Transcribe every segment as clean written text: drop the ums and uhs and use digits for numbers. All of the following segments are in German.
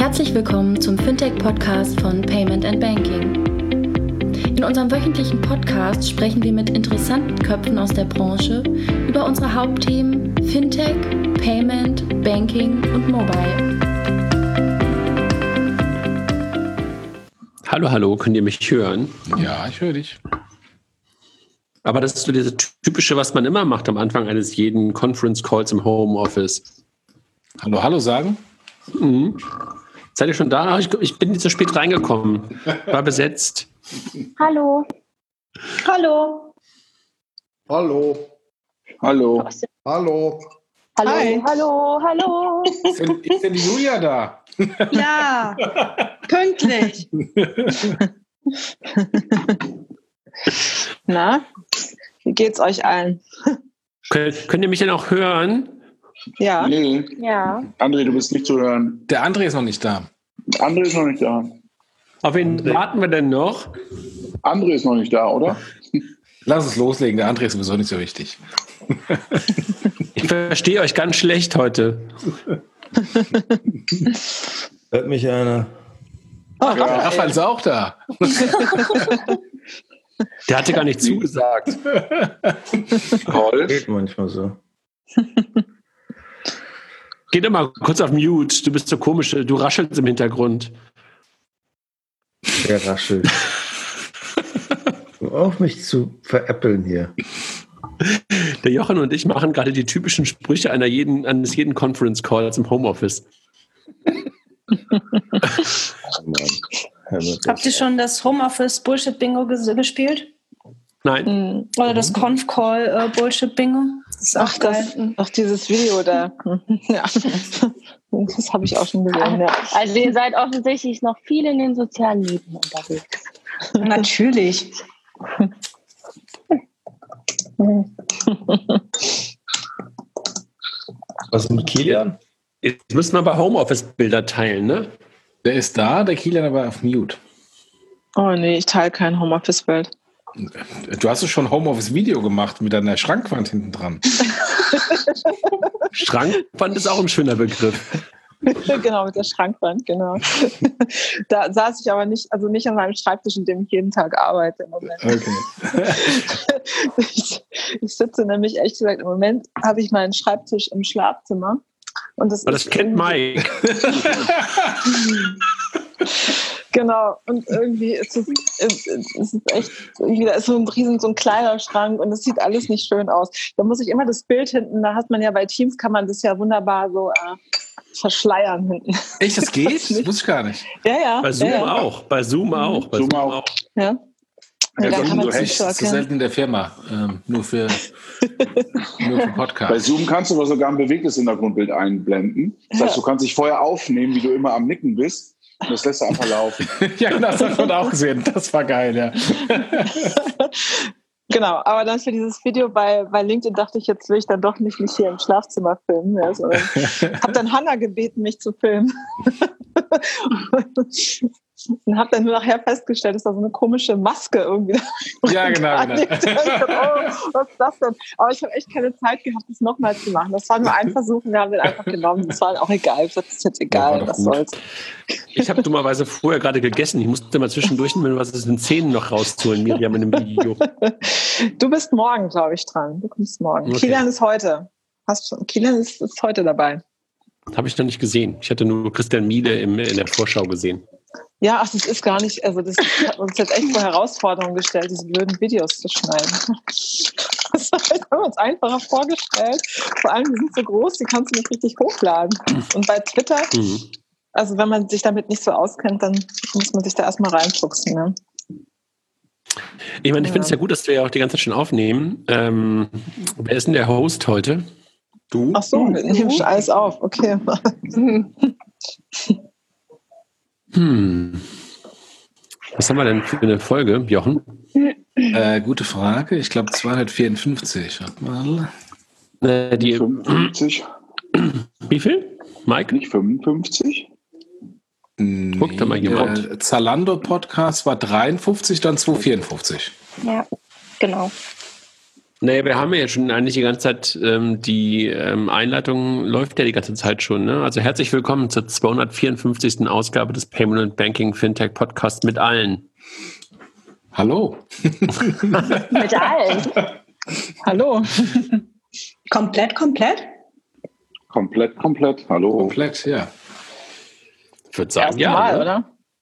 Herzlich willkommen zum Fintech-Podcast von Payment & Banking. In unserem wöchentlichen Podcast sprechen wir mit interessanten Köpfen aus der Branche über unsere Hauptthemen Fintech, Payment, Banking und Mobile. Hallo, könnt ihr mich hören? Ja, ich höre dich. Aber das ist so diese typische, was man immer macht am Anfang eines jeden Conference Calls im Homeoffice. Hallo sagen? Mhm. Seid ihr schon da? Ich bin nicht so spät reingekommen. War besetzt. Hallo. Hallo. Hallo. Hallo. Hallo. Hallo. Hi. Hallo. Ist denn die Julia da? Ja, pünktlich. Na, wie geht's euch allen? Könnt ihr mich denn auch hören? Ja. Nee, Ja. André, du bist nicht zu hören. Der André ist noch nicht da. André ist noch nicht da. Auf wen warten wir denn noch? André ist noch nicht da, oder? Lass uns loslegen, der André ist sowieso nicht so wichtig. Ich verstehe euch ganz schlecht heute. Hört mich einer? Ach, der Raphael ist auch da. Der hatte gar nicht zugesagt. Toll. Geht manchmal so. Geh doch mal kurz auf Mute. Du bist so komisch. Du raschelst im Hintergrund. Der raschelt. Auf mich zu veräppeln hier. Der Jochen und ich machen gerade die typischen Sprüche eines jeden Conference Calls im Homeoffice. Habt ihr schon das Homeoffice Bullshit Bingo gespielt? Nein. Oder das Conf Call Bullshit Bingo? Das ist auch geil. Ach, dieses Video da. Ja. Das habe ich auch schon gesehen. Ja. Also ihr seid offensichtlich noch viel in den sozialen Medien unterwegs. Natürlich. Was ist mit Kilian? Jetzt müssen wir bei Homeoffice-Bilder teilen, ne? Der ist da, der Kilian aber auf Mute. Oh nee, ich teile kein Homeoffice-Bild. Du hast doch schon Homeoffice-Video gemacht mit deiner Schrankwand hinten dran. Schrankwand ist auch ein schöner Begriff. Genau, mit der Schrankwand, genau. Da saß ich aber nicht an meinem Schreibtisch, in dem ich jeden Tag arbeite im Moment. Okay. Ich sitze nämlich, ehrlich gesagt, im Moment habe ich meinen Schreibtisch im Schlafzimmer. Und das kennt Mike. Genau, und irgendwie ist es echt, irgendwie, da ist so ein kleiner Schrank und es sieht alles nicht schön aus. Da muss ich immer das Bild hinten, da hat man ja bei Teams, kann man das ja wunderbar so verschleiern hinten. Echt, das geht? Das wusste ich gar nicht. Ja. Bei Zoom auch. Bei Zoom auch. Ja. Ja, Da kann man du es nicht echt, so das ist so erkennen. selten in der Firma. Nur für Podcast. Bei Zoom kannst du aber sogar ein bewegtes Hintergrundbild einblenden. Das heißt, du kannst dich vorher aufnehmen, wie du immer am Nicken bist. Und das lässt du einfach laufen. Ja, genau, das hat man auch gesehen. Das war geil, ja. Genau, aber dann für dieses Video bei LinkedIn dachte ich, jetzt will ich dann doch nicht mich hier im Schlafzimmer filmen. Ja, sondern habe dann Hannah gebeten, mich zu filmen. Und habe dann nur nachher festgestellt, dass da so eine komische Maske irgendwie. Ja, genau. Ich dachte, oh, was ist das denn? Aber ich habe echt keine Zeit gehabt, das nochmal zu machen. Das war nur ein Versuch und wir haben den einfach genommen. Das war auch egal. Das ist jetzt egal, Ja, was soll's. Ich habe dummerweise vorher gerade gegessen. Ich musste mal zwischendurch, wenn was ist, den Zähnen noch rauszuholen, Miriam, in dem Video. Du bist morgen, glaube ich, dran. Du kommst morgen. Okay. Kilian ist heute. Kilian ist heute dabei. Habe ich noch nicht gesehen. Ich hatte nur Christian Miele in der Vorschau gesehen. Ja, das ist gar nicht, also das hat uns jetzt echt vor Herausforderungen gestellt, diese blöden Videos zu schneiden. Das haben wir uns einfacher vorgestellt. Vor allem, die sind so groß, die kannst du nicht richtig hochladen. Und bei Twitter, also wenn man sich damit nicht so auskennt, dann muss man sich da erstmal reinfuchsen. Ne? Ich meine, ich finde es ja gut, dass wir ja auch die ganze Zeit schon aufnehmen. Wer ist denn der Host heute? Du? Ach so, wir nehmen schon alles auf, okay. Was haben wir denn für eine Folge, Jochen? Gute Frage. Ich glaube 254. Warte mal. Die 55? Wie viel? Mike? Nicht 55? Guckt da mal jemand. Der Zalando-Podcast war 53, dann 254. Ja, genau. Naja, wir haben ja schon eigentlich die ganze Zeit, die Einleitung läuft ja die ganze Zeit schon. Ne? Also herzlich willkommen zur 254. Ausgabe des Payment and Banking Fintech Podcast mit allen. Hallo. Mit allen. Hallo. Komplett? Komplett. Hallo. Komplett, ja. Ich würde sagen, Erste Mal, ne? oder?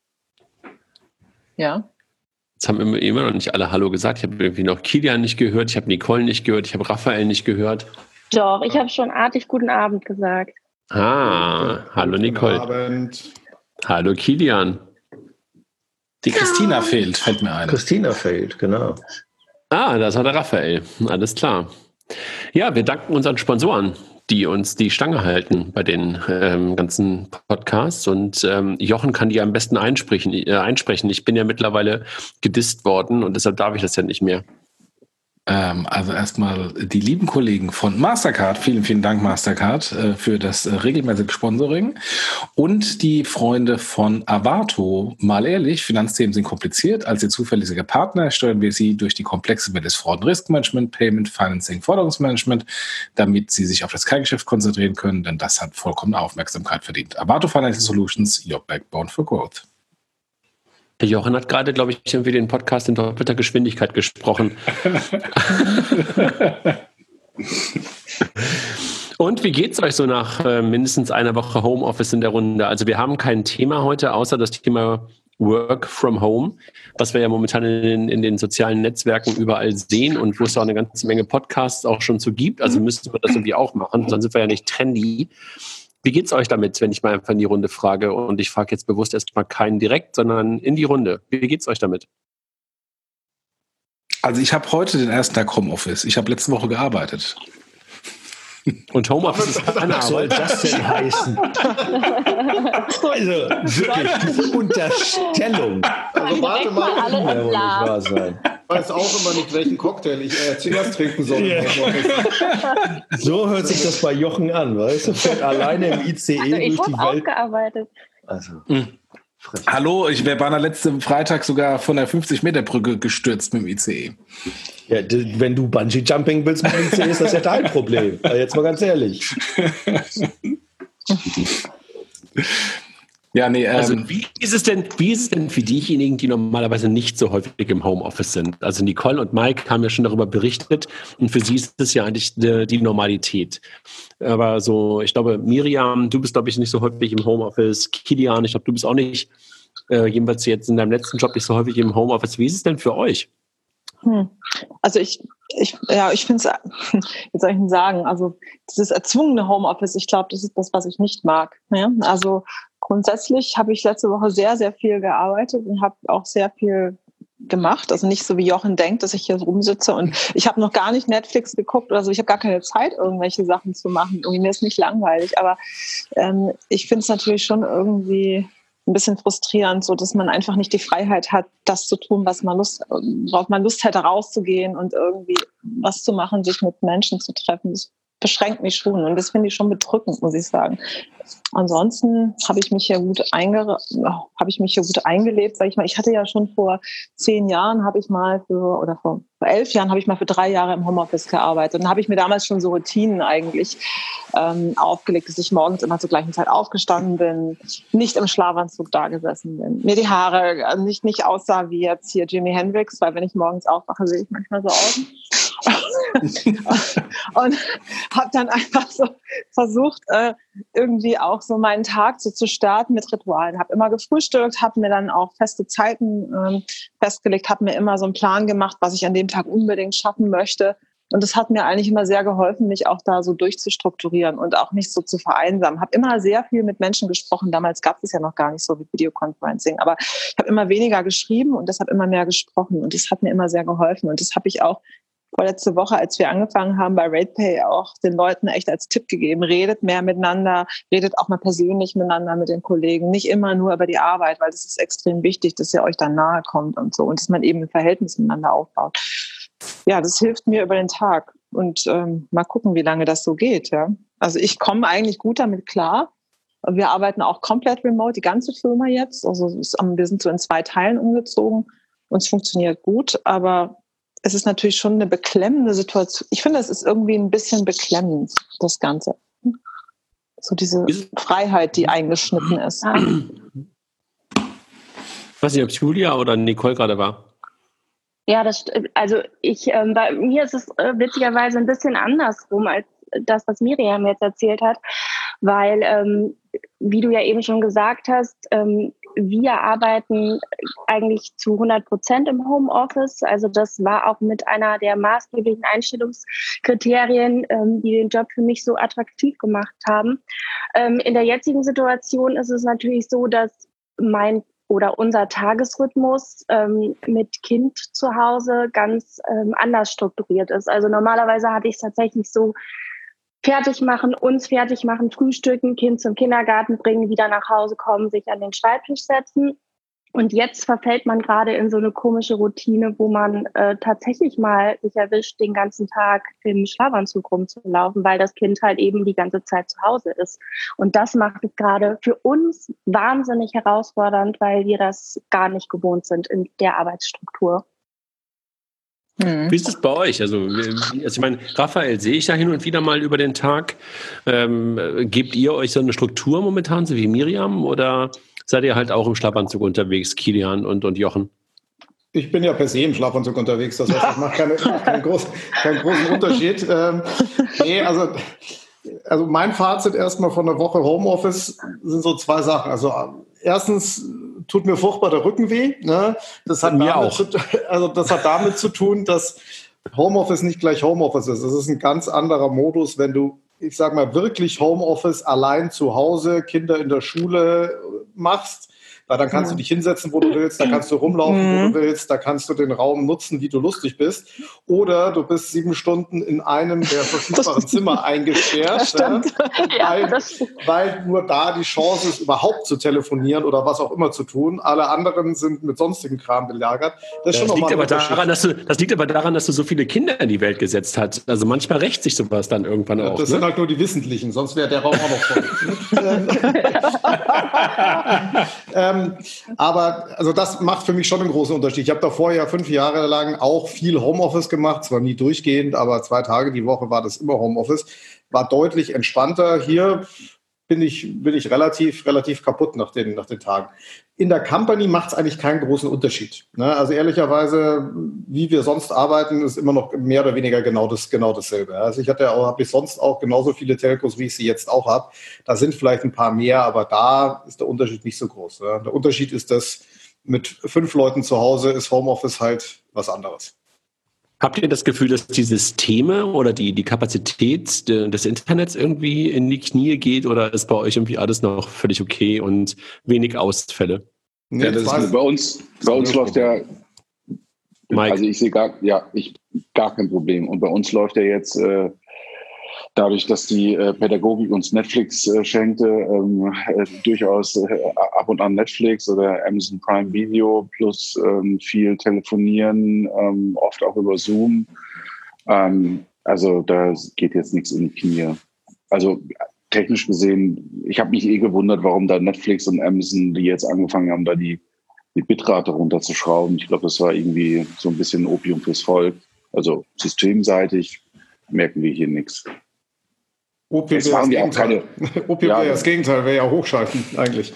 Ja. Jetzt haben immer noch nicht alle Hallo gesagt. Ich habe irgendwie noch Kilian nicht gehört, ich habe Nicole nicht gehört, ich habe Raphael nicht gehört. Doch, ich habe schon artig guten Abend gesagt. Hallo Nicole. Guten Abend. Hallo Kilian. Die Christina fällt mir ein. Christina fehlt, genau. Das war der Raphael. Alles klar. Ja, wir danken unseren Sponsoren, die uns die Stange halten bei den ganzen Podcasts. Und Jochen kann die am besten einsprechen. Ich bin ja mittlerweile gedisst worden und deshalb darf ich das ja nicht mehr. Also erstmal die lieben Kollegen von Mastercard, vielen, vielen Dank Mastercard für das regelmäßige Sponsoring und die Freunde von Avato. Mal ehrlich, Finanzthemen sind kompliziert. Als Ihr zuverlässiger Partner steuern wir Sie durch die komplexe Welt des Fraud- und Riskmanagement, Payment, Financing, Forderungsmanagement, damit Sie sich auf das Kerngeschäft konzentrieren können, denn das hat vollkommene Aufmerksamkeit verdient. Avato Financial Solutions, your backbone for growth. Der Jochen hat gerade, glaube ich, irgendwie den Podcast in doppelter Geschwindigkeit gesprochen. Und wie geht's euch so nach mindestens einer Woche Homeoffice in der Runde? Also wir haben kein Thema heute, außer das Thema Work from Home, was wir ja momentan in den sozialen Netzwerken überall sehen und wo es auch eine ganze Menge Podcasts auch schon zu gibt. Also müssten wir das irgendwie auch machen, sonst sind wir ja nicht trendy. Wie geht's euch damit, wenn ich mal einfach in die Runde frage? Und ich frage jetzt bewusst erstmal keinen direkt, sondern in die Runde. Wie geht's euch damit? Also ich habe heute den ersten Tag Homeoffice. Ich habe letzte Woche gearbeitet. Und Homeoffice ist keine Was soll Arbeit. das denn heißen? Also wirklich, diese Unterstellung. Also warte mal, alle das kann ja wohl nicht entlarvt. wahr sein. Ich weiß auch immer nicht, welchen Cocktail ich zuerst trinken soll. Ja. So hört sich das bei Jochen an, weißt du? Fährt alleine im ICE Also ich durch die habe auch Welt. gearbeitet. Also, frech. Hallo, ich war letzten Freitag sogar von der 50-Meter-Brücke gestürzt mit dem ICE. Ja, wenn du Bungee-Jumping willst mit dem ICE, ist das ja dein Problem. Also jetzt mal ganz ehrlich. Ja, nee, Also wie ist es denn für diejenigen, die normalerweise nicht so häufig im Homeoffice sind? Also Nicole und Mike haben ja schon darüber berichtet und für sie ist es ja eigentlich die Normalität. Aber so, ich glaube, Miriam, du bist, glaube ich, nicht so häufig im Homeoffice. Kilian, ich glaube, du bist auch nicht, jedenfalls jetzt in deinem letzten Job nicht so häufig im Homeoffice. Wie ist es denn für euch? Also ich finde es, wie soll ich denn sagen, also dieses erzwungene Homeoffice, ich glaube, das ist das, was ich nicht mag. Ja? Also grundsätzlich habe ich letzte Woche sehr, sehr viel gearbeitet und habe auch sehr viel gemacht. Also nicht so wie Jochen denkt, dass ich hier rumsitze und ich habe noch gar nicht Netflix geguckt oder so. Ich habe gar keine Zeit, irgendwelche Sachen zu machen. Irgendwie mir ist nicht langweilig, aber ich finde es natürlich schon irgendwie ein bisschen frustrierend, so dass man einfach nicht die Freiheit hat, das zu tun, worauf man Lust hätte, rauszugehen und irgendwie was zu machen, sich mit Menschen zu treffen. Das beschränkt mich schon und das finde ich schon bedrückend, muss ich sagen. Ansonsten habe ich mich hier gut eingelebt, sage ich mal. Ich hatte ja schon vor 10 Jahren vor 11 Jahren habe ich mal für 3 Jahre im Homeoffice gearbeitet. Und dann habe ich mir damals schon so Routinen eigentlich aufgelegt, dass ich morgens immer zur gleichen Zeit aufgestanden bin, nicht im Schlafanzug da gesessen bin, mir die Haare nicht aussah wie jetzt hier Jimi Hendrix, weil wenn ich morgens aufwache, sehe ich manchmal so aus. Und habe dann einfach so versucht, irgendwie auch so meinen Tag so zu starten mit Ritualen. Habe immer gefrühstückt, habe mir dann auch feste Zeiten festgelegt, habe mir immer so einen Plan gemacht, was ich an dem Tag unbedingt schaffen möchte. Und das hat mir eigentlich immer sehr geholfen, mich auch da so durchzustrukturieren und auch nicht so zu vereinsamen. Habe immer sehr viel mit Menschen gesprochen. Damals gab es ja noch gar nicht so wie Videoconferencing. Aber ich habe immer weniger geschrieben und deshalb immer mehr gesprochen. Und das hat mir immer sehr geholfen. Und das habe ich auch vorletzte Woche, als wir angefangen haben bei RatePay, auch den Leuten echt als Tipp gegeben. Redet mehr miteinander, redet auch mal persönlich miteinander mit den Kollegen. Nicht immer nur über die Arbeit, weil das ist extrem wichtig, dass ihr euch dann nahe kommt und so. Und dass man eben ein Verhältnis miteinander aufbaut. Ja, das hilft mir über den Tag. Und mal gucken, wie lange das so geht. Ja. Also ich komme eigentlich gut damit klar. Wir arbeiten auch komplett remote, die ganze Firma jetzt. Also wir sind so in 2 Teilen umgezogen und es funktioniert gut. Aber es ist natürlich schon eine beklemmende Situation. Ich finde, es ist irgendwie ein bisschen beklemmend, das Ganze. So diese Freiheit, die eingeschnitten ist. Ich weiß nicht, ob es Julia oder Nicole gerade war. Ja, also bei mir ist es witzigerweise ein bisschen andersrum als das, was Miriam jetzt erzählt hat, weil, wie du ja eben schon gesagt hast, wir arbeiten eigentlich zu 100% im Homeoffice. Also das war auch mit einer der maßgeblichen Einstellungskriterien, die den Job für mich so attraktiv gemacht haben. In der jetzigen Situation ist es natürlich so, dass unser Tagesrhythmus mit Kind zu Hause ganz anders strukturiert ist. Also normalerweise hatte ich es tatsächlich so: uns fertig machen, frühstücken, Kind zum Kindergarten bringen, wieder nach Hause kommen, sich an den Schreibtisch setzen. Und jetzt verfällt man gerade in so eine komische Routine, wo man tatsächlich mal sich erwischt, den ganzen Tag im Schlafanzug rumzulaufen, weil das Kind halt eben die ganze Zeit zu Hause ist. Und das macht es gerade für uns wahnsinnig herausfordernd, weil wir das gar nicht gewohnt sind in der Arbeitsstruktur. Wie ist es bei euch? Also ich meine, Raphael sehe ich ja hin und wieder mal über den Tag. Gebt ihr euch so eine Struktur momentan, so wie Miriam, oder seid ihr halt auch im Schlafanzug unterwegs, Kilian und Jochen? Ich bin ja per se im Schlafanzug unterwegs, das heißt, das macht keinen großen Unterschied. Also mein Fazit erstmal von der Woche Homeoffice sind so zwei Sachen. Also erstens tut mir furchtbar der Rücken weh. Ne? Das hat damit zu tun, dass Homeoffice nicht gleich Homeoffice ist. Es ist ein ganz anderer Modus, wenn du, ich sag mal, wirklich Homeoffice allein zu Hause, Kinder in der Schule machst. Weil dann kannst du dich hinsetzen, wo du willst, da kannst du rumlaufen, wo du willst, da kannst du den Raum nutzen, wie du lustig bist. Oder du bist 7 Stunden in einem der verfügbaren Zimmer eingesperrt, weil nur da die Chance ist, überhaupt zu telefonieren oder was auch immer zu tun. Alle anderen sind mit sonstigem Kram belagert. Das liegt aber daran, dass du so viele Kinder in die Welt gesetzt hast. Also manchmal rächt sich sowas dann irgendwann auch. Das sind halt nur die Wissentlichen, sonst wäre der Raum auch noch voll. Aber also das macht für mich schon einen großen Unterschied. Ich habe davor ja 5 Jahre lang auch viel Homeoffice gemacht, zwar nie durchgehend, aber 2 Tage die Woche war das immer Homeoffice. War deutlich entspannter. Hier bin ich relativ kaputt nach den Tagen. In der Company macht es eigentlich keinen großen Unterschied. Ne? Also ehrlicherweise, wie wir sonst arbeiten, ist immer noch mehr oder weniger genau dasselbe. Also habe ich sonst auch genauso viele Telcos, wie ich sie jetzt auch habe. Da sind vielleicht ein paar mehr, aber da ist der Unterschied nicht so groß. Ne? Der Unterschied ist, dass mit 5 Leuten zu Hause ist Homeoffice halt was anderes. Habt ihr das Gefühl, dass die Systeme oder die Kapazität des Internets irgendwie in die Knie geht, oder ist bei euch irgendwie alles noch völlig okay und wenig Ausfälle? Nee, bei uns läuft ja, also ich sehe gar kein Problem. Und bei uns läuft ja jetzt dadurch, dass die Pädagogik uns Netflix schenkte, durchaus ab und an Netflix oder Amazon Prime Video plus viel telefonieren, oft auch über Zoom. Also da geht jetzt nichts in die Knie. Also technisch gesehen, ich habe mich gewundert, warum da Netflix und Amazon, die jetzt angefangen haben, da die Bitrate runterzuschrauben. Ich glaube, das war irgendwie so ein bisschen Opium fürs Volk. Also systemseitig merken wir hier nichts. OP wäre das Gegenteil, wäre ja hochschalten eigentlich.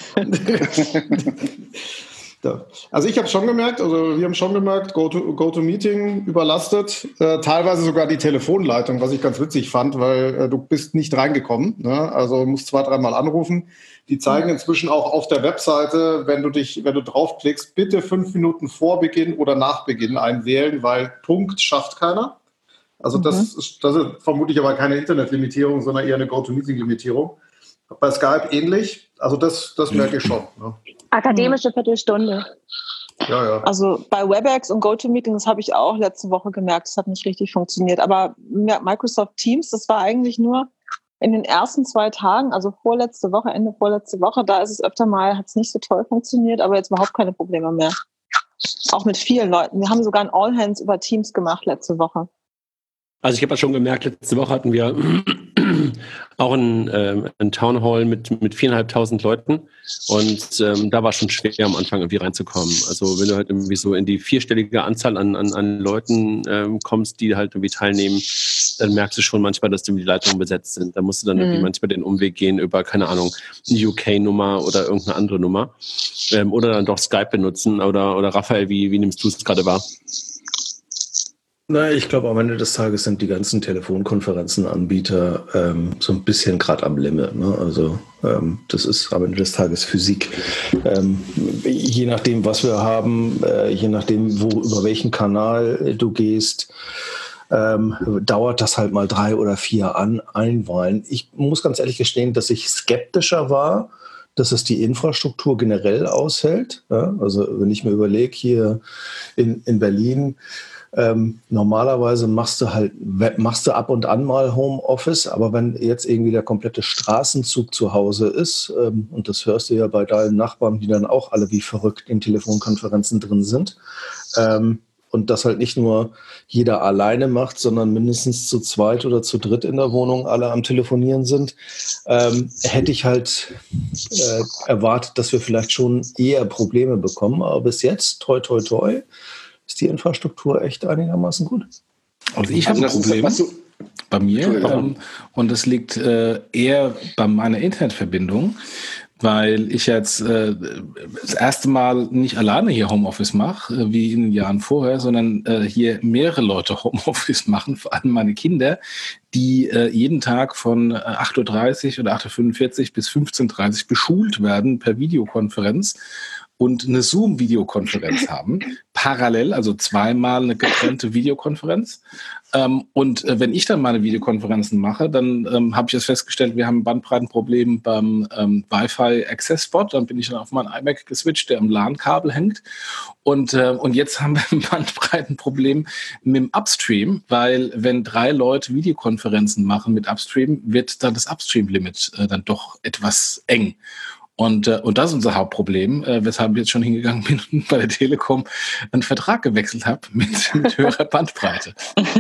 Also ich habe schon gemerkt, wir haben schon gemerkt, GoToMeeting überlastet, teilweise sogar die Telefonleitung, was ich ganz witzig fand, weil du bist nicht reingekommen, ne? Also du musst 2-3 Mal anrufen. Die zeigen inzwischen auch auf der Webseite, wenn du draufklickst, bitte 5 Minuten vor Beginn oder nach Beginn einwählen, weil Punkt schafft keiner. Also das ist vermutlich aber keine Internetlimitierung, sondern eher eine GoToMeeting-Limitierung. Bei Skype ähnlich. Also das merke ich schon. Ne? Akademische Viertelstunde. Ja. Also bei WebEx und GoToMeeting, das habe ich auch letzte Woche gemerkt, das hat nicht richtig funktioniert. Aber Microsoft Teams, das war eigentlich nur in den ersten 2 Tagen, also Ende vorletzte Woche, da ist es öfter mal, hat es nicht so toll funktioniert, aber jetzt überhaupt keine Probleme mehr. Auch mit vielen Leuten. Wir haben sogar ein All-Hands über Teams gemacht letzte Woche. Also ich habe ja schon gemerkt, letzte Woche hatten wir auch ein Town Hall mit 4.500 Leuten und da war schon schwer am Anfang irgendwie reinzukommen. Also wenn du halt irgendwie so in die 4-stellige Anzahl an Leuten kommst, die halt irgendwie teilnehmen, dann merkst du schon manchmal, dass die Leitungen besetzt sind. Da musst du dann irgendwie manchmal den Umweg gehen über, keine Ahnung, eine UK-Nummer oder irgendeine andere Nummer oder dann doch Skype benutzen oder Raphael, wie nimmst du es gerade wahr? Na, ich glaube, am Ende des Tages sind die ganzen Telefonkonferenzenanbieter so ein bisschen gerade am Limit. Ne? Also das ist am Ende des Tages Physik. Je nachdem, was wir haben, je nachdem, über welchen Kanal du gehst, dauert das halt mal 3 oder 4 Einwahlen. Ich muss ganz ehrlich gestehen, dass ich skeptischer war, dass es die Infrastruktur generell aushält. Ja? Also wenn ich mir überlege, hier in Berlin, normalerweise machst du ab und an mal Homeoffice, aber wenn jetzt irgendwie der komplette Straßenzug zu Hause ist, und das hörst du ja bei deinen Nachbarn, die dann auch alle wie verrückt in Telefonkonferenzen drin sind, und das halt nicht nur jeder alleine macht, sondern mindestens zu zweit oder zu dritt in der Wohnung alle am Telefonieren sind, hätte ich halt erwartet, dass wir vielleicht schon eher Probleme bekommen. Aber bis jetzt, toi, toi, toi, ist die Infrastruktur echt einigermaßen gut. Also ich habe ein Problem bei mir und das liegt eher bei meiner Internetverbindung, weil ich jetzt das erste Mal nicht alleine hier Homeoffice mache, wie in den Jahren vorher, sondern hier mehrere Leute Homeoffice machen, vor allem meine Kinder, die jeden Tag von 8.30 Uhr oder 8.45 Uhr bis 15.30 Uhr beschult werden per Videokonferenz und eine Zoom-Videokonferenz haben, parallel, also zweimal eine getrennte Videokonferenz. Und wenn ich dann meine Videokonferenzen mache, dann habe ich jetzt festgestellt, wir haben ein Bandbreitenproblem beim Wi-Fi-Access-Spot. Dann bin ich dann auf meinen iMac geswitcht, der am LAN-Kabel hängt. Und jetzt haben wir ein Bandbreitenproblem mit dem Upstream, weil wenn 3 Leute Videokonferenzen machen mit Upstream, wird dann das Upstream-Limit dann doch etwas eng. Und das ist unser Hauptproblem, weshalb ich jetzt schon hingegangen bin und bei der Telekom einen Vertrag gewechselt habe mit höherer Bandbreite.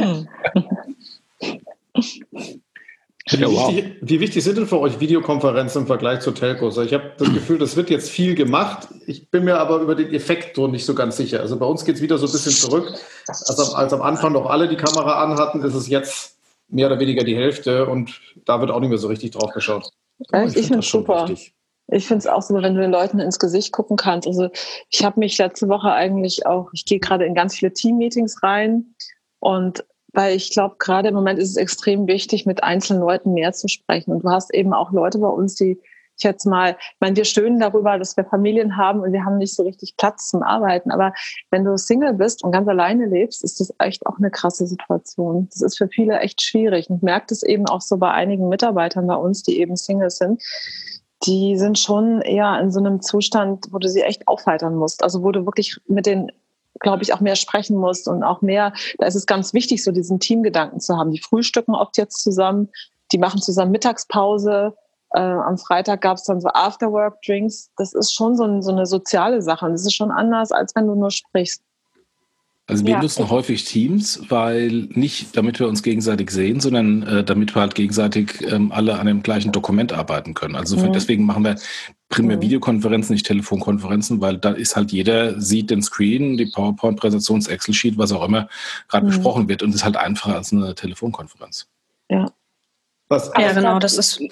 Wie wichtig sind denn für euch Videokonferenzen im Vergleich zu Telcos? Ich habe das Gefühl, das wird jetzt viel gemacht. Ich bin mir aber über den Effekt so nicht so ganz sicher. Also bei uns geht es wieder so ein bisschen zurück. Als am Anfang noch alle die Kamera anhatten, ist es jetzt mehr oder weniger die Hälfte und da wird auch nicht mehr so richtig drauf geschaut. Ich finde es super. Wichtig. Ich finde es auch so, wenn du den Leuten ins Gesicht gucken kannst. Also ich habe mich letzte Woche ich gehe gerade in ganz viele Team-Meetings rein und weil ich glaube, gerade im Moment ist es extrem wichtig, mit einzelnen Leuten mehr zu sprechen. Und du hast eben auch Leute bei uns, wir stöhnen darüber, dass wir Familien haben und wir haben nicht so richtig Platz zum Arbeiten. Aber wenn du Single bist und ganz alleine lebst, ist das echt auch eine krasse Situation. Das ist für viele echt schwierig. Und ich merke das eben auch so bei einigen Mitarbeitern bei uns, die eben Single sind. Die sind schon eher in so einem Zustand, wo du sie echt aufheitern musst. Also wo du wirklich mit denen, glaube ich, auch mehr sprechen musst und auch mehr, da ist es ganz wichtig, so diesen Teamgedanken zu haben. Die frühstücken oft jetzt zusammen, die machen zusammen Mittagspause. Am Freitag gab es dann so Afterwork-Drinks. Das ist schon so eine soziale Sache und das ist schon anders, als wenn du nur sprichst. Also wir nutzen häufig Teams, weil nicht, damit wir uns gegenseitig sehen, sondern damit wir halt gegenseitig alle an dem gleichen Dokument arbeiten können. Also deswegen machen wir primär Videokonferenzen, nicht Telefonkonferenzen, weil da ist halt jeder sieht den Screen, die PowerPoint-Präsentation, das Excel-Sheet, was auch immer gerade besprochen wird und ist halt einfacher als eine Telefonkonferenz. Ja. Genau, das ist...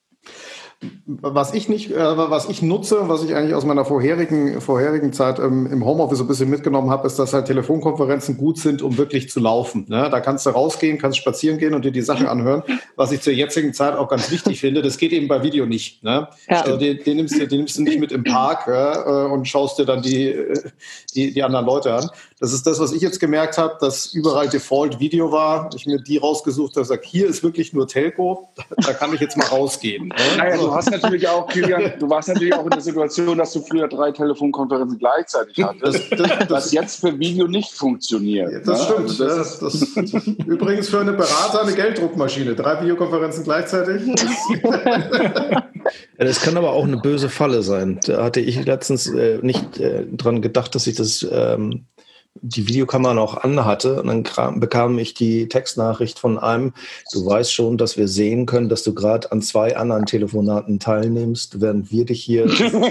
Was ich nutze, was ich eigentlich aus meiner vorherigen Zeit im Homeoffice so ein bisschen mitgenommen habe, ist, dass halt Telefonkonferenzen gut sind, um wirklich zu laufen. Ne? Da kannst du rausgehen, kannst spazieren gehen und dir die Sachen anhören. Was ich zur jetzigen Zeit auch ganz wichtig finde, das geht eben bei Video nicht. Ne? Ja. Also den nimmst du nicht mit im Park und schaust dir dann die anderen Leute an. Das ist das, was ich jetzt gemerkt habe, dass überall Default Video war. Ich mir die rausgesucht habe, sage, hier ist wirklich nur Telco, da kann ich jetzt mal rausgehen. Ne? Naja, du hast natürlich auch, Kilian, du warst natürlich auch in der Situation, dass du früher 3 Telefonkonferenzen gleichzeitig hattest, das jetzt für Video nicht funktioniert. Das stimmt. Das übrigens für eine Berater eine Gelddruckmaschine. 3 Videokonferenzen gleichzeitig. Das kann aber auch eine böse Falle sein. Da hatte ich letztens nicht dran gedacht, dass ich das die Videokamera noch anhatte. Und dann bekam ich die Textnachricht von einem: Du weißt schon, dass wir sehen können, dass du gerade an 2 anderen Telefonaten teilnimmst, während wir dich hier...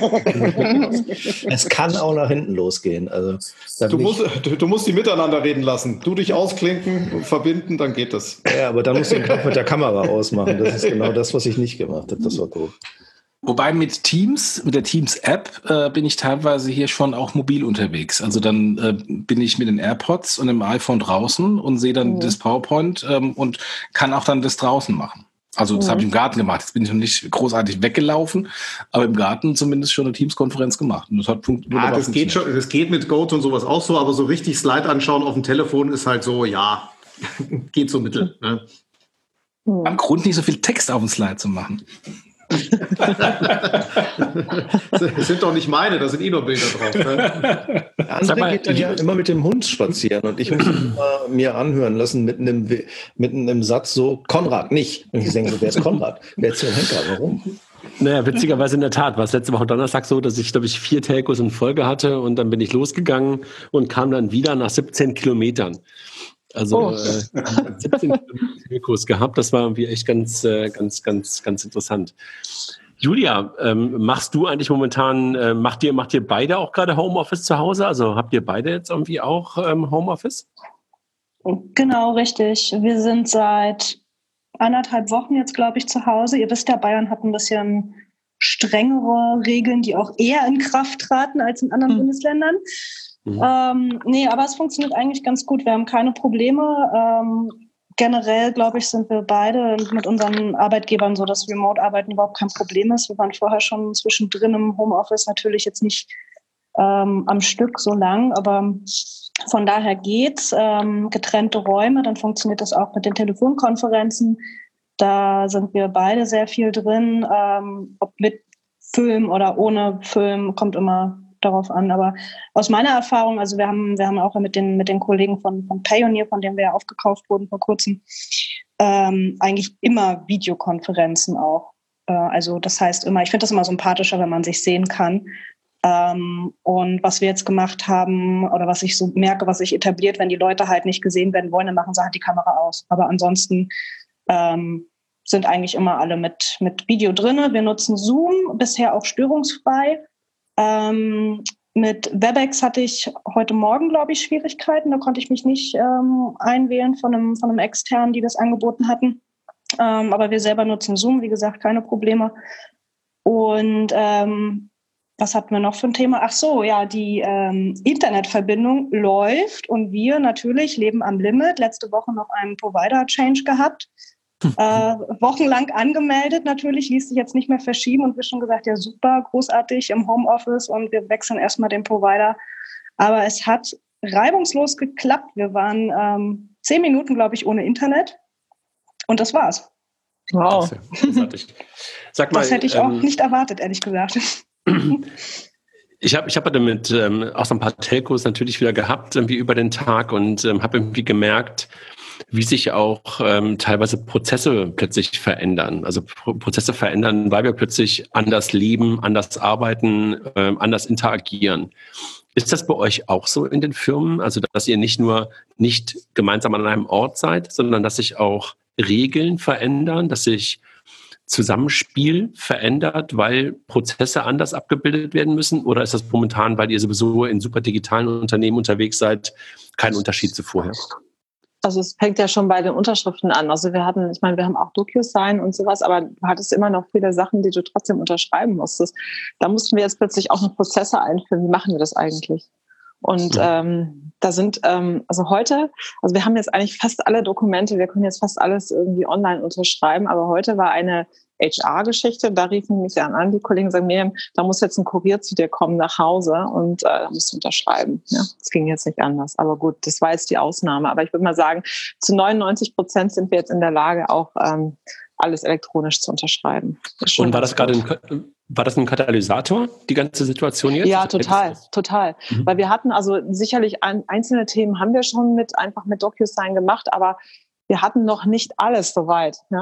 Es kann auch nach hinten losgehen. Also, du musst die miteinander reden lassen. Du dich ausklinken, verbinden, dann geht das. Ja, aber dann musst du den Knopf mit der Kamera ausmachen. Das ist genau das, was ich nicht gemacht habe. Das war doof. Wobei mit der Teams-App bin ich teilweise hier schon auch mobil unterwegs. Also dann bin ich mit den AirPods und dem iPhone draußen und sehe dann das PowerPoint und kann auch dann das draußen machen. Also das habe ich im Garten gemacht. Jetzt bin ich noch nicht großartig weggelaufen, aber im Garten zumindest schon eine Teams-Konferenz gemacht. Und das hat das geht schon. Das geht mit Goat und sowas auch so, aber so richtig Slide anschauen auf dem Telefon ist halt so, ja, geht so mittel. Ne? Am Grund nicht so viel Text auf dem Slide zu machen. Das sind doch nicht meine, da sind nur Bilder drauf. Ne? André geht dann ja immer mit dem Hund spazieren und ich muss immer mir anhören lassen mitten im Satz so: Konrad, nicht. Und ich denke so: Wer ist Konrad? Wer ist der Henker? Warum? Naja, witzigerweise in der Tat war es letzte Woche Donnerstag so, dass ich, glaube ich, 4 Telcos in Folge hatte und dann bin ich losgegangen und kam dann wieder nach 17 Kilometern. Also 17 Telcos gehabt. Das war irgendwie echt ganz interessant. Julia, machst du eigentlich momentan, macht ihr beide auch gerade Homeoffice zu Hause? Also habt ihr beide jetzt irgendwie auch Homeoffice? Genau, richtig. Wir sind seit 1,5 Wochen jetzt, glaube ich, zu Hause. Ihr wisst ja, Bayern hat ein bisschen strengere Regeln, die auch eher in Kraft traten als in anderen Bundesländern. Nee, aber es funktioniert eigentlich ganz gut. Wir haben keine Probleme. Generell, glaube ich, sind wir beide mit unseren Arbeitgebern so, dass Remote-Arbeiten überhaupt kein Problem ist. Wir waren vorher schon zwischendrin im Homeoffice, natürlich jetzt nicht am Stück so lang, aber von daher geht's. Getrennte Räume, dann funktioniert das auch mit den Telefonkonferenzen. Da sind wir beide sehr viel drin. Ob mit Film oder ohne Film, kommt immer darauf an. Aber aus meiner Erfahrung, also wir haben auch mit den Kollegen von Payoneer, von denen wir ja aufgekauft wurden vor kurzem, eigentlich immer Videokonferenzen auch. Also das heißt immer, ich finde das immer sympathischer, wenn man sich sehen kann. Und was wir jetzt gemacht haben oder was ich so merke, was sich etabliert, wenn die Leute halt nicht gesehen werden wollen, dann machen sie halt die Kamera aus. Aber ansonsten sind eigentlich immer alle mit Video drin. Wir nutzen Zoom, bisher auch störungsfrei. Mit WebEx hatte ich heute Morgen, glaube ich, Schwierigkeiten. Da konnte ich mich nicht einwählen von einem Externen, die das angeboten hatten. Aber wir selber nutzen Zoom, wie gesagt, keine Probleme. Und was hatten wir noch für ein Thema? Ach so, ja, die Internetverbindung läuft und wir natürlich leben am Limit. Letzte Woche noch einen Provider-Change gehabt. Wochenlang angemeldet, natürlich ließ sich jetzt nicht mehr verschieben und wir schon gesagt, ja super, großartig im Homeoffice und wir wechseln erstmal den Provider. Aber es hat reibungslos geklappt. Wir waren 10 Minuten, glaube ich, ohne Internet und das war's. Wow. Sag mal, das hätte ich auch nicht erwartet, ehrlich gesagt. Ich hab damit auch so ein paar Telcos natürlich wieder gehabt, irgendwie über den Tag und habe irgendwie gemerkt, wie sich auch teilweise Prozesse plötzlich verändern. Also Prozesse verändern, weil wir plötzlich anders leben, anders arbeiten, anders interagieren. Ist das bei euch auch so in den Firmen? Also dass ihr nicht nur nicht gemeinsam an einem Ort seid, sondern dass sich auch Regeln verändern, dass sich Zusammenspiel verändert, weil Prozesse anders abgebildet werden müssen? Oder ist das momentan, weil ihr sowieso in super digitalen Unternehmen unterwegs seid, kein Unterschied zu vorher? Also es fängt ja schon bei den Unterschriften an. Also wir haben auch DocuSign und sowas, aber du hattest immer noch viele Sachen, die du trotzdem unterschreiben musstest. Da mussten wir jetzt plötzlich auch noch Prozesse einführen. Wie machen wir das eigentlich? Und da sind, also wir haben jetzt eigentlich fast alle Dokumente, wir können jetzt fast alles irgendwie online unterschreiben, aber heute war eine HR-Geschichte, da riefen mich dann an, die Kollegen sagen, Miriam, da muss jetzt ein Kurier zu dir kommen nach Hause und da musst du unterschreiben. Ja, das ging jetzt nicht anders, aber gut, das war jetzt die Ausnahme. Aber ich würde mal sagen, zu 99% sind wir jetzt in der Lage, auch alles elektronisch zu unterschreiben. Und war das ein Katalysator, die ganze Situation jetzt? Ja, total. Weil wir hatten also sicherlich einzelne Themen haben wir schon einfach mit DocuSign gemacht, aber wir hatten noch nicht alles soweit. Ja?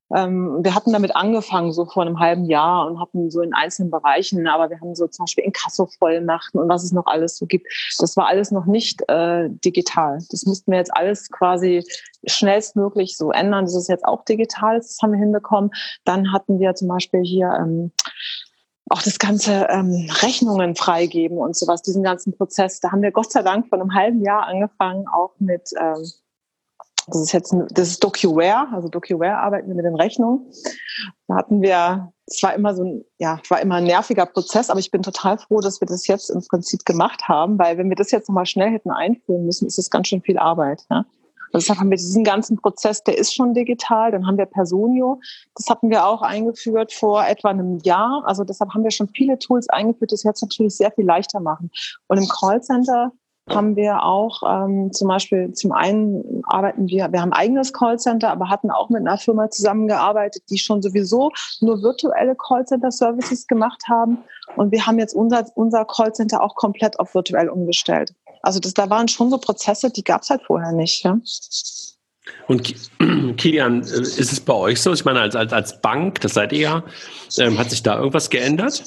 Wir hatten damit angefangen, so vor einem halben Jahr und hatten so in einzelnen Bereichen, aber wir haben so zum Beispiel Inkasso-Vollmachten und was es noch alles so gibt. Das war alles noch nicht digital. Das mussten wir jetzt alles quasi schnellstmöglich so ändern. Das ist jetzt auch digital, das haben wir hinbekommen. Dann hatten wir zum Beispiel hier auch das ganze Rechnungen freigeben und sowas, diesen ganzen Prozess. Da haben wir Gott sei Dank vor einem halben Jahr angefangen, auch mit das ist DocuWare, also DocuWare arbeiten wir mit den Rechnungen. Da hatten wir, es war immer ein nerviger Prozess, aber ich bin total froh, dass wir das jetzt im Prinzip gemacht haben, weil wenn wir das jetzt nochmal schnell hätten einführen müssen, ist es ganz schön viel Arbeit. Ja? Also deshalb haben wir diesen ganzen Prozess, der ist schon digital. Dann haben wir Personio, das hatten wir auch eingeführt vor etwa einem Jahr. Also deshalb haben wir schon viele Tools eingeführt, die es jetzt natürlich sehr viel leichter machen. Und im Callcenter haben wir auch zum Beispiel, zum einen arbeiten wir haben ein eigenes Callcenter, aber hatten auch mit einer Firma zusammengearbeitet, die schon sowieso nur virtuelle Callcenter-Services gemacht haben. Und wir haben jetzt unser Callcenter auch komplett auf virtuell umgestellt. Also da waren schon so Prozesse, die gab es halt vorher nicht. Ja? Und Kilian, ist es bei euch so? Ich meine, als Bank, das seid ihr ja, hat sich da irgendwas geändert?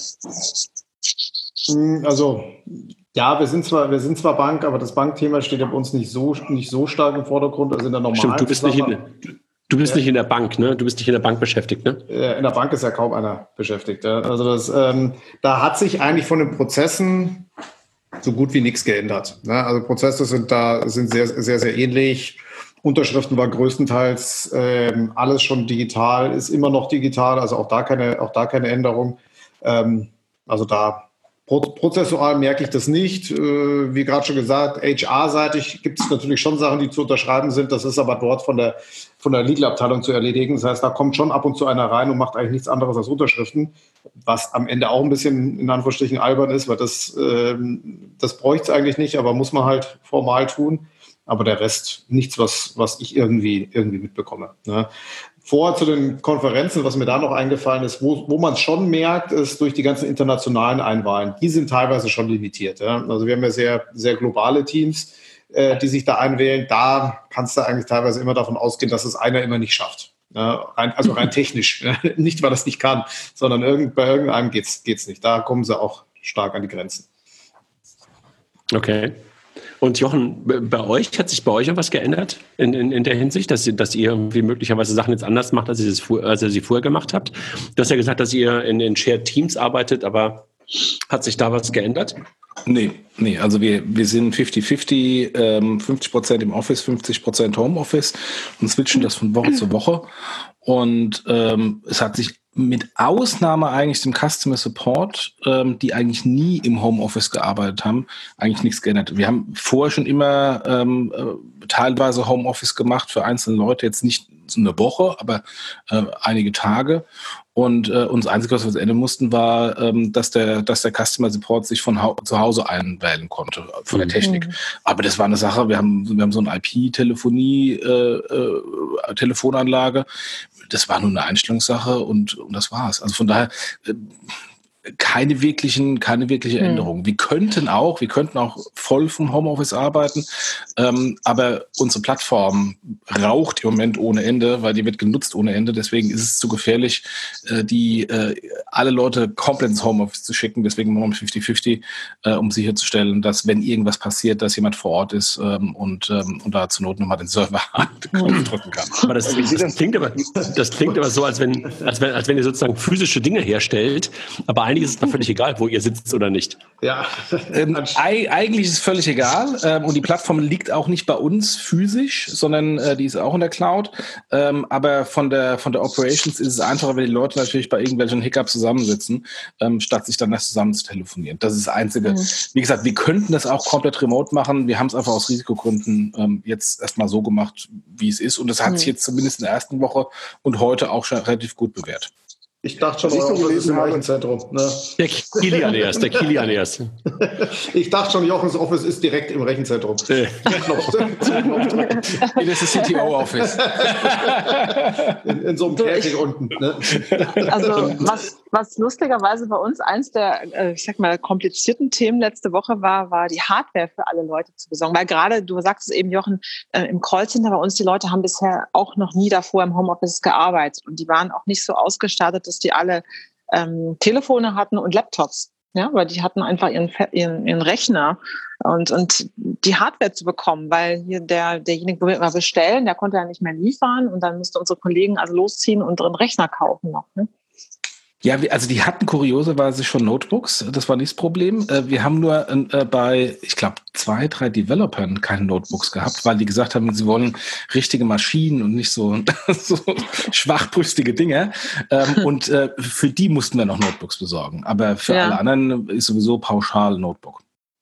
Also ja, wir sind zwar Bank, aber das Bankthema steht ja bei uns nicht so stark im Vordergrund. Also in der normalen Stimmt, du bist nicht in der Bank, ne? Du bist nicht in der Bank beschäftigt, ne? In der Bank ist ja kaum einer beschäftigt. Ja? Also da hat sich eigentlich von den Prozessen so gut wie nichts geändert. Ne? Also Prozesse sind sehr, sehr, sehr ähnlich. Unterschriften war größtenteils alles schon digital, ist immer noch digital, also auch da keine Änderung. Also da prozessual merke ich das nicht. Wie gerade schon gesagt, HR-seitig gibt es natürlich schon Sachen, die zu unterschreiben sind. Das ist aber dort von der Legal-Abteilung zu erledigen. Das heißt, da kommt schon ab und zu einer rein und macht eigentlich nichts anderes als Unterschriften, was am Ende auch ein bisschen in Anführungsstrichen albern ist, weil das bräuchte es eigentlich nicht, aber muss man halt formal tun. Aber der Rest nichts, was ich irgendwie mitbekomme. Ne? Vorher zu den Konferenzen, was mir da noch eingefallen ist, wo man es schon merkt, ist durch die ganzen internationalen Einwahlen. Die sind teilweise schon limitiert. Ja? Also wir haben ja sehr, sehr globale Teams, die sich da einwählen. Da kannst du eigentlich teilweise immer davon ausgehen, dass es einer immer nicht schafft. Ja? Also rein technisch. Nicht, weil er es nicht kann, sondern bei irgendeinem geht's nicht. Da kommen sie auch stark an die Grenzen. Okay. Und Jochen, hat sich bei euch irgendwas geändert in der Hinsicht, dass ihr irgendwie möglicherweise Sachen jetzt anders macht, als ihr sie vorher gemacht habt? Du hast ja gesagt, dass ihr in Shared Teams arbeitet, aber hat sich da was geändert? Nee, also wir sind 50-50, 50% im Office, 50% Homeoffice und switchen das von Woche zu Woche. Und es hat sich mit Ausnahme eigentlich dem Customer Support, die eigentlich nie im Homeoffice gearbeitet haben, eigentlich nichts geändert. Wir haben vorher schon immer teilweise Homeoffice gemacht für einzelne Leute, jetzt nicht so eine Woche, aber einige Tage. Und das Einzige, was wir ändern mussten, war, dass der Customer Support sich von zu Hause einwählen konnte, von der Technik. Aber das war eine Sache, wir haben so eine IP-Telefonanlage. Das war nur eine Einstellungssache und das war's. Also von daher keine wirkliche Änderung. Wir könnten auch voll vom Homeoffice arbeiten, aber unsere Plattform raucht im Moment ohne Ende, weil die wird genutzt ohne Ende. Deswegen ist es zu gefährlich, alle Leute komplett ins Homeoffice zu schicken. Deswegen machen wir 50-50, um sicherzustellen, dass wenn irgendwas passiert, dass jemand vor Ort ist und da zur Not nochmal den Server drücken kann. Aber das klingt aber so, als wenn ihr sozusagen physische Dinge herstellt, aber eigentlich ist es da völlig egal, wo ihr sitzt oder nicht. Ja, eigentlich ist es völlig egal. Und die Plattform liegt auch nicht bei uns physisch, sondern die ist auch in der Cloud. Aber von der Operations ist es einfacher, wenn die Leute natürlich bei irgendwelchen Hiccups zusammensitzen, statt sich dann erst zusammen zu telefonieren. Das ist das Einzige. Wie gesagt, wir könnten das auch komplett remote machen. Wir haben es einfach aus Risikogründen jetzt erstmal so gemacht, wie es ist. Und das hat sich jetzt zumindest in der ersten Woche und heute auch schon relativ gut bewährt. Ich dachte schon, euer Office ist im Rechenzentrum. Ne? Der Kilian erst. Ich dachte schon, Jochens Office ist direkt im Rechenzentrum. Das ist CTO-Office. In so einem Käfig unten. Ne? Also Was lustigerweise bei uns eins der, ich sag mal, komplizierten Themen letzte Woche war die Hardware für alle Leute zu besorgen. Weil gerade, du sagst es eben, Jochen, im Callcenter bei uns, die Leute haben bisher auch noch nie davor im Homeoffice gearbeitet. Und die waren auch nicht so ausgestattet, dass die alle Telefone hatten und Laptops. Ja, weil die hatten einfach ihren Rechner und die Hardware zu bekommen, weil hier derjenige, wo wir immer bestellen, der konnte ja nicht mehr liefern und dann mussten unsere Kollegen also losziehen und einen Rechner kaufen noch. Ne? Ja, also die hatten kurioserweise schon Notebooks, das war nicht das Problem. Wir haben nur bei, ich glaube, 2, 3 Developern keine Notebooks gehabt, weil die gesagt haben, sie wollen richtige Maschinen und nicht so schwachbrüstige Dinge. Und für die mussten wir noch Notebooks besorgen. Aber für alle anderen ist sowieso pauschal Notebook.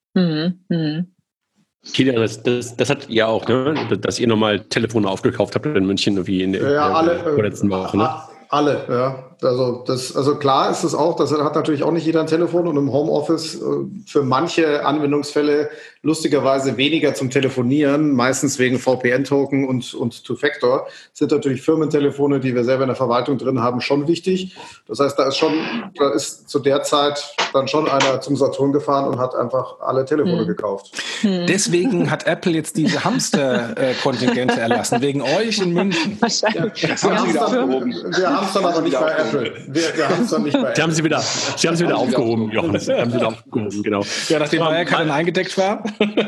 Kilian, das hat ihr auch, ne? Dass ihr nochmal Telefone aufgekauft habt in München irgendwie in der vorletzten Woche, ne? Alle, ja. Also klar ist es auch, das hat natürlich auch nicht jeder ein Telefon und im Homeoffice für manche Anwendungsfälle lustigerweise weniger zum Telefonieren, meistens wegen VPN-Token und Two-Factor, sind natürlich Firmentelefone, die wir selber in der Verwaltung drin haben, schon wichtig. Das heißt, da ist zu der Zeit dann schon einer zum Saturn gefahren und hat einfach alle Telefone gekauft. Deswegen hat Apple jetzt diese Hamster-Kontingente erlassen, wegen euch in München. Wahrscheinlich. Wir haben es dann aber nicht bei Apple. Wir haben es dann nicht bei Apple. Sie haben sie wieder aufgehoben, Jochen. Sie haben sie wieder aufgehoben, genau. Ja, nachdem Wirecard eingedeckt war.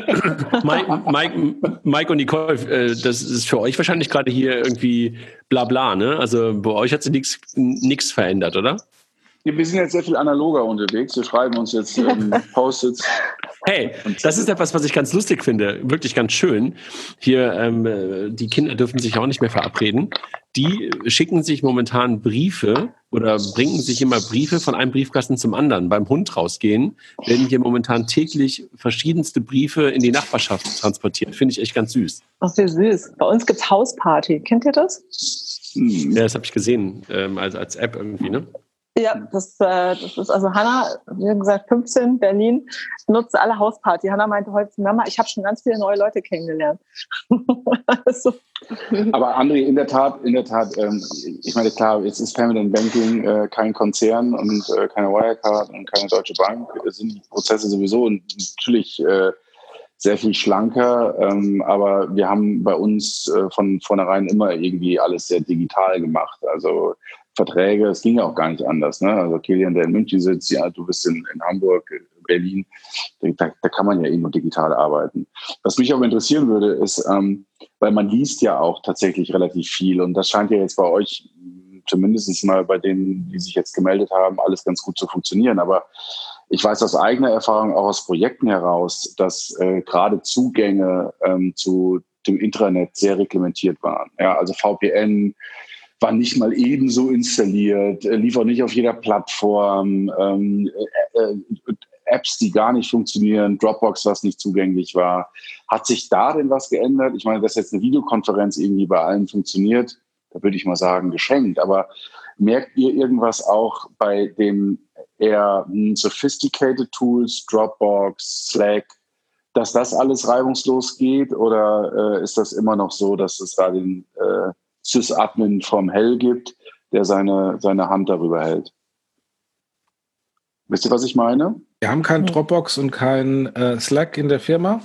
Mike und Nicole, das ist für euch wahrscheinlich gerade hier irgendwie Blabla, ne? Also bei euch hat sich nichts verändert, oder? Ja, wir sind jetzt sehr viel analoger unterwegs. Wir schreiben uns jetzt Post-its. Hey, das ist etwas, was ich ganz lustig finde. Wirklich ganz schön. Hier, die Kinder dürfen sich auch nicht mehr verabreden. Die schicken sich momentan Briefe oder bringen sich immer Briefe von einem Briefkasten zum anderen. Beim Hund rausgehen werden hier momentan täglich verschiedenste Briefe in die Nachbarschaft transportiert. Finde ich echt ganz süß. Ach, wie süß. Bei uns gibt's Hausparty. Kennt ihr das? Ja, das habe ich gesehen, als App irgendwie, ne? Ja, das ist also Hanna, wie gesagt, 15, Berlin, nutzt alle Hausparty. Hanna meinte heute zu Mama, ich habe schon ganz viele neue Leute kennengelernt. Also. Aber André, in der Tat, ich meine, klar, jetzt ist Payment and Banking kein Konzern und keine Wirecard und keine Deutsche Bank. Es sind die Prozesse sowieso natürlich sehr viel schlanker, aber wir haben bei uns von vornherein immer irgendwie alles sehr digital gemacht. Also Verträge, es ging ja auch gar nicht anders. Ne? Also Kilian, der in München sitzt, ja, du bist in Hamburg, Berlin, da kann man ja irgendwo digital arbeiten. Was mich aber interessieren würde, ist, weil man liest ja auch tatsächlich relativ viel und das scheint ja jetzt bei euch, zumindest mal bei denen, die sich jetzt gemeldet haben, alles ganz gut zu funktionieren. Aber ich weiß aus eigener Erfahrung, auch aus Projekten heraus, dass gerade Zugänge zu dem Intranet sehr reglementiert waren. Ja, also VPN war nicht mal ebenso installiert, lief auch nicht auf jeder Plattform, Apps, die gar nicht funktionieren, Dropbox, was nicht zugänglich war. Hat sich da denn was geändert? Ich meine, dass jetzt eine Videokonferenz irgendwie bei allen funktioniert, da würde ich mal sagen, geschenkt. Aber merkt ihr irgendwas auch bei den eher sophisticated Tools, Dropbox, Slack, dass das alles reibungslos geht? Oder ist das immer noch so, dass es da den Sys-Admin vom Hell gibt, der seine Hand darüber hält? Wisst ihr, was ich meine? Wir haben keinen Dropbox und keinen Slack in der Firma.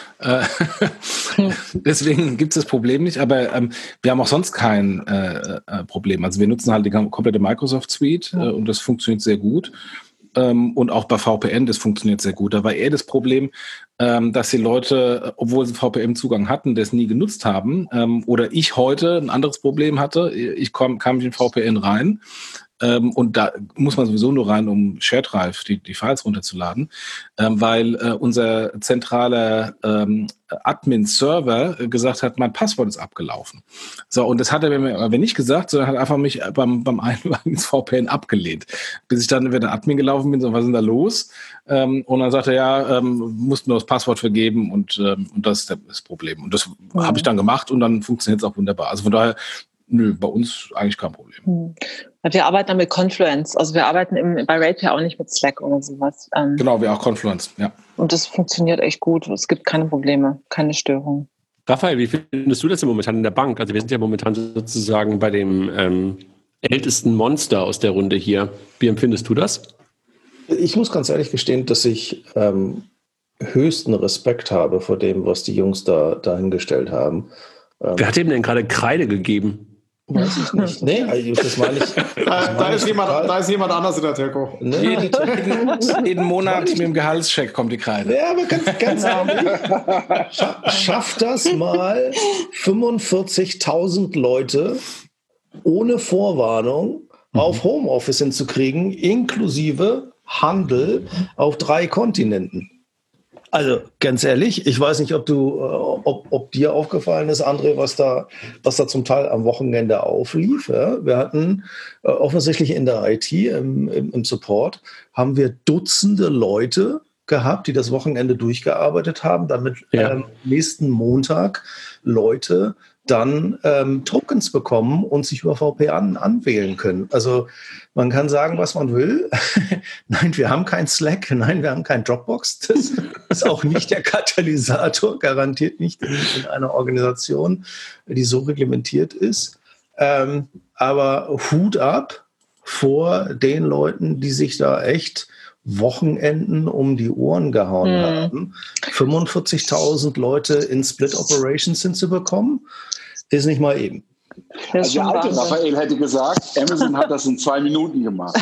Deswegen gibt es das Problem nicht, aber wir haben auch sonst kein Problem. Also wir nutzen halt die komplette Microsoft Suite und das funktioniert sehr gut. Und auch bei VPN, das funktioniert sehr gut. Da war eher das Problem, dass die Leute, obwohl sie VPN-Zugang hatten, das nie genutzt haben. Oder ich heute ein anderes Problem hatte. Ich kam nicht in VPN rein. Und da muss man sowieso nur rein, um Shared Drive die Files runterzuladen, weil unser zentraler Admin-Server gesagt hat, mein Passwort ist abgelaufen. So, und das hat er mir aber nicht gesagt, sondern hat einfach mich beim Einloggen ins VPN abgelehnt. Bis ich dann wieder Admin gelaufen bin, so, was ist denn da los? Und dann sagte er, mussten nur das Passwort vergeben und das ist das Problem. Und das habe ich dann gemacht und dann funktioniert es auch wunderbar. Also von daher, nö, bei uns eigentlich kein Problem. Wir arbeiten dann mit Confluence. Also wir arbeiten bei RatePay auch nicht mit Slack oder sowas. Genau, wir auch Confluence, ja. Und das funktioniert echt gut. Es gibt keine Probleme, keine Störungen. Raphael, wie findest du das denn momentan in der Bank? Also wir sind ja momentan sozusagen bei dem ältesten Monster aus der Runde hier. Wie empfindest du das? Ich muss ganz ehrlich gestehen, dass ich höchsten Respekt habe vor dem, was die Jungs da dahingestellt haben. Wer hat ihm denn gerade Kreide gegeben? Weiß ich nicht. Nee, das meine ich. Da ist jemand anders in der Telco. Nee. Jeden Monat mit dem Gehaltscheck kommt die Kreide. Ja, aber ganz ehrlich, schafft das mal 45.000 Leute ohne Vorwarnung auf Homeoffice hinzukriegen, inklusive Handel auf 3 Kontinenten. Also ganz ehrlich, ich weiß nicht, ob dir aufgefallen ist, André, was da zum Teil am Wochenende auflief. Ja? Wir hatten offensichtlich in der IT, im Support, haben wir Dutzende Leute gehabt, die das Wochenende durchgearbeitet haben, damit nächsten Montag Leute dann Tokens bekommen und sich über VPN anwählen können. Also man kann sagen, was man will. Nein, wir haben kein Slack. Nein, wir haben kein Dropbox. Das ist auch nicht der Katalysator, garantiert nicht in einer Organisation, die so reglementiert ist. Aber Hut ab vor den Leuten, die sich da echt Wochenenden um die Ohren gehauen haben. 45.000 Leute in Split Operations hinzubekommen, ist nicht mal eben. Also der alte Raphael hätte gesagt, Amazon hat das in 2 Minuten gemacht.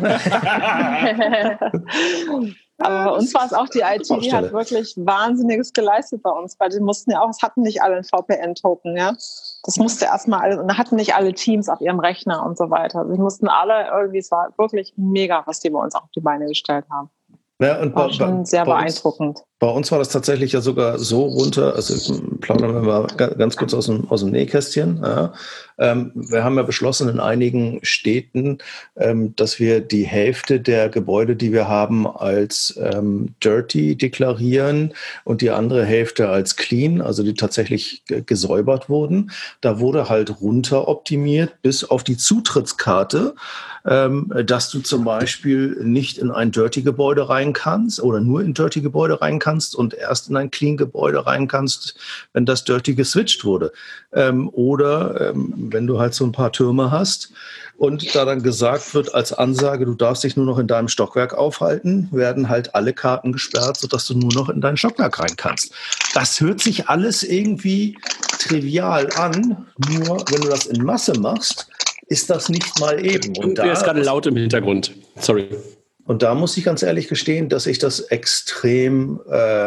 Aber bei uns war es auch die IT, die hat wirklich Wahnsinniges geleistet bei uns, weil die mussten ja auch, es hatten nicht alle einen VPN-Token, ja. Das musste erstmal alle, und da hatten nicht alle Teams auf ihrem Rechner und so weiter. Also die mussten alle irgendwie, es war wirklich mega, was die bei uns auch auf die Beine gestellt haben. Ja, und war schon sehr beeindruckend. Bei uns war das tatsächlich ja sogar so runter, also plaudern wir mal ganz kurz aus dem Nähkästchen. Ja. Wir haben ja beschlossen in einigen Städten, dass wir die Hälfte der Gebäude, die wir haben, als dirty deklarieren und die andere Hälfte als clean, also die tatsächlich gesäubert wurden. Da wurde halt runter optimiert bis auf die Zutrittskarte, dass du zum Beispiel nicht in ein Dirty-Gebäude rein kannst oder nur in Dirty-Gebäude rein kannst und erst in ein Clean-Gebäude rein kannst, wenn das Dirty geswitcht wurde. Oder wenn du halt so ein paar Türme hast und da dann gesagt wird als Ansage, du darfst dich nur noch in deinem Stockwerk aufhalten, werden halt alle Karten gesperrt, sodass du nur noch in dein Stockwerk rein kannst. Das hört sich alles irgendwie trivial an, nur wenn du das in Masse machst, ist das nicht mal eben. Und der ist gerade laut im Hintergrund. Sorry. Und da muss ich ganz ehrlich gestehen, dass ich das extrem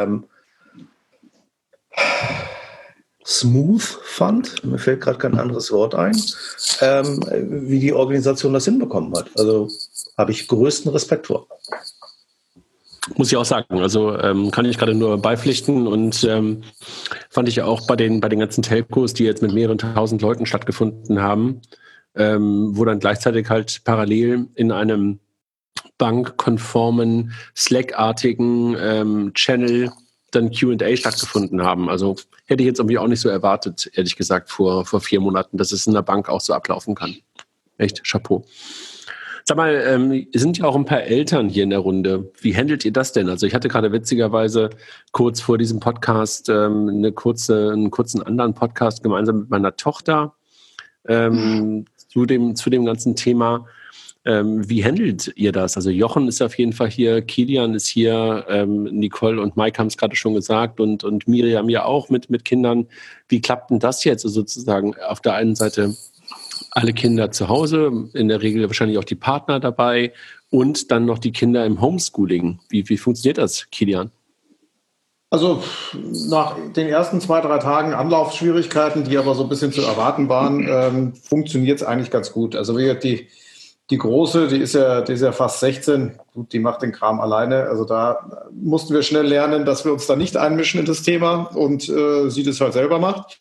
smooth fand. Mir fällt gerade kein anderes Wort ein, wie die Organisation das hinbekommen hat. Also habe ich größten Respekt vor. Muss ich auch sagen. Also kann ich gerade nur beipflichten und fand ich auch bei den ganzen Telcos, die jetzt mit mehreren tausend Leuten stattgefunden haben, wo dann gleichzeitig halt parallel in einem bankkonformen, Slack-artigen Channel dann Q&A stattgefunden haben. Also hätte ich jetzt irgendwie auch nicht so erwartet, ehrlich gesagt, vor 4 Monaten, dass es in der Bank auch so ablaufen kann. Echt, Chapeau. Sag mal, sind ja auch ein paar Eltern hier in der Runde. Wie handelt ihr das denn? Also ich hatte gerade witzigerweise kurz vor diesem Podcast einen kurzen anderen Podcast gemeinsam mit meiner Tochter zu dem ganzen Thema. Wie handelt ihr das? Also Jochen ist auf jeden Fall hier, Kilian ist hier, Nicole und Mike haben es gerade schon gesagt und Miriam ja auch mit Kindern. Wie klappt denn das jetzt? Also sozusagen auf der einen Seite alle Kinder zu Hause, in der Regel wahrscheinlich auch die Partner dabei und dann noch die Kinder im Homeschooling. Wie funktioniert das, Kilian? Also nach den ersten 2, 3 Tagen Anlaufschwierigkeiten, die aber so ein bisschen zu erwarten waren, funktioniert es eigentlich ganz gut. Also die Große, die ist ja fast 16, gut, die macht den Kram alleine. Also da mussten wir schnell lernen, dass wir uns da nicht einmischen in das Thema und sie das halt selber macht.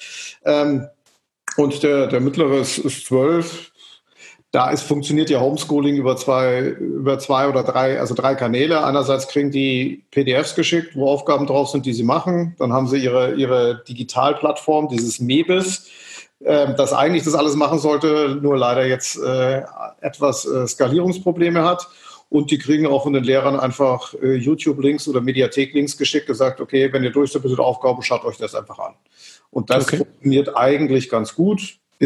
Und der Mittlere ist 12. Da funktioniert ja Homeschooling über zwei oder drei, also 3 Kanäle. Einerseits kriegen die PDFs geschickt, wo Aufgaben drauf sind, die sie machen. Dann haben sie ihre Digitalplattform, dieses MEBIS, das eigentlich das alles machen sollte, nur leider jetzt etwas Skalierungsprobleme hat. Und die kriegen auch von den Lehrern einfach YouTube-Links oder Mediathek-Links geschickt, gesagt, okay, wenn ihr durch seid mit den Aufgaben, schaut euch das einfach an. Und das funktioniert eigentlich ganz gut, bis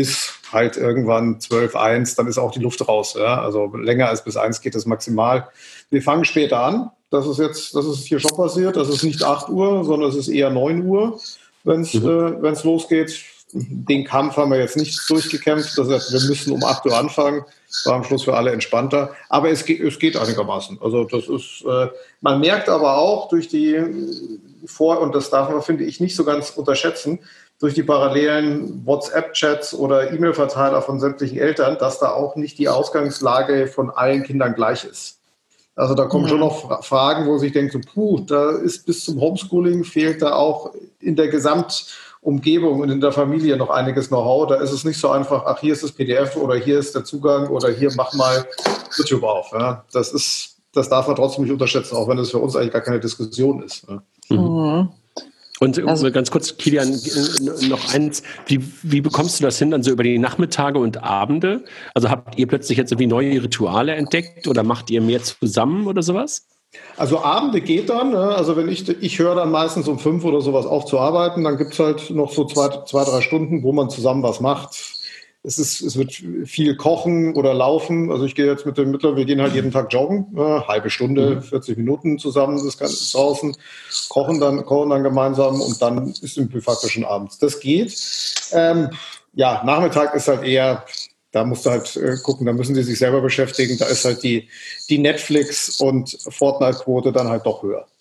halt irgendwann 12, 1, dann ist auch die Luft raus. Ja? Also länger als bis 1 geht es maximal. Wir fangen später an. Das ist hier schon passiert. Das ist nicht 8 Uhr, sondern es ist eher 9 Uhr, wenn es losgeht. Den Kampf haben wir jetzt nicht durchgekämpft. Das heißt, wir müssen um 8 Uhr anfangen. War am Schluss für alle entspannter. Aber es geht einigermaßen. Also das ist, man merkt aber auch durch die und das darf man, finde ich, nicht so ganz unterschätzen, durch die parallelen WhatsApp-Chats oder E-Mail-Verteiler von sämtlichen Eltern, dass da auch nicht die Ausgangslage von allen Kindern gleich ist. Also da kommen schon noch Fragen, wo sich denkt, so, da ist bis zum Homeschooling fehlt da auch in der Gesamtumgebung und in der Familie noch einiges Know-how. Da ist es nicht so einfach, ach, hier ist das PDF oder hier ist der Zugang oder hier mach mal YouTube auf. Ja. Das darf man trotzdem nicht unterschätzen, auch wenn es für uns eigentlich gar keine Diskussion ist. Ja. Mhm. Und ganz kurz, Kilian, noch eins, wie bekommst du das hin, dann so über die Nachmittage und Abende? Also habt ihr plötzlich jetzt irgendwie neue Rituale entdeckt oder macht ihr mehr zusammen oder sowas? Also Abende geht dann, also wenn ich höre dann meistens um 5 oder sowas auf zu arbeiten, dann gibt es halt noch so 2-3 Stunden, wo man zusammen was macht. Es wird viel kochen oder laufen. Also ich gehe jetzt mit dem Mittler, wir gehen halt jeden Tag joggen, halbe Stunde, 40 Minuten zusammen, das Ganze draußen, kochen dann gemeinsam und dann ist im faktisch schon abends. Das geht. Nachmittag ist halt eher, da musst du halt gucken, da müssen sie sich selber beschäftigen. Da ist halt die Netflix- und Fortnite-Quote dann halt doch höher.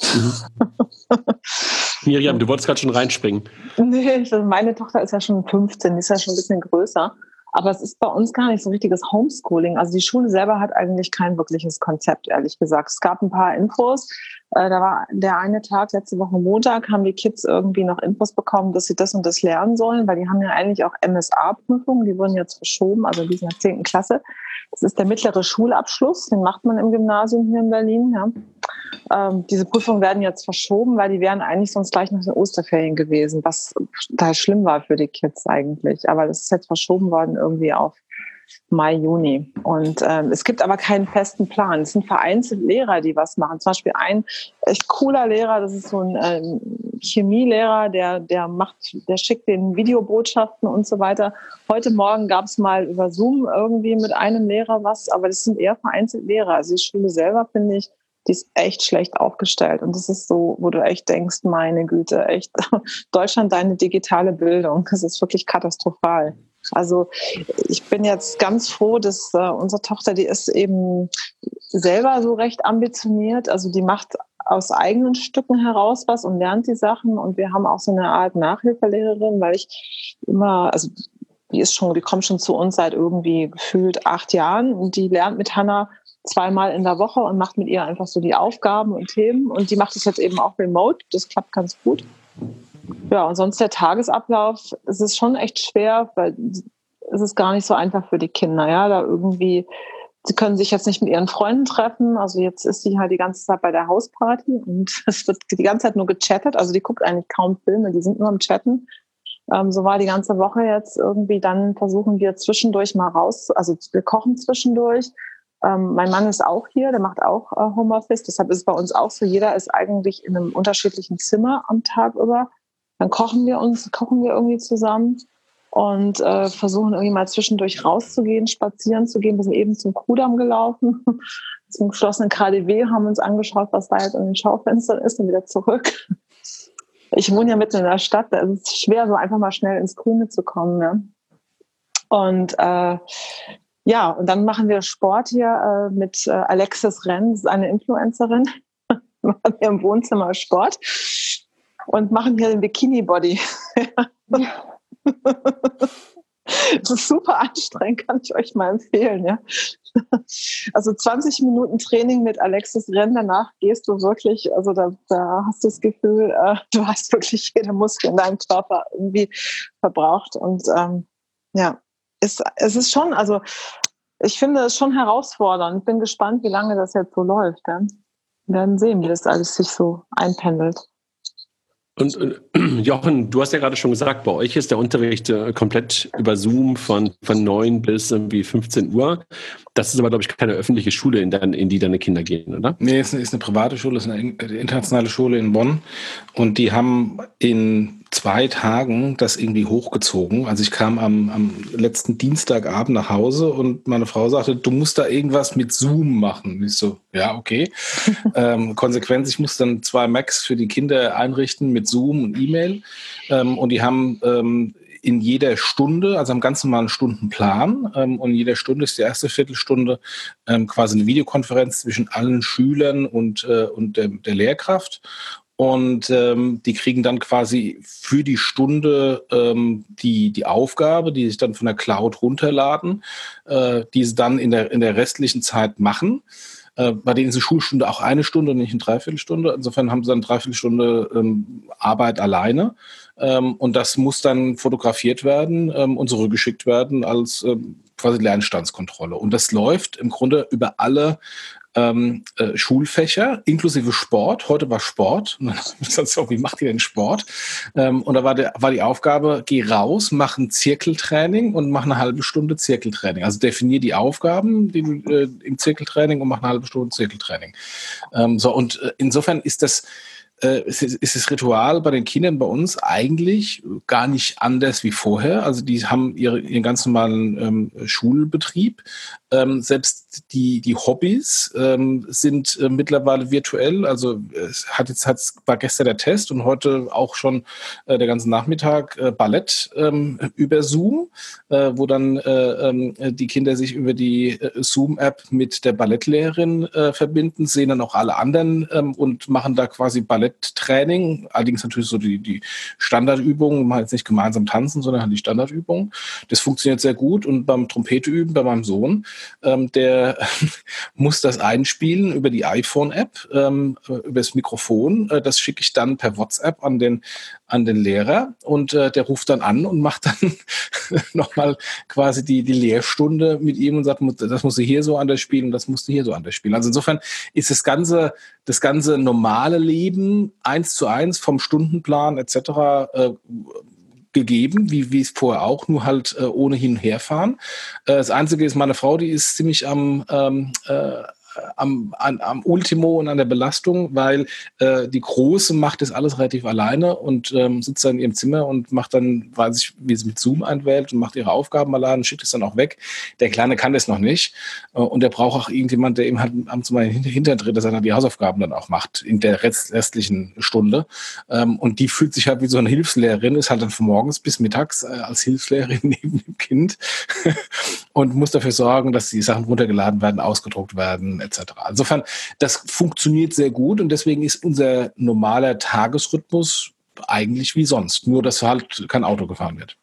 Miriam, du wolltest gerade schon reinspringen. Nee, meine Tochter ist ja schon 15, die ist ja schon ein bisschen größer. Aber es ist bei uns gar nicht so richtiges Homeschooling. Also die Schule selber hat eigentlich kein wirkliches Konzept, ehrlich gesagt. Es gab ein paar Infos. Da war der eine Tag, letzte Woche Montag, haben die Kids irgendwie noch Infos bekommen, dass sie das und das lernen sollen, weil die haben ja eigentlich auch MSA-Prüfungen, die wurden jetzt verschoben, also die sind in der 10. Klasse. Das ist der mittlere Schulabschluss, den macht man im Gymnasium hier in Berlin. Ja. Diese Prüfungen werden jetzt verschoben, weil die wären eigentlich sonst gleich nach den Osterferien gewesen, was total schlimm war für die Kids eigentlich. Aber das ist jetzt verschoben worden irgendwie auf Mai, Juni. Und es gibt aber keinen festen Plan. Es sind vereinzelt Lehrer, die was machen. Zum Beispiel ein echt cooler Lehrer, das ist so ein Chemielehrer, der schickt den Videobotschaften und so weiter. Heute Morgen gab es mal über Zoom irgendwie mit einem Lehrer was, aber das sind eher vereinzelt Lehrer. Also die Schule selber, finde ich, die ist echt schlecht aufgestellt. Und das ist so, wo du echt denkst, meine Güte, echt Deutschland, deine digitale Bildung, das ist wirklich katastrophal. Also ich bin jetzt ganz froh, dass unsere Tochter, die ist eben selber so recht ambitioniert. Also die macht aus eigenen Stücken heraus was und lernt die Sachen. Und wir haben auch so eine Art Nachhilfelehrerin, weil ich immer, also die kommt schon zu uns seit irgendwie gefühlt 8 Jahren und die lernt mit Hannah 2-mal in der Woche und macht mit ihr einfach so die Aufgaben und Themen. Und die macht es jetzt eben auch remote. Das klappt ganz gut. Ja, und sonst der Tagesablauf, es ist schon echt schwer, weil es ist gar nicht so einfach für die Kinder. Ja, da irgendwie, sie können sich jetzt nicht mit ihren Freunden treffen. Also jetzt ist sie halt die ganze Zeit bei der Hausparty und es wird die ganze Zeit nur gechattet. Also die guckt eigentlich kaum Filme, die sind nur am Chatten. So war die ganze Woche jetzt irgendwie. Dann versuchen wir zwischendurch mal raus, also wir kochen zwischendurch. Mein Mann ist auch hier, der macht auch Homeoffice. Deshalb ist es bei uns auch so, jeder ist eigentlich in einem unterschiedlichen Zimmer am Tag über. Dann kochen wir irgendwie zusammen und versuchen irgendwie mal zwischendurch rauszugehen, spazieren zu gehen. Wir sind eben zum Kudamm gelaufen, zum geschlossenen KaDeWe, haben uns angeschaut, was da jetzt in den Schaufenstern ist und wieder zurück. Ich wohne ja mitten in der Stadt, da ist es schwer, so einfach mal schnell ins Grüne zu kommen. Ne? Und und dann machen wir Sport hier mit Alexis Renn, das ist eine Influencerin. Machen wir im Wohnzimmer Sport und machen hier den Bikini-Body. Das ist super anstrengend, kann ich euch mal empfehlen. Ja? Also 20 Minuten Training mit Alexis Renn, danach gehst du wirklich, also da hast du das Gefühl, du hast wirklich jede Muskel in deinem Körper irgendwie verbraucht. Und es ist schon, also ich finde es schon herausfordernd. Ich bin gespannt, wie lange das jetzt so läuft. Ja? Wir werden sehen, wie das alles sich so einpendelt. Und Jochen, du hast ja gerade schon gesagt, bei euch ist der Unterricht komplett über Zoom von 9 bis irgendwie 15 Uhr. Das ist aber, glaube ich, keine öffentliche Schule, in die deine Kinder gehen, oder? Nee, es ist eine private Schule, es ist eine internationale Schule in Bonn. Und die haben in 2 Tagen das irgendwie hochgezogen. Also ich kam am letzten Dienstagabend nach Hause und meine Frau sagte, du musst da irgendwas mit Zoom machen. Und ich so, ja, okay. Konsequenz, ich muss dann 2 Macs für die Kinder einrichten mit Zoom und E-Mail. Und die haben in jeder Stunde, also am ganz normalen Stundenplan, und in jeder Stunde ist die erste Viertelstunde quasi eine Videokonferenz zwischen allen Schülern und der Lehrkraft. Und die kriegen dann quasi für die Stunde die Aufgabe, die sich dann von der Cloud runterladen, die sie dann in der restlichen Zeit machen. Bei denen ist die Schulstunde auch 1 Stunde und nicht eine Dreiviertelstunde. Insofern haben sie dann eine Dreiviertelstunde Arbeit alleine. Und das muss dann fotografiert werden und zurückgeschickt werden als quasi Lernstandskontrolle. Und das läuft im Grunde über alle Schulfächer, inklusive Sport. Heute war Sport. Und dann habe ich gesagt, so, wie macht ihr denn Sport? Und da war die Aufgabe, geh raus, mach ein Zirkeltraining und mach eine halbe Stunde Zirkeltraining. Also definier die Aufgaben die du, im Zirkeltraining und mach eine halbe Stunde Zirkeltraining. Und insofern ist das Ritual bei den Kindern bei uns eigentlich gar nicht anders wie vorher. Also die haben ihren ganz normalen Schulbetrieb. Selbst die Hobbys sind mittlerweile virtuell. Also war gestern der Test und heute auch schon der ganze Nachmittag Ballett über Zoom, wo dann die Kinder sich über die Zoom-App mit der Ballettlehrerin verbinden, sehen dann auch alle anderen und machen da quasi Balletttraining. Allerdings natürlich so die Standardübungen, machen jetzt nicht gemeinsam tanzen, sondern halt die Standardübungen. Das funktioniert sehr gut. Und beim Trompete üben bei meinem Sohn, der muss das einspielen über die iPhone-App, über das Mikrofon. Das schicke ich dann per WhatsApp an den Lehrer und der ruft dann an und macht dann nochmal quasi die Lehrstunde mit ihm und sagt, das musst du hier so anders spielen und das musst du hier so anders spielen. Also insofern ist das ganze normale Leben 1:1 vom Stundenplan etc. gegeben, wie es vorher auch, nur halt ohne Hin- und Herfahren. Das Einzige ist, meine Frau, die ist ziemlich am Ultimo und an der Belastung, weil die Große macht das alles relativ alleine und sitzt dann in ihrem Zimmer und macht dann, weiß ich, wie sie mit Zoom einwählt und macht ihre Aufgaben alleine und schickt es dann auch weg. Der Kleine kann das noch nicht und der braucht auch irgendjemand, der ihm halt abends mal hintertritt, dass er dann die Hausaufgaben dann auch macht in der restlichen Stunde. Und die fühlt sich halt wie so eine Hilfslehrerin, ist halt dann von morgens bis mittags als Hilfslehrerin neben dem Kind und muss dafür sorgen, dass die Sachen runtergeladen werden, ausgedruckt werden, etc. Insofern, das funktioniert sehr gut und deswegen ist unser normaler Tagesrhythmus eigentlich wie sonst, nur dass halt kein Auto gefahren wird.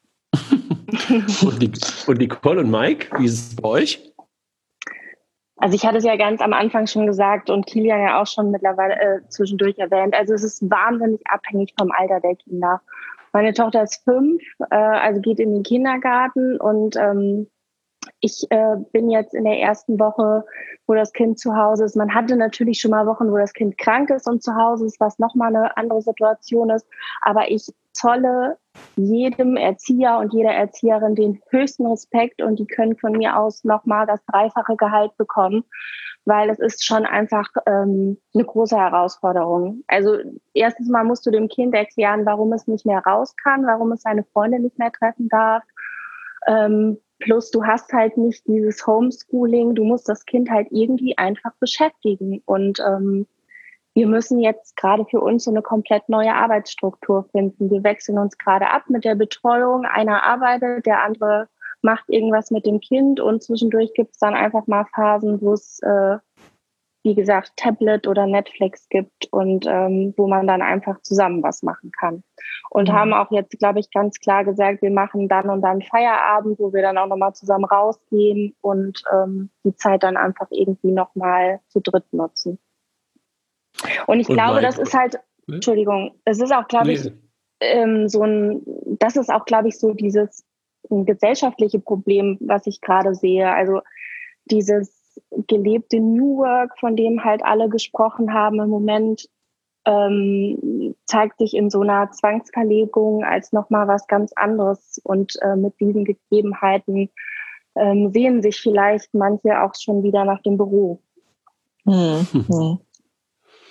Und Nicole und Mike, wie ist es bei euch? Also ich hatte es ja ganz am Anfang schon gesagt und Kilian ja auch schon mittlerweile zwischendurch erwähnt. Also es ist wahnsinnig abhängig vom Alter der Kinder. Meine Tochter ist 5, also geht in den Kindergarten und ich bin jetzt in der ersten Woche, wo das Kind zu Hause ist. Man hatte natürlich schon mal Wochen, wo das Kind krank ist und zu Hause ist, was nochmal eine andere Situation ist. Aber ich zolle jedem Erzieher und jeder Erzieherin den höchsten Respekt und die können von mir aus nochmal das 3-fache Gehalt bekommen, weil es ist schon einfach eine große Herausforderung. Also erstens mal musst du dem Kind erklären, warum es nicht mehr raus kann, warum es seine Freunde nicht mehr treffen darf. Plus du hast halt nicht dieses Homeschooling, du musst das Kind halt irgendwie einfach beschäftigen. Und wir müssen jetzt gerade für uns so eine komplett neue Arbeitsstruktur finden. Wir wechseln uns gerade ab mit der Betreuung. Einer arbeitet, der andere macht irgendwas mit dem Kind und zwischendurch gibt es dann einfach mal Phasen, wo es, wie gesagt, Tablet oder Netflix gibt und wo man dann einfach zusammen was machen kann. Und haben auch jetzt, glaube ich, ganz klar gesagt, wir machen dann und dann Feierabend, wo wir dann auch nochmal zusammen rausgehen und die Zeit dann einfach irgendwie nochmal zu dritt nutzen. Und ich glaube, das ist halt, Entschuldigung, es ist auch, glaube ich, das ist auch, glaube ich, so dieses gesellschaftliche Problem, was ich gerade sehe. Also dieses gelebte New Work, von dem halt alle gesprochen haben im Moment, zeigt sich in so einer Zwangsverlegung als nochmal was ganz anderes. Und mit diesen Gegebenheiten sehen sich vielleicht manche auch schon wieder nach dem Büro.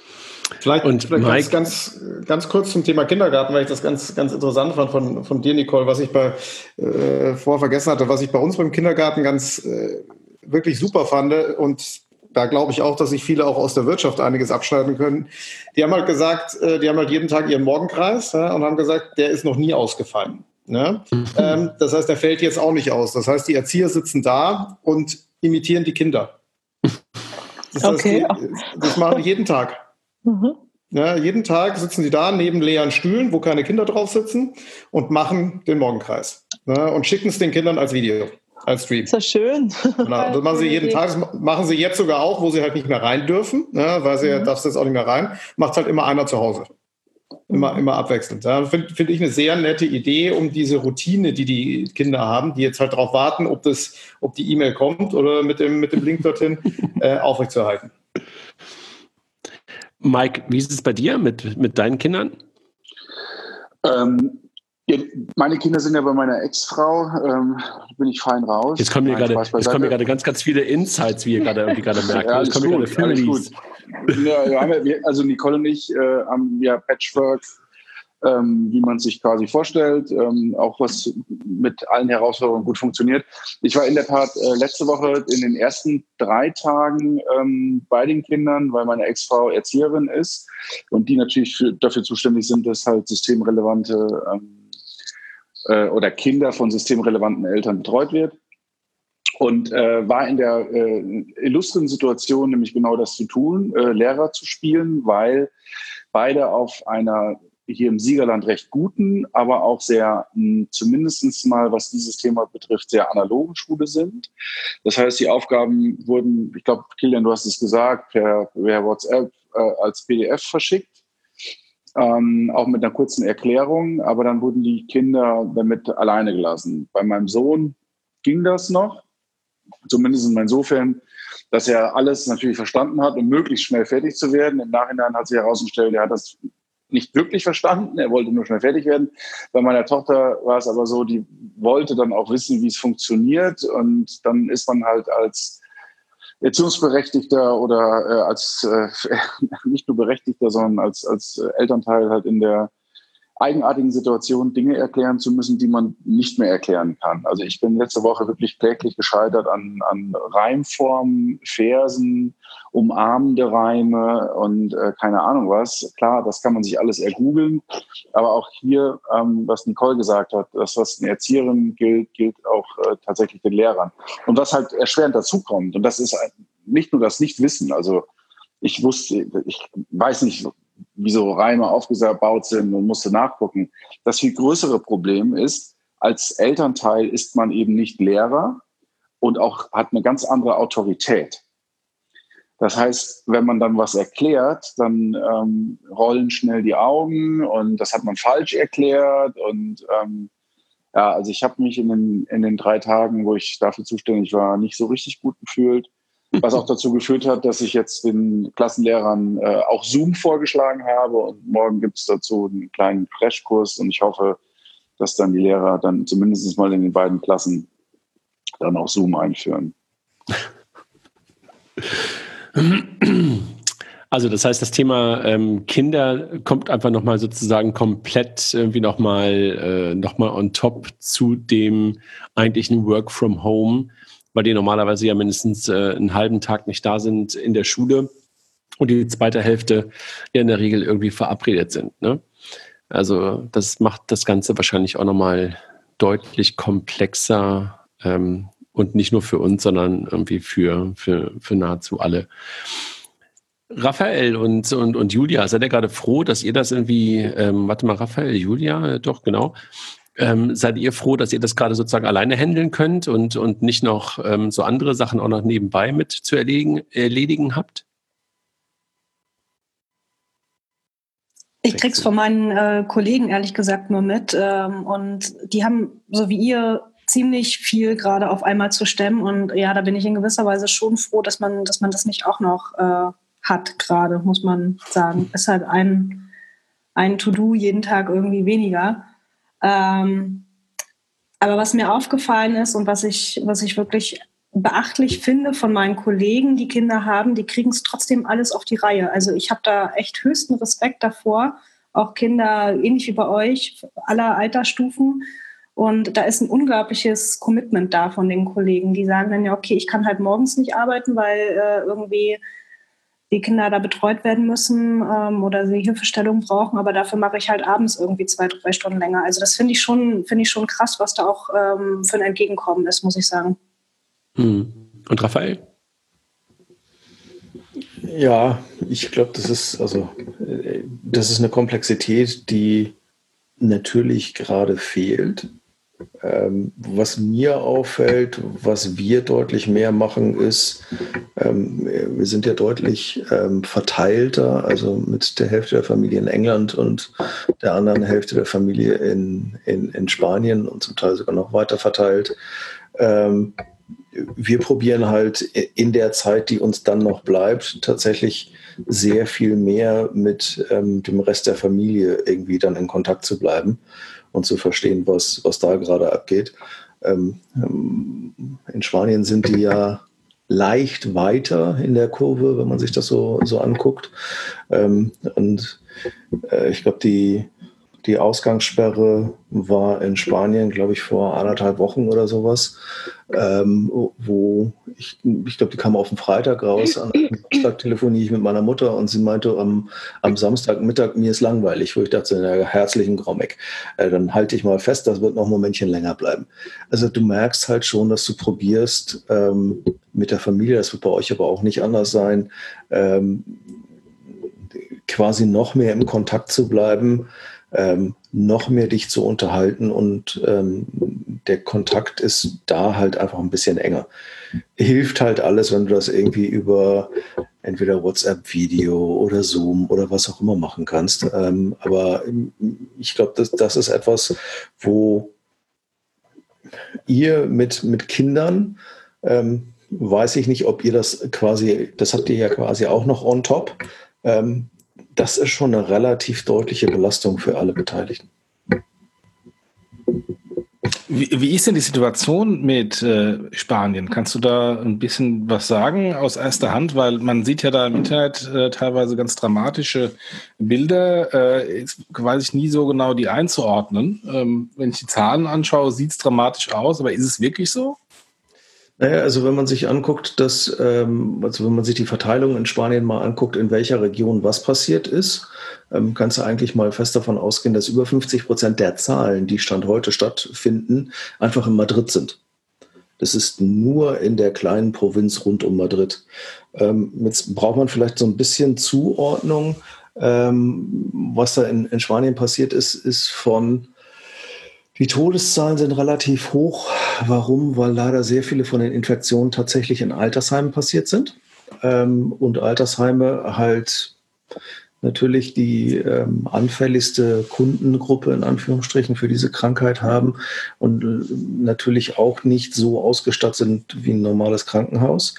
Vielleicht Mike, ganz kurz zum Thema Kindergarten, weil ich das ganz interessant fand von dir, Nicole, was ich vorher vergessen hatte, was ich bei uns beim Kindergarten ganz wirklich super fand. Und da glaube ich auch, dass sich viele auch aus der Wirtschaft einiges abschneiden können. Die haben halt gesagt, die haben halt jeden Tag ihren Morgenkreis, ja, und haben gesagt, der ist noch nie ausgefallen. Ne? Das heißt, der fällt jetzt auch nicht aus. Das heißt, die Erzieher sitzen da und imitieren die Kinder. Das heißt, das machen die jeden Tag. Ja, jeden Tag sitzen sie da neben leeren Stühlen, wo keine Kinder drauf sitzen, und machen den Morgenkreis. Ne? Und schicken es den Kindern als Video, als Stream. Ist das schön. Genau, das machen sie jeden Tag. Das machen sie jetzt sogar auch, wo sie halt nicht mehr rein dürfen, ne? Weil sie darfst jetzt auch nicht mehr rein. Macht halt immer einer zu Hause. Immer abwechselnd. Ja, finde ich eine sehr nette Idee, um diese Routine, die Kinder haben, die jetzt halt darauf warten, ob die E-Mail kommt oder mit dem Link dorthin, aufrechtzuerhalten. Mike, wie ist es bei dir mit deinen Kindern? Meine Kinder sind ja bei meiner Ex-Frau, bin ich fein raus. Jetzt kommen mir gerade ganz, ganz viele Insights, wie ihr gerade merkt. Ja, alles gut. Ja, also Nicole und ich haben ja Patchwork, wie man sich quasi vorstellt, auch was mit allen Herausforderungen gut funktioniert. Ich war in der Tat letzte Woche in den ersten 3 Tagen bei den Kindern, weil meine Ex-Frau Erzieherin ist und die natürlich dafür zuständig sind, dass halt systemrelevante oder Kinder von systemrelevanten Eltern betreut wird. Und war in der illustren Situation, nämlich genau das zu tun, Lehrer zu spielen, weil beide auf einer hier im Siegerland recht guten, aber auch sehr, zumindest mal, was dieses Thema betrifft, sehr analogen Schule sind. Das heißt, die Aufgaben wurden, ich glaube, Kilian, du hast es gesagt, per WhatsApp als PDF verschickt, auch mit einer kurzen Erklärung, aber dann wurden die Kinder damit alleine gelassen. Bei meinem Sohn ging das noch, zumindest insofern, dass er alles natürlich verstanden hat, um möglichst schnell fertig zu werden. Im Nachhinein hat sich herausgestellt, er hat das nicht wirklich verstanden, er wollte nur schnell fertig werden. Bei meiner Tochter war es aber so, die wollte dann auch wissen, wie es funktioniert, und dann ist man halt als Erziehungsberechtigter oder als nicht nur Berechtigter, sondern als Elternteil halt in der eigenartigen Situation, Dinge erklären zu müssen, die man nicht mehr erklären kann. Also ich bin letzte Woche wirklich kläglich gescheitert an Reimformen, Versen, umarmende Reime und keine Ahnung was. Klar, das kann man sich alles ergoogeln, aber auch hier, was Nicole gesagt hat, das, was eine Erzieherin gilt auch tatsächlich den Lehrern. Und was halt erschwerend dazu kommt, und das ist nicht nur das Nichtwissen, also ich weiß nicht, wie so Reime aufgebaut sind und musste nachgucken. Das viel größere Problem ist, als Elternteil ist man eben nicht Lehrer und auch hat eine ganz andere Autorität. Das heißt, wenn man dann was erklärt, dann rollen schnell die Augen und das hat man falsch erklärt. Und also ich habe mich in den 3 Tagen, wo ich dafür zuständig war, nicht so richtig gut gefühlt. Was auch dazu geführt hat, dass ich jetzt den Klassenlehrern auch Zoom vorgeschlagen habe, und morgen gibt es dazu einen kleinen Crashkurs, und ich hoffe, dass dann die Lehrer dann zumindest mal in den beiden Klassen dann auch Zoom einführen. Also das heißt, das Thema Kinder kommt einfach nochmal sozusagen komplett irgendwie nochmal on top zu dem eigentlichen Work from Home, weil die normalerweise ja mindestens einen halben Tag nicht da sind in der Schule und die zweite Hälfte ja in der Regel irgendwie verabredet sind. Ne? Also das macht das Ganze wahrscheinlich auch nochmal deutlich komplexer und nicht nur für uns, sondern irgendwie für nahezu alle. Raphael und Julia, seid ihr gerade froh, dass ihr das irgendwie, Raphael, Julia, doch, genau. Seid ihr froh, dass ihr das gerade sozusagen alleine handeln könnt und nicht noch so andere Sachen auch noch nebenbei mit zu erledigen habt? Ich krieg's von meinen Kollegen ehrlich gesagt nur mit, und die haben, so wie ihr, ziemlich viel gerade auf einmal zu stemmen, und ja, da bin ich in gewisser Weise schon froh, dass man das nicht auch noch hat gerade, muss man sagen. Ist halt ein To-Do jeden Tag irgendwie weniger. Aber was mir aufgefallen ist und was ich wirklich beachtlich finde von meinen Kollegen, die Kinder haben, die kriegen es trotzdem alles auf die Reihe. Also ich habe da echt höchsten Respekt davor, auch Kinder, ähnlich wie bei euch, aller Altersstufen. Und da ist ein unglaubliches Commitment da von den Kollegen. Die sagen dann ja, okay, ich kann halt morgens nicht arbeiten, weil irgendwie die Kinder da betreut werden müssen oder sie Hilfestellung brauchen, aber dafür mache ich halt abends irgendwie 2-3 Stunden länger. Also das finde ich schon krass, was da auch für ein Entgegenkommen ist, muss ich sagen. Und Raphael? Ja, ich glaube, das ist eine Komplexität, die natürlich gerade fehlt. Was mir auffällt, was wir deutlich mehr machen, ist, wir sind ja deutlich verteilter, also mit der Hälfte der Familie in England und der anderen Hälfte der Familie in Spanien und zum Teil sogar noch weiter verteilt. Wir probieren halt in der Zeit, die uns dann noch bleibt, tatsächlich sehr viel mehr mit dem Rest der Familie irgendwie dann in Kontakt zu bleiben und zu verstehen, was da gerade abgeht. In Spanien sind die ja leicht weiter in der Kurve, wenn man sich das so anguckt. Und ich glaube, die Ausgangssperre war in Spanien, glaube ich, vor 1,5 Wochen oder sowas, wo ich glaube, die kam auf den Freitag raus. Am Samstag telefoniere ich mit meiner Mutter und sie meinte am Samstagmittag, mir ist langweilig, wo ich dachte, na, herzlichen Grommeck, dann halte ich mal fest, das wird noch ein Momentchen länger bleiben. Also du merkst halt schon, dass du probierst mit der Familie, das wird bei euch aber auch nicht anders sein, quasi noch mehr im Kontakt zu bleiben, noch mehr dich zu unterhalten und der Kontakt ist da halt einfach ein bisschen enger. Hilft halt alles, wenn du das irgendwie über entweder WhatsApp-Video oder Zoom oder was auch immer machen kannst. Aber ich glaube, das ist etwas, wo ihr mit Kindern, weiß ich nicht, ob ihr das quasi, das habt ihr ja quasi auch noch on top, das ist schon eine relativ deutliche Belastung für alle Beteiligten. Wie ist denn die Situation mit Spanien? Kannst du da ein bisschen was sagen aus erster Hand? Weil man sieht ja da im Internet teilweise ganz dramatische Bilder. Weiß ich nie so genau, die einzuordnen. Wenn ich die Zahlen anschaue, sieht es dramatisch aus. Aber ist es wirklich so? Naja, also wenn man sich anguckt, wenn man sich die Verteilung in Spanien mal anguckt, in welcher Region was passiert ist, kannst du eigentlich mal fest davon ausgehen, dass über 50% der Zahlen, die Stand heute stattfinden, einfach in Madrid sind. Das ist nur in der kleinen Provinz rund um Madrid. Jetzt braucht man vielleicht so ein bisschen Zuordnung. Was da in Spanien passiert ist die Todeszahlen sind relativ hoch. Warum? Weil leider sehr viele von den Infektionen tatsächlich in Altersheimen passiert sind. Und Altersheime halt natürlich die anfälligste Kundengruppe in Anführungsstrichen für diese Krankheit haben und natürlich auch nicht so ausgestattet sind wie ein normales Krankenhaus.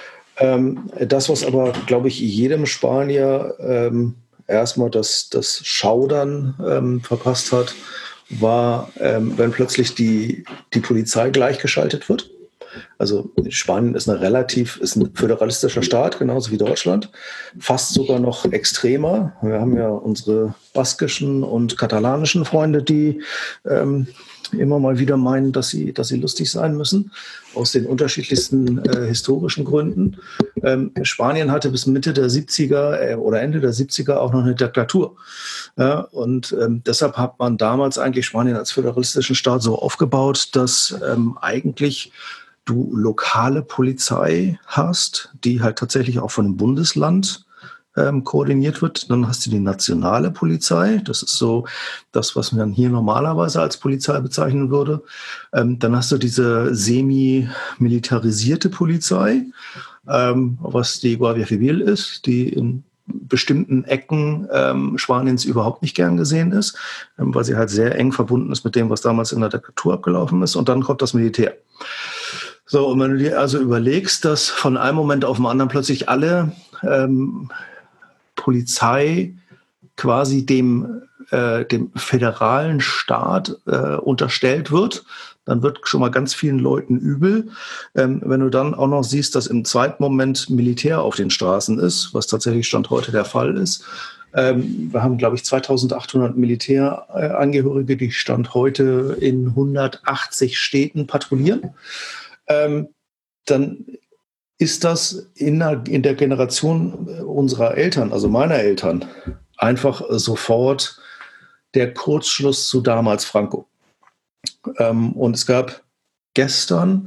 Das, was aber, glaube ich, jedem Spanier erstmal das Schaudern verpasst hat, war, wenn plötzlich die Polizei gleichgeschaltet wird. Also Spanien ist ein föderalistischer Staat, genauso wie Deutschland, fast sogar noch extremer. Wir haben ja unsere baskischen und katalanischen Freunde, die immer mal wieder meinen, dass sie lustig sein müssen, aus den unterschiedlichsten historischen Gründen. Spanien hatte bis Mitte der 70er oder Ende der 70er auch noch eine Diktatur. Ja, und deshalb hat man damals eigentlich Spanien als föderalistischen Staat so aufgebaut, dass eigentlich du lokale Polizei hast, die halt tatsächlich auch von dem Bundesland koordiniert wird. Dann hast du die nationale Polizei. Das ist so das, was man hier normalerweise als Polizei bezeichnen würde. Dann hast du diese semi-militarisierte Polizei, was die Guardia Civil ist, die in bestimmten Ecken Spaniens überhaupt nicht gern gesehen ist, weil sie halt sehr eng verbunden ist mit dem, was damals in der Diktatur abgelaufen ist. Und dann kommt das Militär. So, und wenn du dir also überlegst, dass von einem Moment auf den anderen plötzlich alle Polizei quasi dem föderalen Staat unterstellt wird, dann wird schon mal ganz vielen Leuten übel. Wenn du dann auch noch siehst, dass im zweiten Moment Militär auf den Straßen ist, was tatsächlich Stand heute der Fall ist. Wir haben, glaube ich, 2800 Militärangehörige, die Stand heute in 180 Städten patrouillieren. Dann ist das in der Generation unserer Eltern, also meiner Eltern, einfach sofort der Kurzschluss zu damals Franco. Und es gab gestern,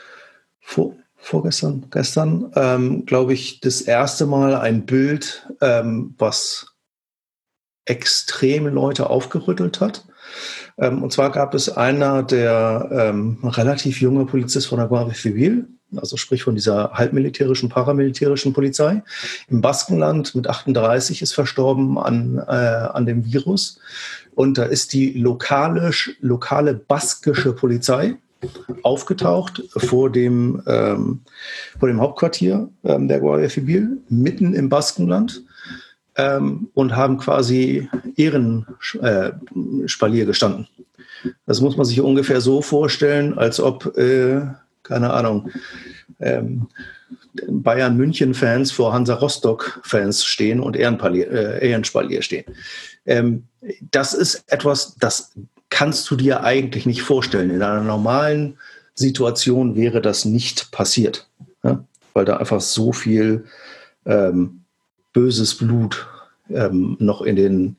glaube ich, das erste Mal ein Bild, was extreme Leute aufgerüttelt hat. Und zwar gab es einer, der relativ junge Polizist von der Guardia Civil, also sprich von dieser halbmilitärischen, paramilitärischen Polizei, im Baskenland mit 38 ist verstorben an dem Virus. Und da ist die lokale baskische Polizei aufgetaucht vor dem Hauptquartier der Guardia Civil, mitten im Baskenland, und haben quasi Ehrenspalier gestanden. Das muss man sich ungefähr so vorstellen, als ob, keine Ahnung, Bayern-München-Fans vor Hansa-Rostock-Fans stehen und Ehrenspalier stehen. Das ist etwas, das kannst du dir eigentlich nicht vorstellen. In einer normalen Situation wäre das nicht passiert, ja? Weil da einfach so viel böses Blut noch in den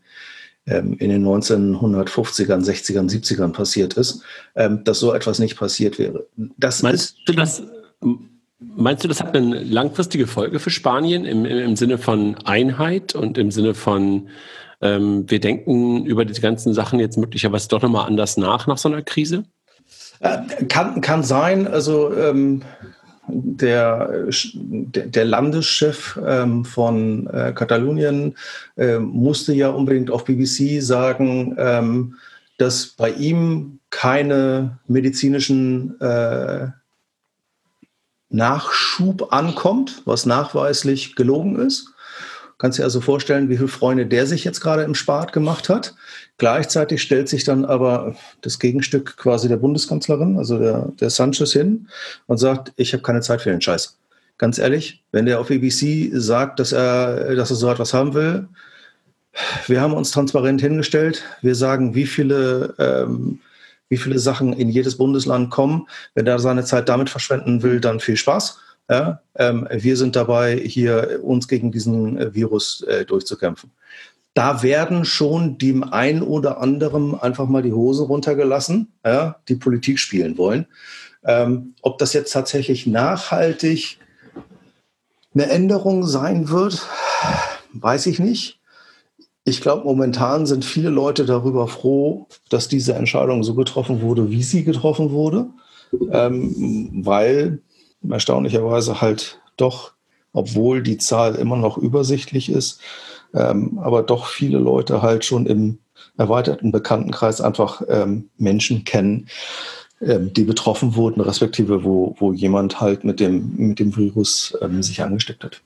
1950ern, 60ern, 70ern passiert ist, dass so etwas nicht passiert wäre. Meinst du, das hat eine langfristige Folge für Spanien im Sinne von Einheit und im Sinne von wir denken über diese ganzen Sachen jetzt möglicherweise doch nochmal anders nach so einer Krise? Kann sein. Also der Landeschef von Katalonien musste ja unbedingt auf BBC sagen, dass bei ihm keine medizinischen Nachschub ankommt, was nachweislich gelogen ist. Kannst dir also vorstellen, wie viele Freunde der sich jetzt gerade im Spagat gemacht hat. Gleichzeitig stellt sich dann aber das Gegenstück quasi der Bundeskanzlerin, also der Sanchez, hin und sagt, ich habe keine Zeit für den Scheiß. Ganz ehrlich, wenn der auf BBC sagt, dass er so etwas haben will, wir haben uns transparent hingestellt. Wir sagen, wie viele Sachen in jedes Bundesland kommen. Wenn er seine Zeit damit verschwenden will, dann viel Spaß. Ja, wir sind dabei, hier uns gegen diesen Virus durchzukämpfen. Da werden schon dem einen oder anderen einfach mal die Hose runtergelassen, ja, die Politik spielen wollen. Ob das jetzt tatsächlich nachhaltig eine Änderung sein wird, weiß ich nicht. Ich glaube, momentan sind viele Leute darüber froh, dass diese Entscheidung so getroffen wurde, wie sie getroffen wurde, weil erstaunlicherweise halt doch, obwohl die Zahl immer noch übersichtlich ist, aber doch viele Leute halt schon im erweiterten Bekanntenkreis einfach Menschen kennen, die betroffen wurden, respektive wo jemand halt mit dem Virus sich angesteckt hat.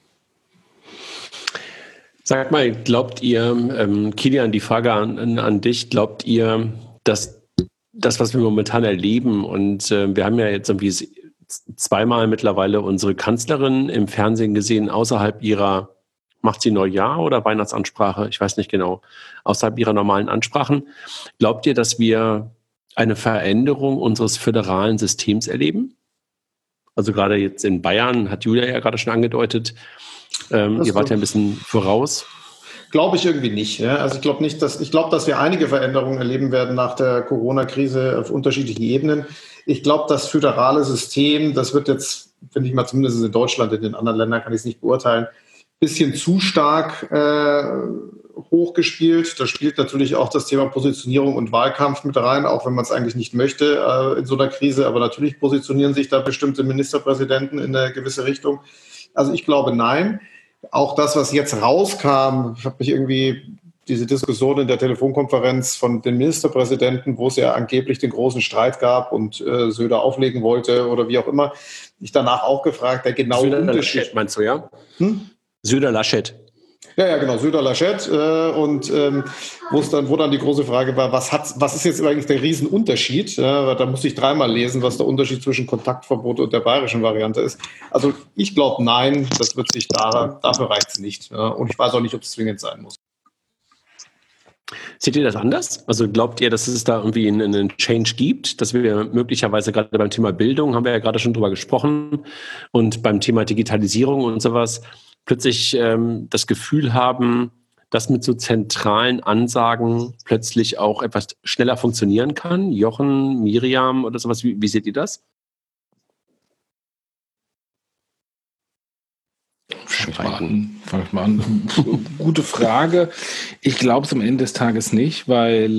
Sag mal, glaubt ihr, Kilian, die Frage an dich, glaubt ihr, dass das, was wir momentan erleben, und wir haben ja jetzt irgendwie zweimal mittlerweile unsere Kanzlerin im Fernsehen gesehen, außerhalb ihrer, macht sie Neujahr oder Weihnachtsansprache? Ich weiß nicht genau. Außerhalb ihrer normalen Ansprachen. Glaubt ihr, dass wir eine Veränderung unseres föderalen Systems erleben? Also gerade jetzt in Bayern, hat Julia ja gerade schon angedeutet, ihr wart ja ein bisschen voraus. Glaube ich irgendwie nicht. Ja? Also ich glaube, dass wir einige Veränderungen erleben werden nach der Corona-Krise auf unterschiedlichen Ebenen. Ich glaube, das föderale System, das wird jetzt, finde ich mal, zumindest in Deutschland, in den anderen Ländern kann ich es nicht beurteilen, ein bisschen zu stark hochgespielt. Da spielt natürlich auch das Thema Positionierung und Wahlkampf mit rein, auch wenn man es eigentlich nicht möchte in so einer Krise. Aber natürlich positionieren sich da bestimmte Ministerpräsidenten in eine gewisse Richtung. Also ich glaube, nein. Auch das, was jetzt rauskam, ich habe mich irgendwie diese Diskussion in der Telefonkonferenz von den Ministerpräsidenten, wo es ja angeblich den großen Streit gab und Söder auflegen wollte oder wie auch immer, ich danach auch gefragt, der genaue Söder-Laschet meinst du, ja? Söder-Laschet. Ja, genau, Söder-Laschet. Wo dann die große Frage war, was ist jetzt eigentlich der Riesenunterschied? Da musste ich dreimal lesen, was der Unterschied zwischen Kontaktverbot und der bayerischen Variante ist. Also ich glaube, nein, das wird sich dafür reicht es nicht. Und ich weiß auch nicht, ob es zwingend sein muss. Seht ihr das anders? Also glaubt ihr, dass es da irgendwie einen Change gibt, dass wir möglicherweise gerade beim Thema Bildung, haben wir ja gerade schon drüber gesprochen, und beim Thema Digitalisierung und sowas, plötzlich das Gefühl haben, dass mit so zentralen Ansagen plötzlich auch etwas schneller funktionieren kann? Jochen, Miriam oder sowas, wie seht ihr das? Fang ich mal an. Gute Frage. Ich glaube es am Ende des Tages nicht, weil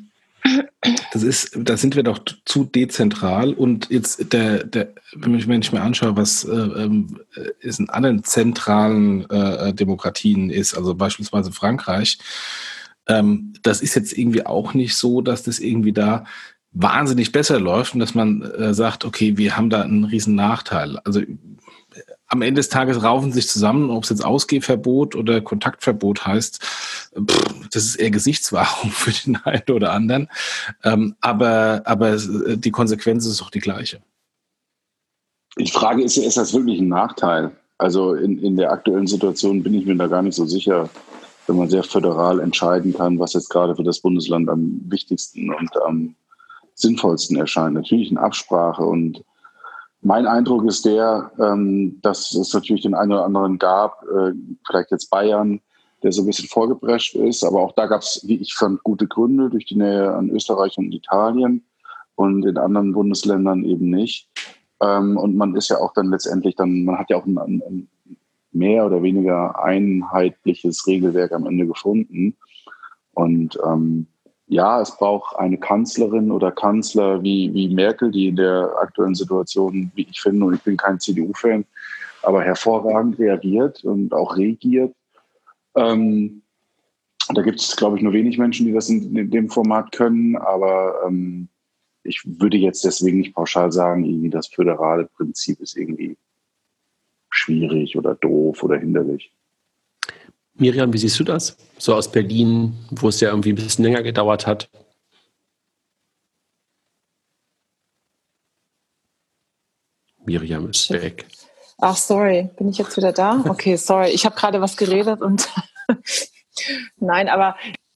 da sind wir doch zu dezentral. Und jetzt wenn ich mir anschaue, was es in anderen zentralen Demokratien ist, also beispielsweise Frankreich, das ist jetzt irgendwie auch nicht so, dass das irgendwie da wahnsinnig besser läuft und dass man sagt, okay, wir haben da einen riesen Nachteil. Also am Ende des Tages raufen sich zusammen, ob es jetzt Ausgehverbot oder Kontaktverbot heißt, das ist eher Gesichtswahrung für den einen oder anderen. Aber die Konsequenz ist doch die gleiche. Die Frage ist das wirklich ein Nachteil? Also in der aktuellen Situation bin ich mir da gar nicht so sicher, wenn man sehr föderal entscheiden kann, was jetzt gerade für das Bundesland am wichtigsten und am sinnvollsten erscheint. Natürlich in Absprache, und mein Eindruck ist der, dass es natürlich den einen oder anderen gab, vielleicht jetzt Bayern, der so ein bisschen vorgeprescht ist. Aber auch da gab es, wie ich fand, gute Gründe durch die Nähe an Österreich und Italien, und in anderen Bundesländern eben nicht. Und man ist ja auch dann letztendlich man hat ja auch ein mehr oder weniger einheitliches Regelwerk am Ende gefunden. Und ja, es braucht eine Kanzlerin oder Kanzler wie Merkel, die in der aktuellen Situation, wie ich finde, und ich bin kein CDU-Fan, aber hervorragend reagiert und auch regiert. Da gibt es, glaube ich, nur wenig Menschen, die das in dem Format können, aber ich würde jetzt deswegen nicht pauschal sagen, irgendwie das föderale Prinzip ist irgendwie schwierig oder doof oder hinderlich. Miriam, wie siehst du das? So aus Berlin, wo es ja irgendwie ein bisschen länger gedauert hat. Miriam ist weg. Ach, sorry, bin ich jetzt wieder da? Okay, sorry, ich habe gerade was geredet und nein, aber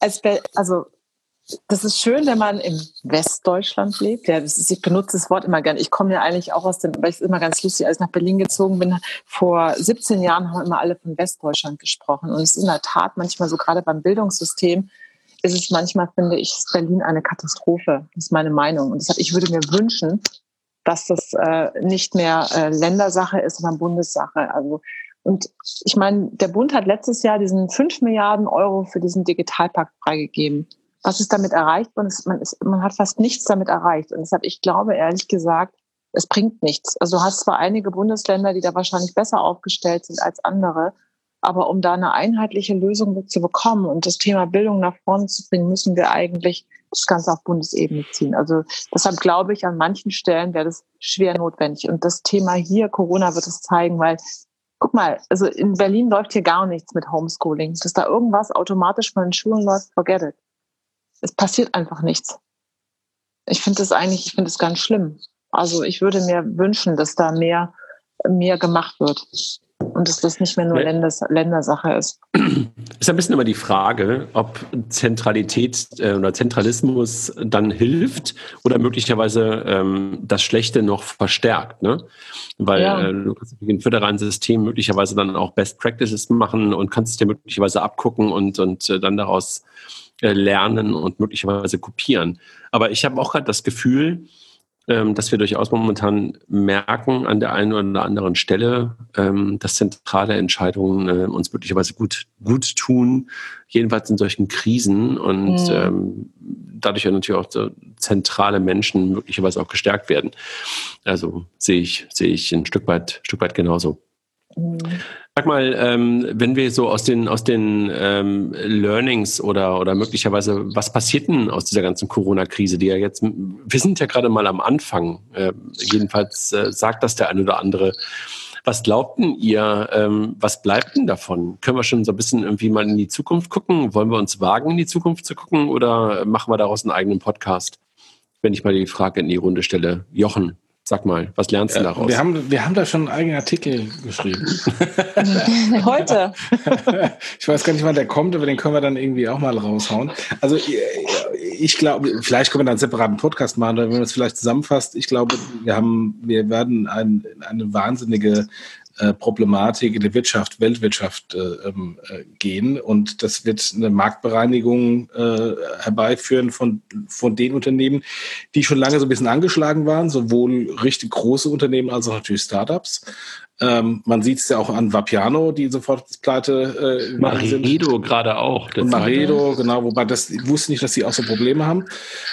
das ist schön, wenn man in Westdeutschland lebt. Ja, ich benutze das Wort immer gerne. Ich komme ja eigentlich auch weil ich es immer ganz lustig, als ich nach Berlin gezogen bin. Vor 17 Jahren haben immer alle von Westdeutschland gesprochen. Und es ist in der Tat manchmal so, gerade beim Bildungssystem, ist es manchmal, finde ich, ist Berlin eine Katastrophe. Das ist meine Meinung. Und deshalb, ich würde mir wünschen, dass das nicht mehr Ländersache ist, sondern Bundessache. Also, und ich meine, der Bund hat letztes Jahr diesen 5 Milliarden Euro für diesen Digitalpakt freigegeben. Was ist damit erreicht? Man hat fast nichts damit erreicht. Und deshalb, ich glaube, ehrlich gesagt, es bringt nichts. Also du hast zwar einige Bundesländer, die da wahrscheinlich besser aufgestellt sind als andere, aber um da eine einheitliche Lösung zu bekommen und das Thema Bildung nach vorne zu bringen, müssen wir eigentlich das Ganze auf Bundesebene ziehen. Also deshalb glaube ich, an manchen Stellen wäre das schwer notwendig. Und das Thema hier, Corona, wird es zeigen, weil, guck mal, also in Berlin läuft hier gar nichts mit Homeschooling. Dass da irgendwas automatisch von den Schulen läuft, forget it. Es passiert einfach nichts. Ich finde das ganz schlimm. Also ich würde mir wünschen, dass da mehr gemacht wird und dass das nicht mehr nur Ländersache ist. Ist ein bisschen immer die Frage, ob Zentralität oder Zentralismus dann hilft oder möglicherweise das Schlechte noch verstärkt, ne? Weil du kannst im föderalen System möglicherweise dann auch Best Practices machen und kannst es dir möglicherweise abgucken und dann daraus lernen und möglicherweise kopieren. Aber ich habe auch gerade das Gefühl, dass wir durchaus momentan merken an der einen oder anderen Stelle, dass zentrale Entscheidungen uns möglicherweise gut tun, jedenfalls in solchen Krisen, und dadurch natürlich auch so zentrale Menschen möglicherweise auch gestärkt werden. Also sehe ich ein Stück weit genauso. Sag mal, wenn wir so aus den Learnings oder möglicherweise, was passiert denn aus dieser ganzen Corona-Krise, die ja jetzt, wir sind ja gerade mal am Anfang, jedenfalls sagt das der eine oder andere. Was glaubt denn ihr, was bleibt denn davon? Können wir schon so ein bisschen irgendwie mal in die Zukunft gucken? Wollen wir uns wagen, in die Zukunft zu gucken oder machen wir daraus einen eigenen Podcast? Wenn ich mal die Frage in die Runde stelle. Jochen, sag mal, was lernst du daraus? Wir haben da schon einen eigenen Artikel geschrieben. Heute. Ich weiß gar nicht, wann der kommt, aber den können wir dann irgendwie auch mal raushauen. Also ich glaube, vielleicht können wir dann einen separaten Podcast machen, oder wenn man es vielleicht zusammenfasst. Ich glaube, wir werden eine wahnsinnige Problematik in der Weltwirtschaft gehen, und das wird eine Marktbereinigung herbeiführen von den Unternehmen, die schon lange so ein bisschen angeschlagen waren, sowohl richtig große Unternehmen als auch natürlich Startups. Man sieht es ja auch an Vapiano, die sofort pleite Maredo gerade auch. Und Maredo, genau, wobei ich wusste nicht, dass die auch so Probleme haben.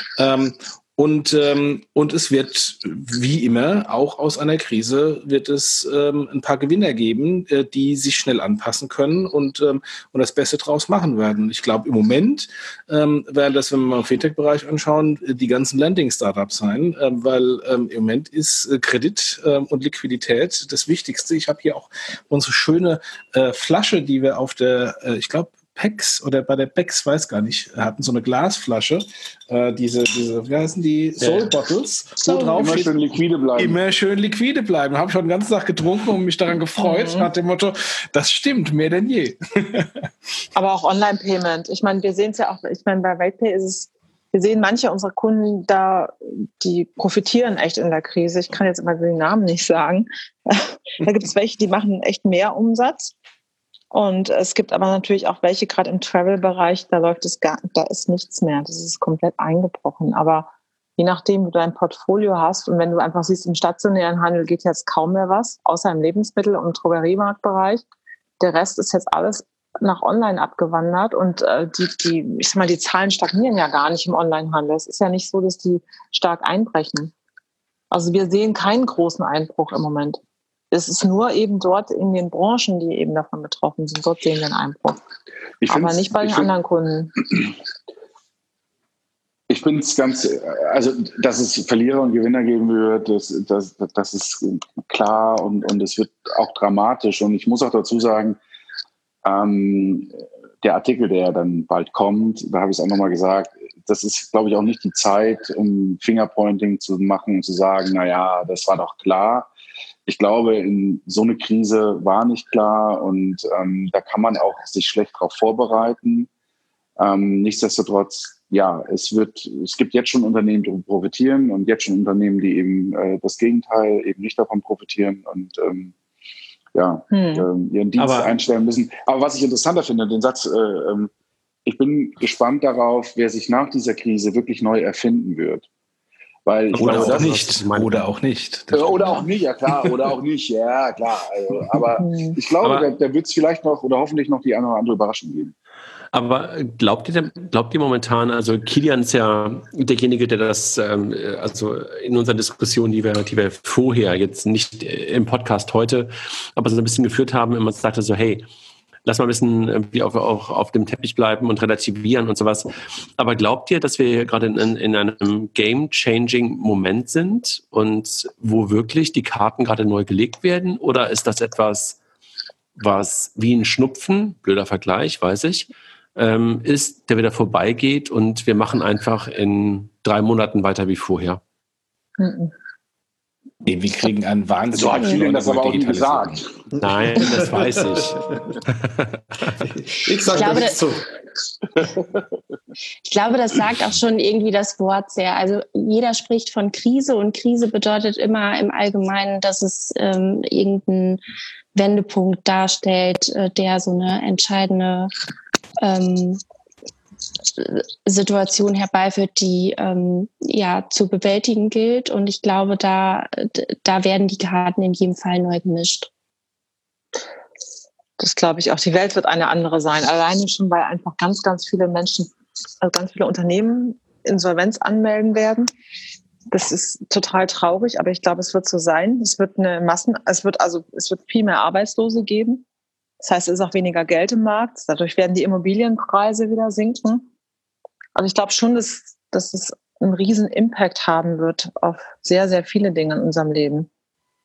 Und es wird, wie immer, auch aus einer Krise wird es ein paar Gewinner geben, die sich schnell anpassen können und das Beste draus machen werden. Ich glaube, im Moment werden das, wenn wir mal den Fintech-Bereich anschauen, die ganzen Landing-Startups sein, weil im Moment ist Kredit und Liquidität das Wichtigste. Ich habe hier auch unsere schöne Flasche, die wir auf der, ich glaube, PEX oder bei der PEX, weiß gar nicht, hatten so eine Glasflasche, diese, wie heißen die, Soul Bottles, wo drauf immer schön liquide bleiben. Immer schön liquide bleiben. Habe ich heute den ganzen Tag getrunken und mich daran gefreut, nach dem Motto, das stimmt, mehr denn je. Aber auch Online-Payment. Ich meine, wir sehen es ja auch, bei WaitPay ist es, wir sehen manche unserer Kunden da, die profitieren echt in der Krise. Ich kann jetzt immer den Namen nicht sagen. Da gibt es welche, die machen echt mehr Umsatz. Und es gibt aber natürlich auch welche, gerade im Travel-Bereich, da ist nichts mehr. Das ist komplett eingebrochen. Aber je nachdem, wie du dein Portfolio hast und wenn du einfach siehst, im stationären Handel geht jetzt kaum mehr was, außer im Lebensmittel- und Drogeriemarktbereich. Der Rest ist jetzt alles nach online abgewandert und die Zahlen stagnieren ja gar nicht im Onlinehandel. Es ist ja nicht so, dass die stark einbrechen. Also wir sehen keinen großen Einbruch im Moment. Es ist nur eben dort in den Branchen, die eben davon betroffen sind. Dort sehen wir einen Einbruch. Aber nicht bei den anderen Kunden. Ich finde es also dass es Verlierer und Gewinner geben wird, das ist klar und es wird auch dramatisch. Und ich muss auch dazu sagen, der Artikel, der dann bald kommt, da habe ich es auch nochmal gesagt, das ist, glaube ich, auch nicht die Zeit, um Fingerpointing zu machen und zu sagen, naja, das war doch klar. Ich glaube, in so eine Krise war nicht klar und da kann man auch sich schlecht darauf vorbereiten. Nichtsdestotrotz, ja, es gibt jetzt schon Unternehmen, die profitieren und jetzt schon Unternehmen, die eben das Gegenteil eben nicht davon profitieren und ihren Dienst einstellen müssen. Aber was ich interessanter finde, den Satz, ich bin gespannt darauf, wer sich nach dieser Krise wirklich neu erfinden wird. Weil Oder auch nicht, ja klar, oder auch nicht, ja klar. Also, aber ich glaube, da wird es vielleicht noch oder hoffentlich noch die eine oder andere Überraschung geben. Aber glaubt ihr momentan, also Kilian ist ja derjenige, der das, also in unseren Diskussionen, die wir vorher, jetzt nicht im Podcast heute, aber so ein bisschen geführt haben, immer sagte so, hey, lass mal ein bisschen irgendwie auf dem Teppich bleiben und relativieren und sowas. Aber glaubt ihr, dass wir gerade in einem game-changing Moment sind und wo wirklich die Karten gerade neu gelegt werden? Oder ist das etwas, was wie ein Schnupfen, blöder Vergleich, weiß ich, ist, der wieder vorbeigeht und wir machen einfach in 3 Monaten weiter wie vorher? Nee, wir kriegen einen Wahnsinn. So hat Kilian das aber auch nie gesagt. Nein, das weiß ich. Ich sage da nichts zu. Ich glaube, das sagt auch schon irgendwie das Wort sehr. Also jeder spricht von Krise und Krise bedeutet immer im Allgemeinen, dass es irgendeinen Wendepunkt darstellt, der so eine entscheidende Situation herbeiführt, die zu bewältigen gilt. Und ich glaube, da werden die Karten in jedem Fall neu gemischt. Das glaube ich auch. Die Welt wird eine andere sein. Alleine schon, weil einfach ganz, ganz viele Menschen, also ganz viele Unternehmen Insolvenz anmelden werden. Das ist total traurig, aber ich glaube, es wird so sein. Es wird viel mehr Arbeitslose geben. Das heißt, es ist auch weniger Geld im Markt. Dadurch werden die Immobilienpreise wieder sinken. Also ich glaube schon, dass es einen riesen Impact haben wird auf sehr, sehr viele Dinge in unserem Leben.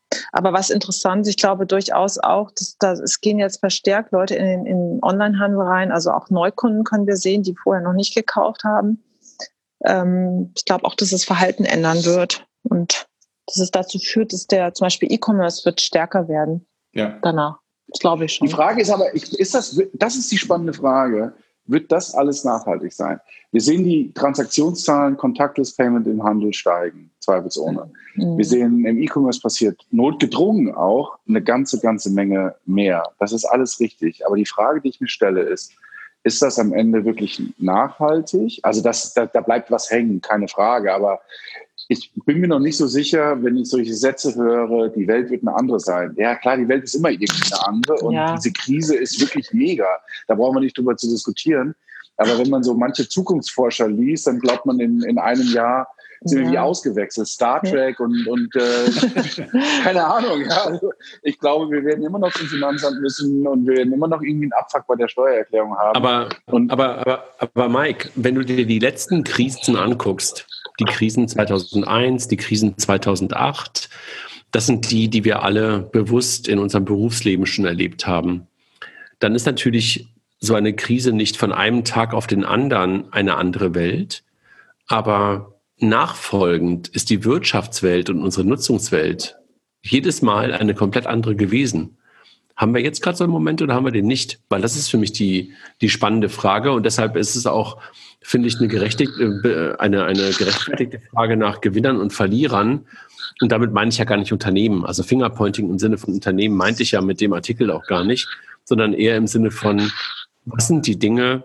Aber was interessant ist, ich glaube durchaus auch, es gehen jetzt verstärkt Leute in den Onlinehandel rein, also auch Neukunden können wir sehen, die vorher noch nicht gekauft haben. Ich glaube auch, dass das Verhalten ändern wird und dass es dazu führt, dass zum Beispiel E-Commerce wird stärker werden danach. Das glaube ich schon. Die Frage ist aber, das ist die spannende Frage, wird das alles nachhaltig sein? Wir sehen die Transaktionszahlen, Contactless Payment im Handel steigen, zweifelsohne. Wir sehen, im E-Commerce passiert notgedrungen auch eine ganze Menge mehr. Das ist alles richtig. Aber die Frage, die ich mir stelle, ist das am Ende wirklich nachhaltig? Also da bleibt was hängen, keine Frage. Aber ich bin mir noch nicht so sicher, wenn ich solche Sätze höre, die Welt wird eine andere sein. Ja klar, die Welt ist immer irgendwie eine andere und diese Krise ist wirklich mega. Da brauchen wir nicht drüber zu diskutieren. Aber wenn man so manche Zukunftsforscher liest, dann glaubt man in einem Jahr sind wir wie ausgewechselt. Star Trek und keine Ahnung. Ja. Also ich glaube, wir werden immer noch zum Finanzamt müssen und wir werden immer noch irgendwie einen Abfuck bei der Steuererklärung haben. Aber Mike, wenn du dir die letzten Krisen anguckst, die Krisen 2001, die Krisen 2008, das sind die wir alle bewusst in unserem Berufsleben schon erlebt haben, dann ist natürlich so eine Krise nicht von einem Tag auf den anderen eine andere Welt, aber nachfolgend ist die Wirtschaftswelt und unsere Nutzungswelt jedes Mal eine komplett andere gewesen. Haben wir jetzt gerade so einen Moment oder haben wir den nicht? Weil das ist für mich die spannende Frage und deshalb ist es auch, finde ich, eine gerechtfertigte Frage nach Gewinnern und Verlierern. Und damit meine ich ja gar nicht Unternehmen. Also Fingerpointing im Sinne von Unternehmen meinte ich ja mit dem Artikel auch gar nicht, sondern eher im Sinne von, was sind die Dinge,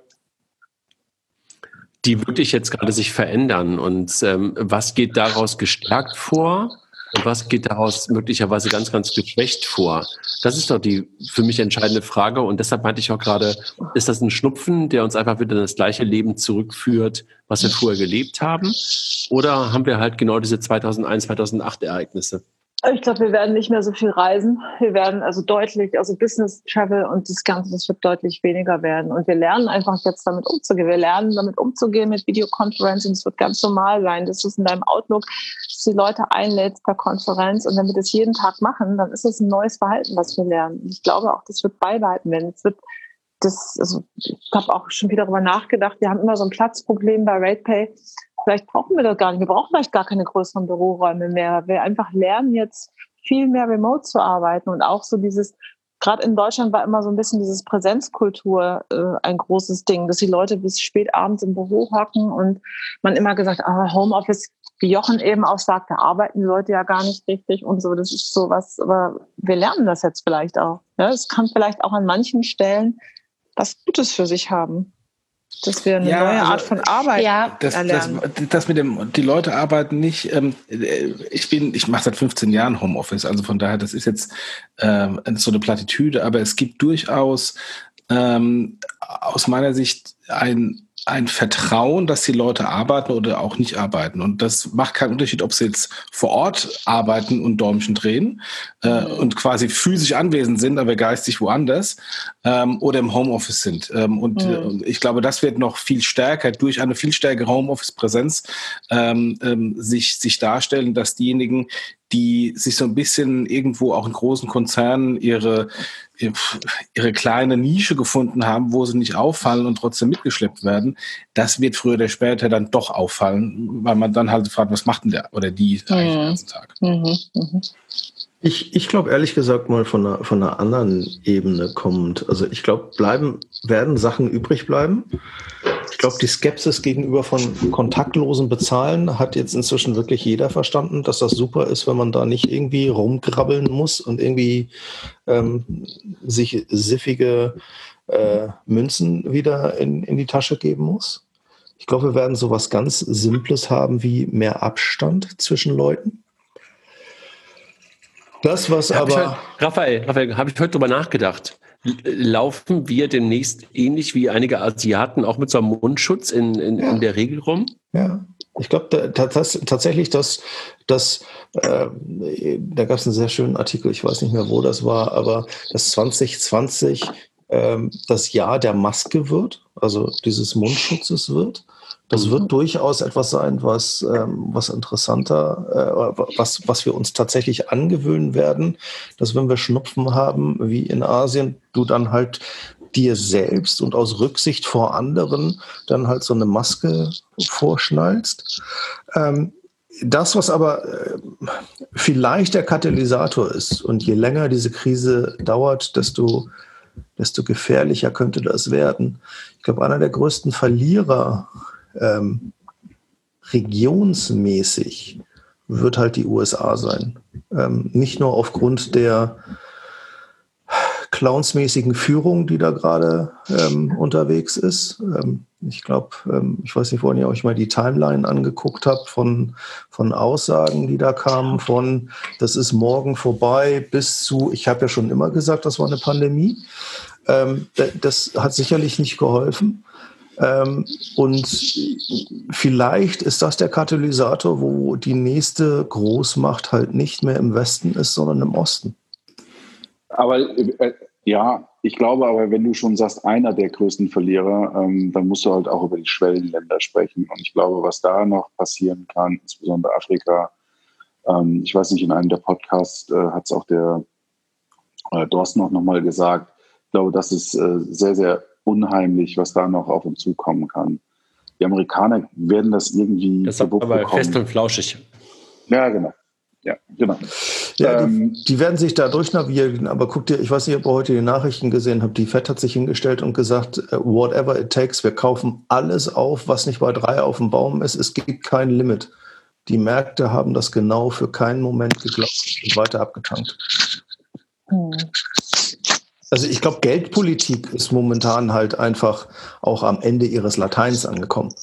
die wirklich jetzt gerade sich verändern und was geht daraus gestärkt vor und was geht daraus möglicherweise ganz geschwächt vor? Das ist doch die für mich entscheidende Frage und deshalb meinte ich auch gerade, ist das ein Schnupfen, der uns einfach wieder in das gleiche Leben zurückführt, was wir vorher gelebt haben? Oder haben wir halt genau diese 2001, 2008 Ereignisse? Ich glaube, wir werden nicht mehr so viel reisen. Wir werden Business Travel und das Ganze, das wird deutlich weniger werden. Und wir lernen einfach jetzt damit umzugehen. Wir lernen damit umzugehen mit Videoconferencing. Das wird ganz normal sein. Das ist in deinem Outlook, dass du die Leute einlädst per Konferenz. Und wenn wir das jeden Tag machen, dann ist es ein neues Verhalten, was wir lernen. Und ich glaube auch, das wird beibehalten werden. Ich habe auch schon wieder darüber nachgedacht. Wir haben immer so ein Platzproblem bei RatePay. Vielleicht brauchen wir das gar nicht. Wir brauchen vielleicht gar keine größeren Büroräume mehr. Wir einfach lernen jetzt viel mehr remote zu arbeiten und auch so gerade in Deutschland war immer so ein bisschen dieses Präsenzkultur ein großes Ding, dass die Leute bis spät abends im Büro hocken und man immer gesagt, Homeoffice, wie Jochen eben auch sagt, da arbeiten die Leute ja gar nicht richtig und so. Das ist sowas, aber wir lernen das jetzt vielleicht auch. Ja, es kann vielleicht auch an manchen Stellen was Gutes für sich haben. Dass wir eine neue Art von Arbeit erlernen. Das mit dem, die Leute arbeiten nicht, ich mache seit 15 Jahren Homeoffice, also von daher, das ist jetzt so eine Plattitüde, aber es gibt durchaus aus meiner Sicht ein Vertrauen, dass die Leute arbeiten oder auch nicht arbeiten. Und das macht keinen Unterschied, ob sie jetzt vor Ort arbeiten und Däumchen drehen und quasi physisch anwesend sind, aber geistig woanders oder im Homeoffice sind. Und ich glaube, das wird noch viel stärker durch eine viel stärkere Homeoffice-Präsenz sich darstellen, dass diejenigen, die sich so ein bisschen irgendwo auch in großen Konzernen ihre kleine Nische gefunden haben, wo sie nicht auffallen und trotzdem mitgeschleppt werden, das wird früher oder später dann doch auffallen, weil man dann halt fragt, was macht denn der oder die eigentlich den ganzen Tag? Ich glaube ehrlich gesagt mal von einer anderen Ebene kommend. Also ich glaube, werden Sachen übrig bleiben. Ich glaube, die Skepsis gegenüber von kontaktlosen Bezahlen hat jetzt inzwischen wirklich jeder verstanden, dass das super ist, wenn man da nicht irgendwie rumgrabbeln muss und irgendwie sich siffige Münzen wieder in die Tasche geben muss. Ich glaube, wir werden sowas ganz Simples haben wie mehr Abstand zwischen Leuten. Das, was aber... Raphael, habe ich heute drüber nachgedacht. Laufen wir demnächst ähnlich wie einige Asiaten auch mit so einem Mundschutz in der Regel rum? Ja, ich glaube tatsächlich, da gab es einen sehr schönen Artikel, ich weiß nicht mehr, wo das war, aber dass 2020 das Jahr der Maske wird, also dieses Mundschutzes wird. Das wird durchaus etwas sein, was interessanter, was wir uns tatsächlich angewöhnen werden, dass wenn wir Schnupfen haben, wie in Asien, du dann halt dir selbst und aus Rücksicht vor anderen dann halt so eine Maske vorschnallst. Das, was aber vielleicht der Katalysator ist, und je länger diese Krise dauert, desto gefährlicher könnte das werden. Ich glaube, einer der größten Verlierer regionsmäßig wird halt die USA sein. Nicht nur aufgrund der clownsmäßigen Führung, die da gerade unterwegs ist. Ich glaube, ich weiß nicht, vorhin ihr euch mal die Timeline angeguckt habt von Aussagen, die da kamen, von das ist morgen vorbei bis zu, ich habe ja schon immer gesagt, das war eine Pandemie. Das hat sicherlich nicht geholfen. Und vielleicht ist das der Katalysator, wo die nächste Großmacht halt nicht mehr im Westen ist, sondern im Osten. Aber ja, ich glaube aber, wenn du schon sagst, einer der größten Verlierer, dann musst du halt auch über die Schwellenländer sprechen. Und ich glaube, was da noch passieren kann, insbesondere Afrika, ich weiß nicht, in einem der Podcasts hat es auch der Dorsten auch nochmal gesagt, ich glaube, das ist sehr, sehr unheimlich, was da noch auf uns zukommen kann. Die Amerikaner werden das irgendwie... Das ist aber fest und flauschig. Ja, genau. Ja, genau. Ja, die werden sich da durchnavigieren, aber guck dir, ich weiß nicht, ob ihr heute die Nachrichten gesehen habt, die FED hat sich hingestellt und gesagt, whatever it takes, wir kaufen alles auf, was nicht bei 3 auf dem Baum ist, es gibt kein Limit. Die Märkte haben das genau für keinen Moment geglaubt und weiter abgetankt. Also ich glaube, Geldpolitik ist momentan halt einfach auch am Ende ihres Lateins angekommen.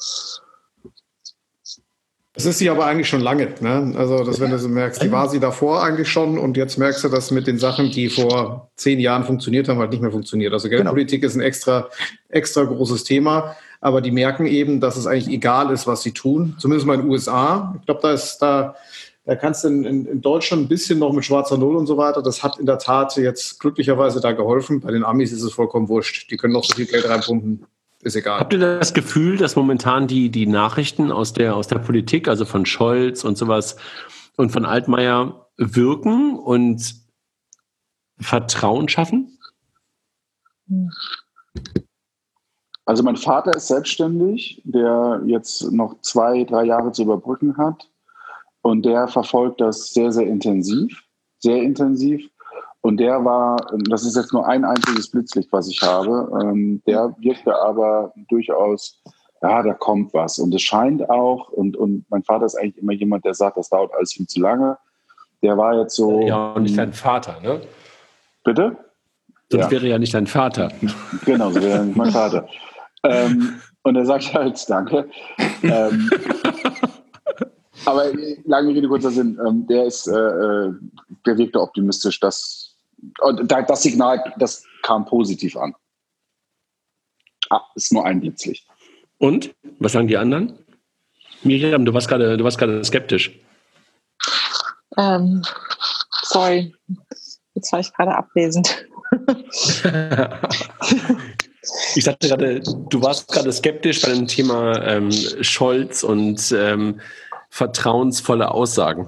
Das ist sie aber eigentlich schon lange. Ne? Also, dass, wenn du so merkst, die war sie davor eigentlich schon und jetzt merkst du, dass mit den Sachen, die vor 10 Jahren funktioniert haben, halt nicht mehr funktioniert. Also Geldpolitik ist ein extra großes Thema, aber die merken eben, dass es eigentlich egal ist, was sie tun. Zumindest mal in den USA. Ich glaube, da kannst du in Deutschland ein bisschen noch mit schwarzer Null und so weiter. Das hat in der Tat jetzt glücklicherweise da geholfen. Bei den Amis ist es vollkommen wurscht. Die können noch so viel Geld reinpumpen. Ist egal. Habt ihr das Gefühl, dass momentan die Nachrichten aus der Politik, also von Scholz und sowas und von Altmaier wirken und Vertrauen schaffen? Also mein Vater ist selbstständig, der jetzt noch 2-3 Jahre zu überbrücken hat und der verfolgt das sehr, sehr intensiv. Und der war, das ist jetzt nur ein einziges Blitzlicht, was ich habe, der wirkte aber durchaus, ja, da kommt was. Und es scheint auch, und mein Vater ist eigentlich immer jemand, der sagt, das dauert alles viel zu lange. Der war jetzt so... Ja, und nicht dein Vater, ne? Bitte? Sonst wäre ja nicht dein Vater. Genau, so wäre ja nicht mein Vater. Und er sagt halt, danke. Aber lange Rede, kurzer Sinn, der wirkte optimistisch, das Signal, das kam positiv an. Ist nur ein Blitzlicht. Und? Was sagen die anderen? Miriam, du warst gerade skeptisch. Sorry, jetzt war ich gerade abwesend. Ich sagte gerade, du warst gerade skeptisch bei dem Thema Scholz und vertrauensvolle Aussagen.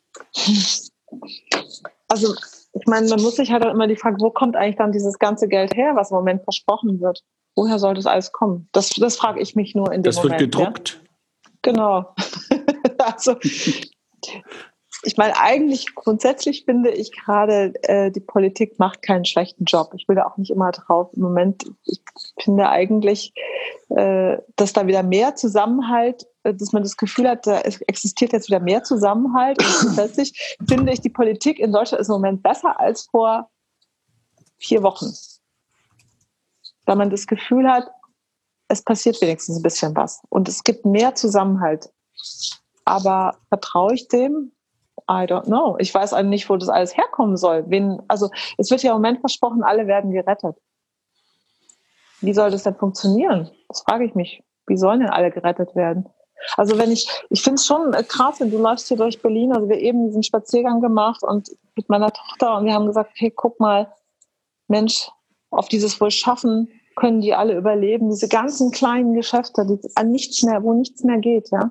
Also ich meine, man muss sich halt auch immer die Frage, wo kommt eigentlich dann dieses ganze Geld her, was im Moment versprochen wird? Woher soll das alles kommen? Das frage ich mich nur in dem Moment. Das wird gedruckt. Ja? Genau. Also ich meine, eigentlich grundsätzlich finde ich gerade, die Politik macht keinen schlechten Job. Ich will da auch nicht immer drauf. Im Moment, ich finde eigentlich, dass da wieder mehr Zusammenhalt, dass man das Gefühl hat, da existiert jetzt wieder mehr Zusammenhalt. Und grundsätzlich finde ich, die Politik in Deutschland ist im Moment besser als vor 4 Wochen. Weil man das Gefühl hat, es passiert wenigstens ein bisschen was. Und es gibt mehr Zusammenhalt. Aber vertraue ich dem? I don't know. Ich weiß auch nicht, wo das alles herkommen soll. Also es wird ja im Moment versprochen, alle werden gerettet. Wie soll das denn funktionieren? Das frage ich mich. Wie sollen denn alle gerettet werden? Also ich finde es schon krass, wenn du läufst hier durch Berlin, also wir eben diesen Spaziergang gemacht und mit meiner Tochter und wir haben gesagt, hey, guck mal, Mensch, auf dieses wohl Schaffen können die alle überleben? Diese ganzen kleinen Geschäfte, wo nichts mehr geht, ja?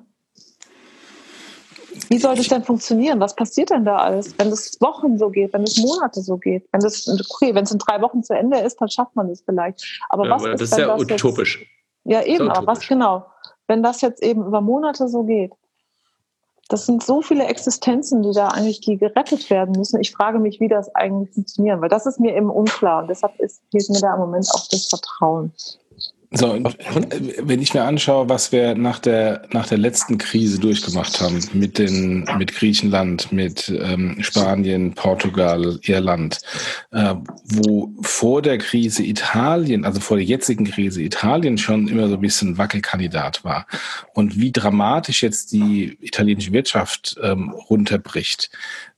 Wie soll das denn funktionieren? Was passiert denn da alles? Wenn es Wochen so geht, wenn es Monate so geht, wenn es in 3 Wochen zu Ende ist, dann schafft man das vielleicht. Aber was ist, das ist ja utopisch. Ja, eben, aber was genau? Wenn das jetzt eben über Monate so geht. Das sind so viele Existenzen, die da eigentlich gerettet werden müssen. Ich frage mich, wie das eigentlich funktioniert, weil das ist mir eben unklar. Und deshalb fehlt mir da im Moment auch das Vertrauen. So, wenn ich mir anschaue, was wir nach der letzten Krise durchgemacht haben, mit Griechenland, mit Spanien, Portugal, Irland, wo vor der Krise Italien, also vor der jetzigen Krise Italien schon immer so ein bisschen Wackelkandidat war und wie dramatisch jetzt die italienische Wirtschaft runterbricht.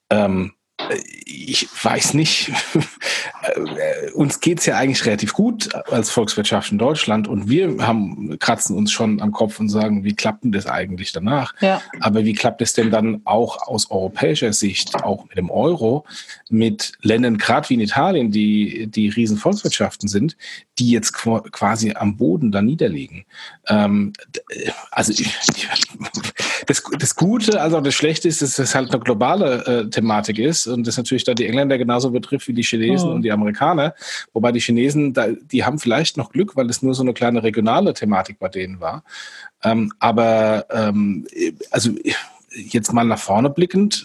Ich weiß nicht, uns geht's ja eigentlich relativ gut als Volkswirtschaft in Deutschland und wir kratzen uns schon am Kopf und sagen, wie klappt denn das eigentlich danach? Ja. Aber wie klappt es denn dann auch aus europäischer Sicht, auch mit dem Euro, mit Ländern, gerade wie in Italien, die riesen Volkswirtschaften sind, die jetzt quasi am Boden da niederliegen? Also das Gute, also das Schlechte ist, dass es halt eine globale Thematik ist und das natürlich da die Engländer genauso betrifft wie die Chinesen und die Amerikaner. Wobei die Chinesen, die haben vielleicht noch Glück, weil es nur so eine kleine regionale Thematik bei denen war. Aber also jetzt mal nach vorne blickend,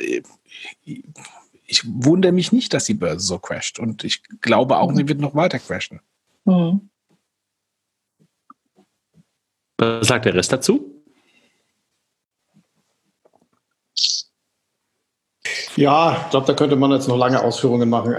ich wundere mich nicht, dass die Börse so crasht. Und ich glaube auch, sie wird noch weiter crashen. Was sagt der Rest dazu? Ja, ich glaube, da könnte man jetzt noch lange Ausführungen machen.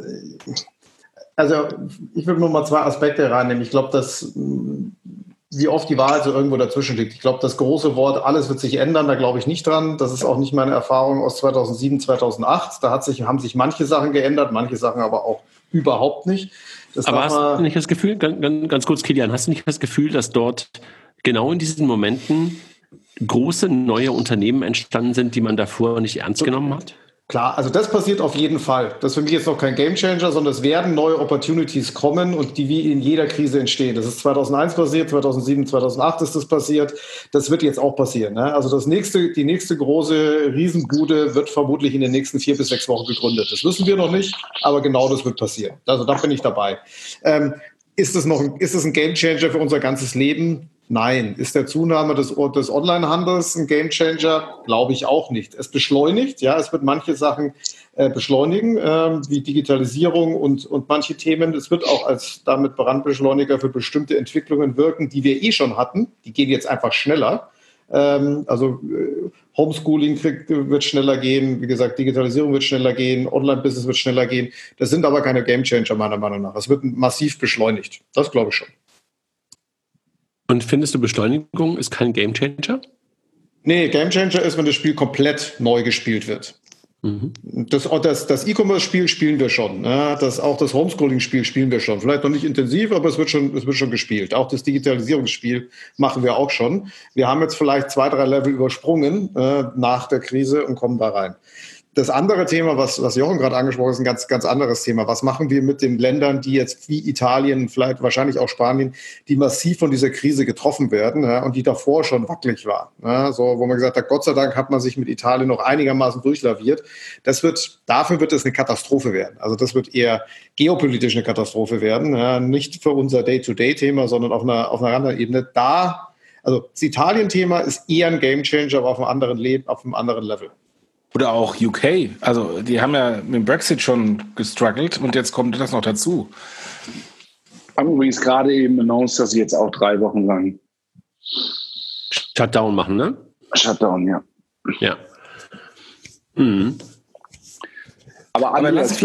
Also ich würde nur mal 2 Aspekte reinnehmen. Ich glaube, dass wie oft die Wahrheit so irgendwo dazwischen liegt. Ich glaube, das große Wort, alles wird sich ändern, da glaube ich nicht dran. Das ist auch nicht meine Erfahrung aus 2007, 2008. Da haben sich manche Sachen geändert, manche Sachen aber auch überhaupt nicht. Aber hast du nicht das Gefühl, ganz kurz, Kilian, hast du nicht das Gefühl, dass dort genau in diesen Momenten große neue Unternehmen entstanden sind, die man davor nicht ernst genommen hat? Klar, also das passiert auf jeden Fall. Das ist für mich jetzt noch kein Gamechanger, sondern es werden neue Opportunities kommen und die wie in jeder Krise entstehen. Das ist 2001 passiert, 2007, 2008 ist das passiert. Das wird jetzt auch passieren. Ne? Also die nächste große Riesenbude wird vermutlich in den nächsten 4 bis 6 Wochen gegründet. Das wissen wir noch nicht, aber genau das wird passieren. Also da bin ich dabei. Ist es ein Gamechanger für unser ganzes Leben? Nein. Ist der Zunahme des Onlinehandels ein Gamechanger? Glaube ich auch nicht. Es beschleunigt, ja, es wird manche Sachen beschleunigen, wie Digitalisierung und manche Themen. Es wird auch als damit Brandbeschleuniger für bestimmte Entwicklungen wirken, die wir schon hatten. Die gehen jetzt einfach schneller. Homeschooling wird schneller gehen, wie gesagt, Digitalisierung wird schneller gehen, Online-Business wird schneller gehen. Das sind aber keine Gamechanger meiner Meinung nach. Es wird massiv beschleunigt. Das glaube ich schon. Und findest du, Beschleunigung ist kein Gamechanger? Nee, Gamechanger ist, wenn das Spiel komplett neu gespielt wird. Mhm. Das E-Commerce-Spiel spielen wir schon. Ne? Auch das Homeschooling-Spiel spielen wir schon. Vielleicht noch nicht intensiv, aber es wird schon gespielt. Auch das Digitalisierungsspiel machen wir auch schon. Wir haben jetzt vielleicht 2, 3 Level übersprungen nach der Krise und kommen da rein. Das andere Thema, was Jochen gerade angesprochen hat, ist ein ganz, ganz anderes Thema. Was machen wir mit den Ländern, die jetzt wie Italien, vielleicht wahrscheinlich auch Spanien, die massiv von dieser Krise getroffen werden, ja, und die davor schon wackelig war. Ja, so, wo man gesagt hat, Gott sei Dank hat man sich mit Italien noch einigermaßen durchlaviert. Dafür wird es eine Katastrophe werden. Also das wird eher geopolitisch eine Katastrophe werden. Ja, nicht für unser Day-to-Day-Thema, sondern auf einer anderen Ebene. Also das Italien-Thema ist eher ein Gamechanger, aber auf einem anderen Level. Oder auch UK. Also die haben ja mit dem Brexit schon gestruggelt und jetzt kommt das noch dazu. Haben übrigens gerade eben announced, dass sie jetzt auch 3 Wochen lang Shutdown machen, ne? Shutdown, ja. Ja. Mhm. Aber André, als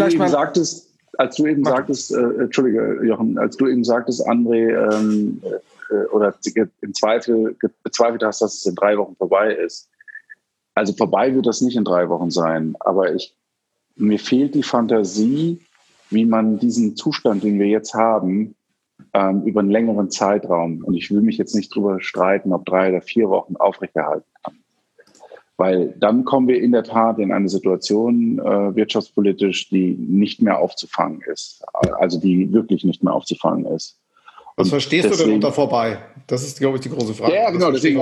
du eben sagtest, Entschuldige, Jochen, als du eben sagtest, André, oder im Zweifel bezweifelt hast, dass es in 3 Wochen vorbei ist. Also vorbei wird das nicht in 3 Wochen sein, aber mir fehlt die Fantasie, wie man diesen Zustand, den wir jetzt haben, über einen längeren Zeitraum, und ich will mich jetzt nicht drüber streiten, ob 3 oder 4 Wochen aufrechterhalten kann. Weil dann kommen wir in der Tat in eine Situation wirtschaftspolitisch, die nicht mehr aufzufangen ist, also die wirklich nicht mehr aufzufangen ist. Was verstehst du denn unter vorbei? Das ist, glaube ich, die große Frage. Ja, genau. Deswegen,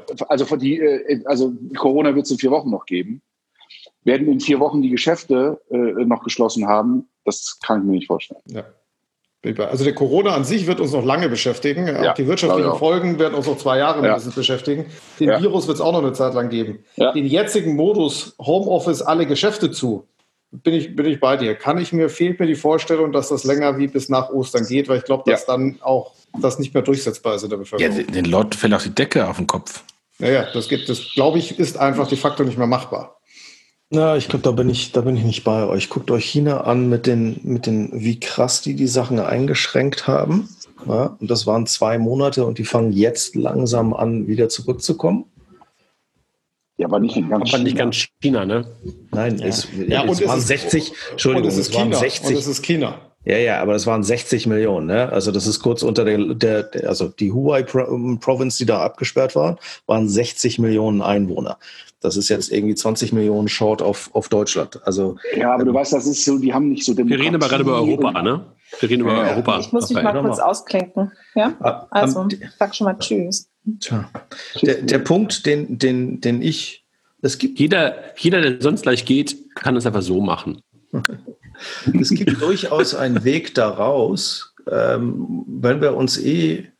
also Corona wird es in 4 Wochen noch geben. Werden in 4 Wochen die Geschäfte noch geschlossen haben? Das kann ich mir nicht vorstellen. Ja. Also der Corona an sich wird uns noch lange beschäftigen. Ja, auch die wirtschaftlichen Folgen werden uns noch 2 Jahre mindestens beschäftigen. Den Virus wird es auch noch eine Zeit lang geben. Ja. Den jetzigen Modus, Homeoffice, alle Geschäfte zu, bin ich bei dir. Fehlt mir die Vorstellung, dass das länger wie bis nach Ostern geht, weil ich glaube, dass dann auch das nicht mehr durchsetzbar ist in der Bevölkerung. Ja, den Leuten fällt auch die Decke auf den Kopf. Naja, das glaube ich, ist einfach de facto nicht mehr machbar. Na, ich glaube, da bin ich nicht bei euch. Guckt euch China an mit den, wie krass die Sachen eingeschränkt haben. Ja, und das waren 2 Monate und die fangen jetzt langsam an, wieder zurückzukommen. Ja, aber nicht in ganz China, ne? Nein, es waren 60, Entschuldigung, es waren 60. Und es ist China. Ja, aber das waren 60 Millionen, ne? Also das ist kurz unter also die Hubei Province, die da abgesperrt waren 60 Millionen Einwohner. Das ist jetzt irgendwie 20 Millionen Short auf Deutschland. Also, ja, aber du weißt, das ist so, die haben nicht so Demokratie. Wir reden aber gerade über Europa, ne? Wir reden über Europa. Ich muss mich mal kurz ausklinken. Ja? Also, sag schon mal Tschüss. Tja. Der Punkt, den ich... Es gibt jeder, der sonst gleich geht, kann es einfach so machen. Es gibt durchaus einen Weg daraus, wenn wir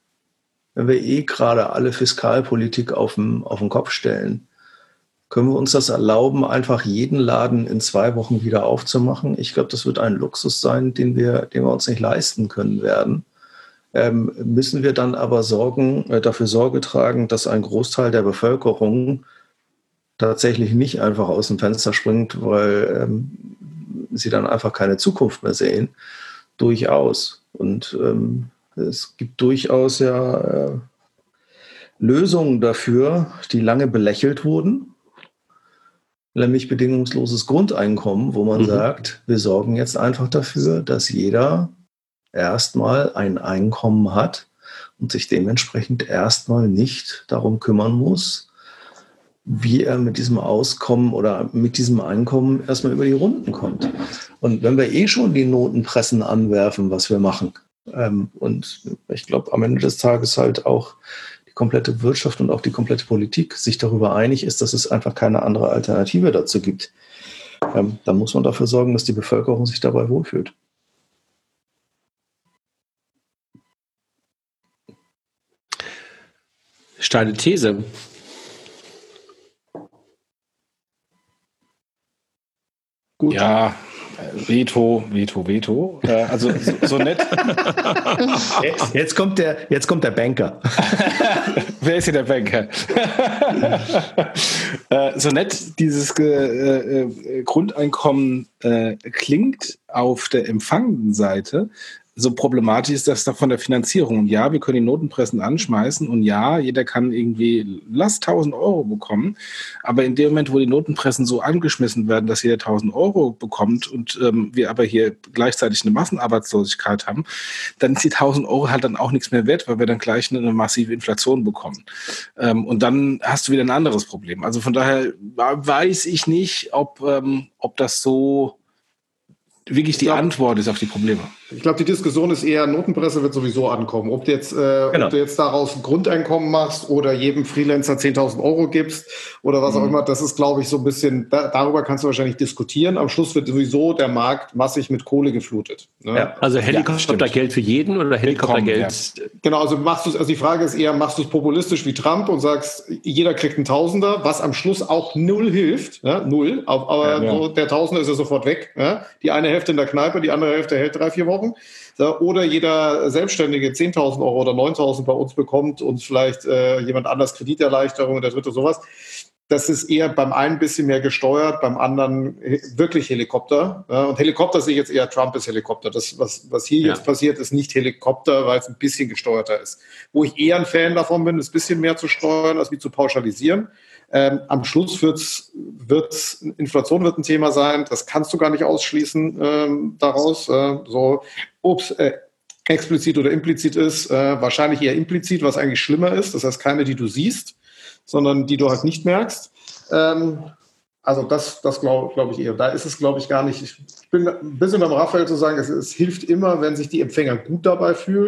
gerade alle Fiskalpolitik auf den Kopf stellen, können wir uns das erlauben, einfach jeden Laden in 2 Wochen wieder aufzumachen. Ich glaube, das wird ein Luxus sein, den wir uns nicht leisten können werden. Müssen wir dann aber dafür Sorge tragen, dass ein Großteil der Bevölkerung tatsächlich nicht einfach aus dem Fenster springt, weil sie dann einfach keine Zukunft mehr sehen. Durchaus. Und es gibt durchaus Lösungen dafür, die lange belächelt wurden, nämlich bedingungsloses Grundeinkommen, wo man sagt, wir sorgen jetzt einfach dafür, dass jeder erstmal ein Einkommen hat und sich dementsprechend erstmal nicht darum kümmern muss, wie er mit diesem Auskommen oder mit diesem Einkommen erstmal über die Runden kommt. Und wenn wir schon die Notenpressen anwerfen, was wir machen, und ich glaube, am Ende des Tages halt auch die komplette Wirtschaft und auch die komplette Politik sich darüber einig ist, dass es einfach keine andere Alternative dazu gibt, dann muss man dafür sorgen, dass die Bevölkerung sich dabei wohlfühlt. Steile These. Gut. Ja, Veto. Also so nett. Jetzt kommt der Banker. Wer ist hier der Banker? So nett dieses Grundeinkommen klingt auf der empfangenden Seite, so problematisch ist das doch von der Finanzierung. Und ja, wir können die Notenpressen anschmeißen und ja, jeder kann irgendwie 1.000 Euro bekommen. Aber in dem Moment, wo die Notenpressen so angeschmissen werden, dass jeder 1.000 Euro bekommt und wir aber hier gleichzeitig eine Massenarbeitslosigkeit haben, dann ist die 1.000 Euro halt dann auch nichts mehr wert, weil wir dann gleich eine massive Inflation bekommen. Und dann hast du wieder ein anderes Problem. Also von daher weiß ich nicht, ob das so wirklich die Antwort ist auf die Probleme. Ich glaube, die Diskussion ist eher, Notenpresse wird sowieso ankommen. Ob du jetzt daraus ein Grundeinkommen machst oder jedem Freelancer 10.000 Euro gibst oder was auch immer, das ist, glaube ich, so ein bisschen, darüber kannst du wahrscheinlich diskutieren. Am Schluss wird sowieso der Markt massig mit Kohle geflutet. Ne? Ja, also Helikoptergeld für jeden oder Helikoptergeld? Ja. Genau, also die Frage ist eher, machst du es populistisch wie Trump und sagst, jeder kriegt einen Tausender, was am Schluss auch null hilft, null, aber so, der Tausender ist ja sofort weg. Ja? Die eine Hälfte in der Kneipe, die andere Hälfte hält 3-4 Wochen. Oder jeder Selbstständige 10.000 Euro oder 9.000 bei uns bekommt und vielleicht jemand anders Krediterleichterung, der dritte sowas. Das ist eher beim einen ein bisschen mehr gesteuert, beim anderen wirklich Helikopter. Und Helikopter sehe ich jetzt eher, Trump ist Helikopter. Das, was hier jetzt passiert, ist nicht Helikopter, weil es ein bisschen gesteuerter ist. Wo ich eher ein Fan davon bin, ist ein bisschen mehr zu steuern, als wie zu pauschalisieren. Am Schluss Inflation wird ein Thema sein, das kannst du gar nicht ausschließen daraus. Ob es explizit oder implizit ist, wahrscheinlich eher implizit, was eigentlich schlimmer ist. Das heißt, keine, die du siehst, sondern die du halt nicht merkst. Also das glaube ich eher. Da ist es, glaube ich, gar nicht. Ich bin ein bisschen beim Raphael zu sagen, es hilft immer, wenn sich die Empfänger gut dabei fühlen.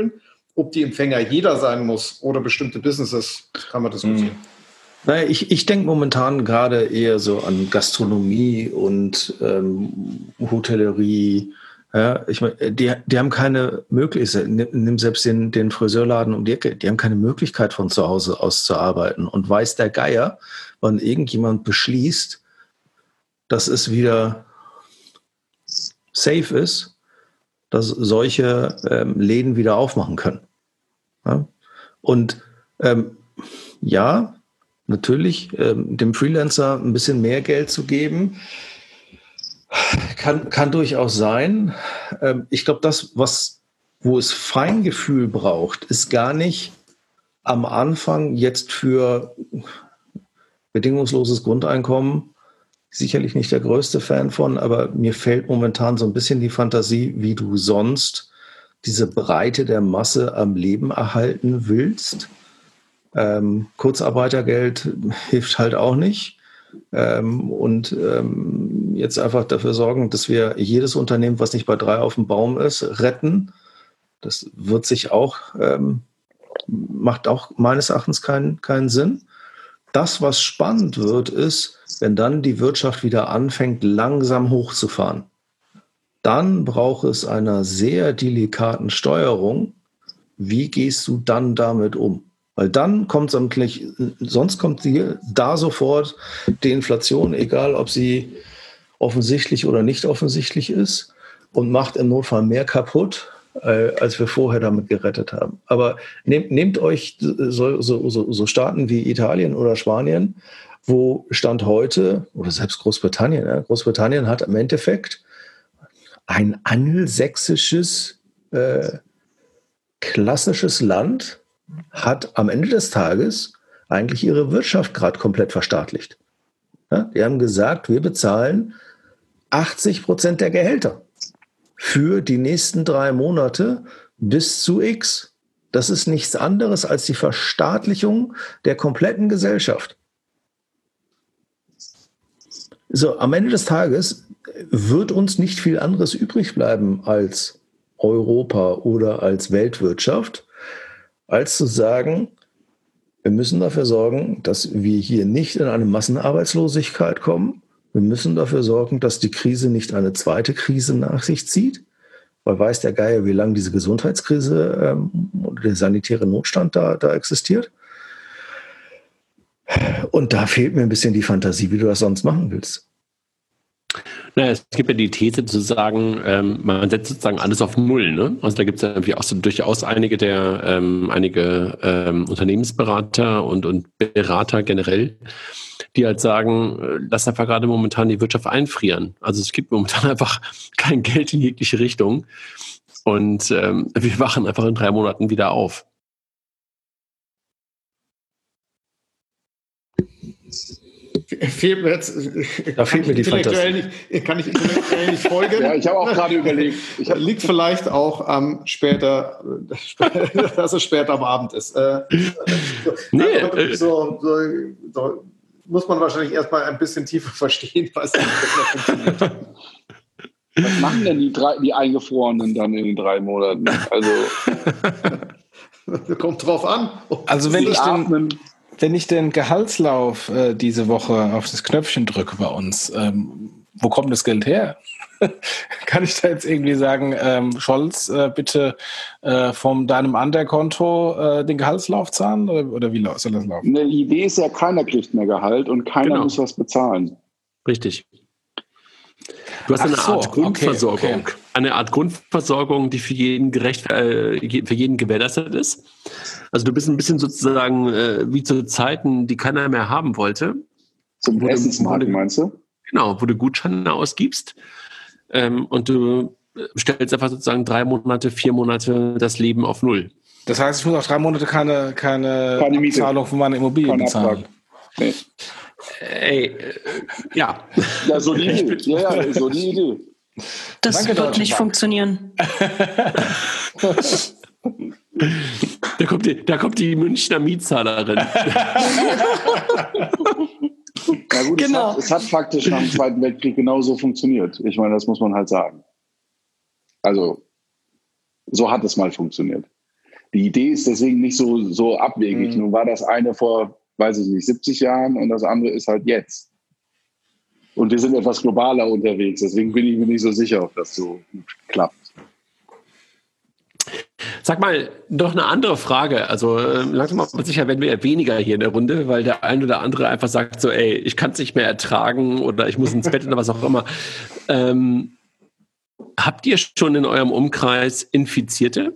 Ob die Empfänger jeder sein muss oder bestimmte Businesses, kann man diskutieren. Naja, ich denke momentan gerade eher so an Gastronomie und Hotellerie. Ja, ich meine, die haben keine Möglichkeit, nimm selbst den Friseurladen um die Ecke, die haben keine Möglichkeit von zu Hause aus zu arbeiten. Und weiß der Geier, wann irgendjemand beschließt, dass es wieder safe ist, dass solche Läden wieder aufmachen können. Ja? Und ja, natürlich dem Freelancer ein bisschen mehr Geld zu geben, kann durchaus sein. Ich glaube, das, wo es Feingefühl braucht, ist gar nicht am Anfang jetzt für bedingungsloses Grundeinkommen sicherlich nicht der größte Fan von, aber mir fehlt momentan so ein bisschen die Fantasie, wie du sonst diese Breite der Masse am Leben erhalten willst. Kurzarbeitergeld hilft halt auch nicht. Jetzt einfach dafür sorgen, dass wir jedes Unternehmen, was nicht bei 3 auf dem Baum ist, retten. Das wird sich auch, macht auch meines Erachtens keinen Sinn. Das, was spannend wird, ist, wenn dann die Wirtschaft wieder anfängt, langsam hochzufahren. Dann braucht es einer sehr delikaten Steuerung. Wie gehst du dann damit um? Weil dann kommt sonst kommt da sofort die Inflation, egal ob sie offensichtlich oder nicht offensichtlich ist, und macht im Notfall mehr kaputt, als wir vorher damit gerettet haben. Aber nehmt euch so Staaten wie Italien oder Spanien, wo Stand heute, oder selbst Großbritannien, ja, Großbritannien hat im Endeffekt ein angelsächsisches, klassisches Land, hat am Ende des Tages eigentlich ihre Wirtschaft gerade komplett verstaatlicht. Ja, die haben gesagt, wir bezahlen 80% der Gehälter für die nächsten 3 Monate bis zu X. Das ist nichts anderes als die Verstaatlichung der kompletten Gesellschaft. So, am Ende des Tages wird uns nicht viel anderes übrig bleiben als Europa oder als Weltwirtschaft, als zu sagen, wir müssen dafür sorgen, dass wir hier nicht in eine Massenarbeitslosigkeit kommen. Wir müssen dafür sorgen, dass die Krise nicht eine zweite Krise nach sich zieht, weil weiß der Geier, wie lange diese Gesundheitskrise oder der sanitäre Notstand da existiert. Und da fehlt mir ein bisschen die Fantasie, wie du das sonst machen willst. Naja, es gibt ja die These zu sagen, man setzt sozusagen alles auf Null. Ne? Also da gibt es ja irgendwie auch so durchaus einige Unternehmensberater und Berater generell, die halt sagen, lass einfach gerade momentan die Wirtschaft einfrieren. Also es gibt momentan einfach kein Geld in jegliche Richtung. Und wir wachen einfach in 3 Monaten wieder auf. Fehlt mir jetzt, da fehlt mir die Fantasie. Kann ich intellektuell nicht folgen? Ja, ich habe auch gerade überlegt. Liegt vielleicht auch dass es später am Abend ist. Muss man wahrscheinlich erstmal ein bisschen tiefer verstehen, was das funktioniert. Was machen denn die Eingefrorenen dann in den 3 Monaten? Also kommt drauf an. Also wenn ich den Gehaltslauf diese Woche auf das Knöpfchen drücke bei uns, wo kommt das Geld her? Kann ich da jetzt irgendwie sagen, Scholz, bitte von deinem Underkonto den Gehaltslauf zahlen? Oder wie soll das laufen? Die Idee ist ja, keiner kriegt mehr Gehalt und keiner muss was bezahlen. Richtig. Du hast eine Art Grundversorgung. Okay. Eine Art Grundversorgung, die für jeden gewährleistet ist. Also du bist ein bisschen sozusagen wie zu Zeiten, die keiner mehr haben wollte. Zum Essensmarkt, meinst du? Genau, wo du Gutscheine ausgibst und du stellst einfach sozusagen 3 Monate, 4 Monate das Leben auf Null. Das heißt, ich muss auch 3 Monate keine Zahlung für meine Immobilien bezahlen. Nee. Ja. Ja, so die Idee. Ja, so die Idee. Das wird nicht funktionieren. Da kommt die Münchner Mietzahlerin. Ja gut, genau. Es hat faktisch nach dem Zweiten Weltkrieg genauso funktioniert. Ich meine, das muss man halt sagen. Also, so hat es mal funktioniert. Die Idee ist deswegen nicht so abwegig. Nun war das eine vor, weiß ich nicht, 70 Jahren und das andere ist halt jetzt. Und wir sind etwas globaler unterwegs. Deswegen bin ich mir nicht so sicher, ob das so gut klappt. Sag mal, noch eine andere Frage. Also langsam aber sicher werden wir ja weniger hier in der Runde, weil der ein oder andere einfach sagt so, ey, ich kann es nicht mehr ertragen oder ich muss ins Bett oder was auch immer. Habt ihr schon in eurem Umkreis Infizierte?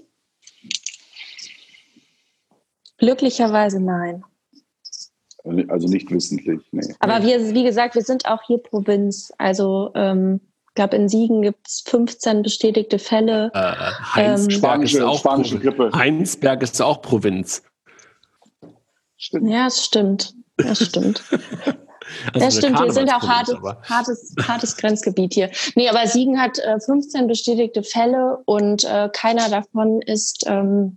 Glücklicherweise nein. Also nicht wissentlich, nee. Aber wie gesagt, wir sind auch hier Provinz. Also ich glaube, in Siegen gibt es 15 bestätigte Fälle. Spanische Grippe. Heinsberg ist auch Provinz. Stimmt. Ja, es stimmt. Das stimmt. Das stimmt, wir sind auch hartes Grenzgebiet hier. Nee, aber Siegen hat 15 bestätigte Fälle und keiner davon ist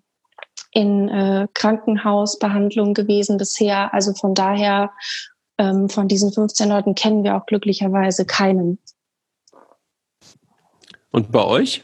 in Krankenhausbehandlung gewesen bisher. Also von daher, von diesen 15 Leuten kennen wir auch glücklicherweise keinen. Und bei euch?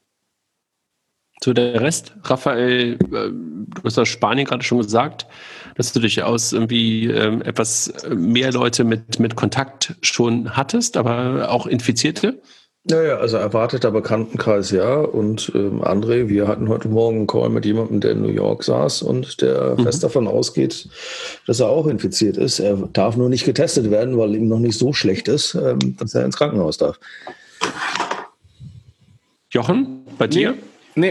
So der Rest? Raphael, du hast aus Spanien gerade schon gesagt, dass du durchaus irgendwie etwas mehr Leute mit Kontakt schon hattest, aber auch Infizierte? Naja, also erwarteter Bekanntenkreis, ja. Und André, wir hatten heute Morgen einen Call mit jemandem, der in New York saß und der fest davon ausgeht, dass er auch infiziert ist. Er darf nur nicht getestet werden, weil ihm noch nicht so schlecht ist, dass er ins Krankenhaus darf. Jochen, bei dir? Nee.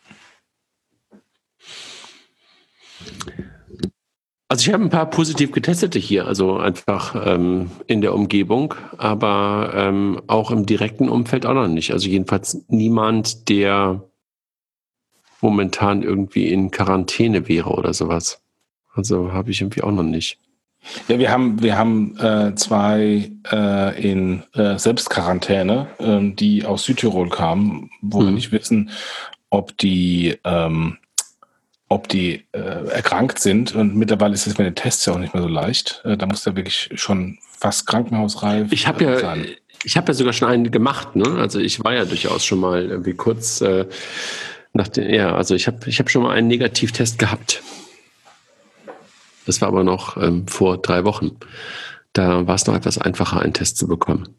Also ich habe ein paar positiv Getestete hier, also einfach in der Umgebung, aber auch im direkten Umfeld auch noch nicht. Also jedenfalls niemand, der momentan irgendwie in Quarantäne wäre oder sowas. Also habe ich irgendwie auch noch nicht. Ja, wir haben zwei in Selbstquarantäne, die aus Südtirol kamen, wo wir nicht wissen, ob die erkrankt sind. Und mittlerweile ist es mit den Tests ja auch nicht mehr so leicht. Da muss der wirklich schon fast krankenhausreif sein. Ich habe ja sogar schon einen gemacht, ne? Also ich war ja durchaus schon mal irgendwie kurz also ich habe schon mal einen Negativtest gehabt. Das war aber noch vor 3 Wochen. Da war es noch etwas einfacher, einen Test zu bekommen.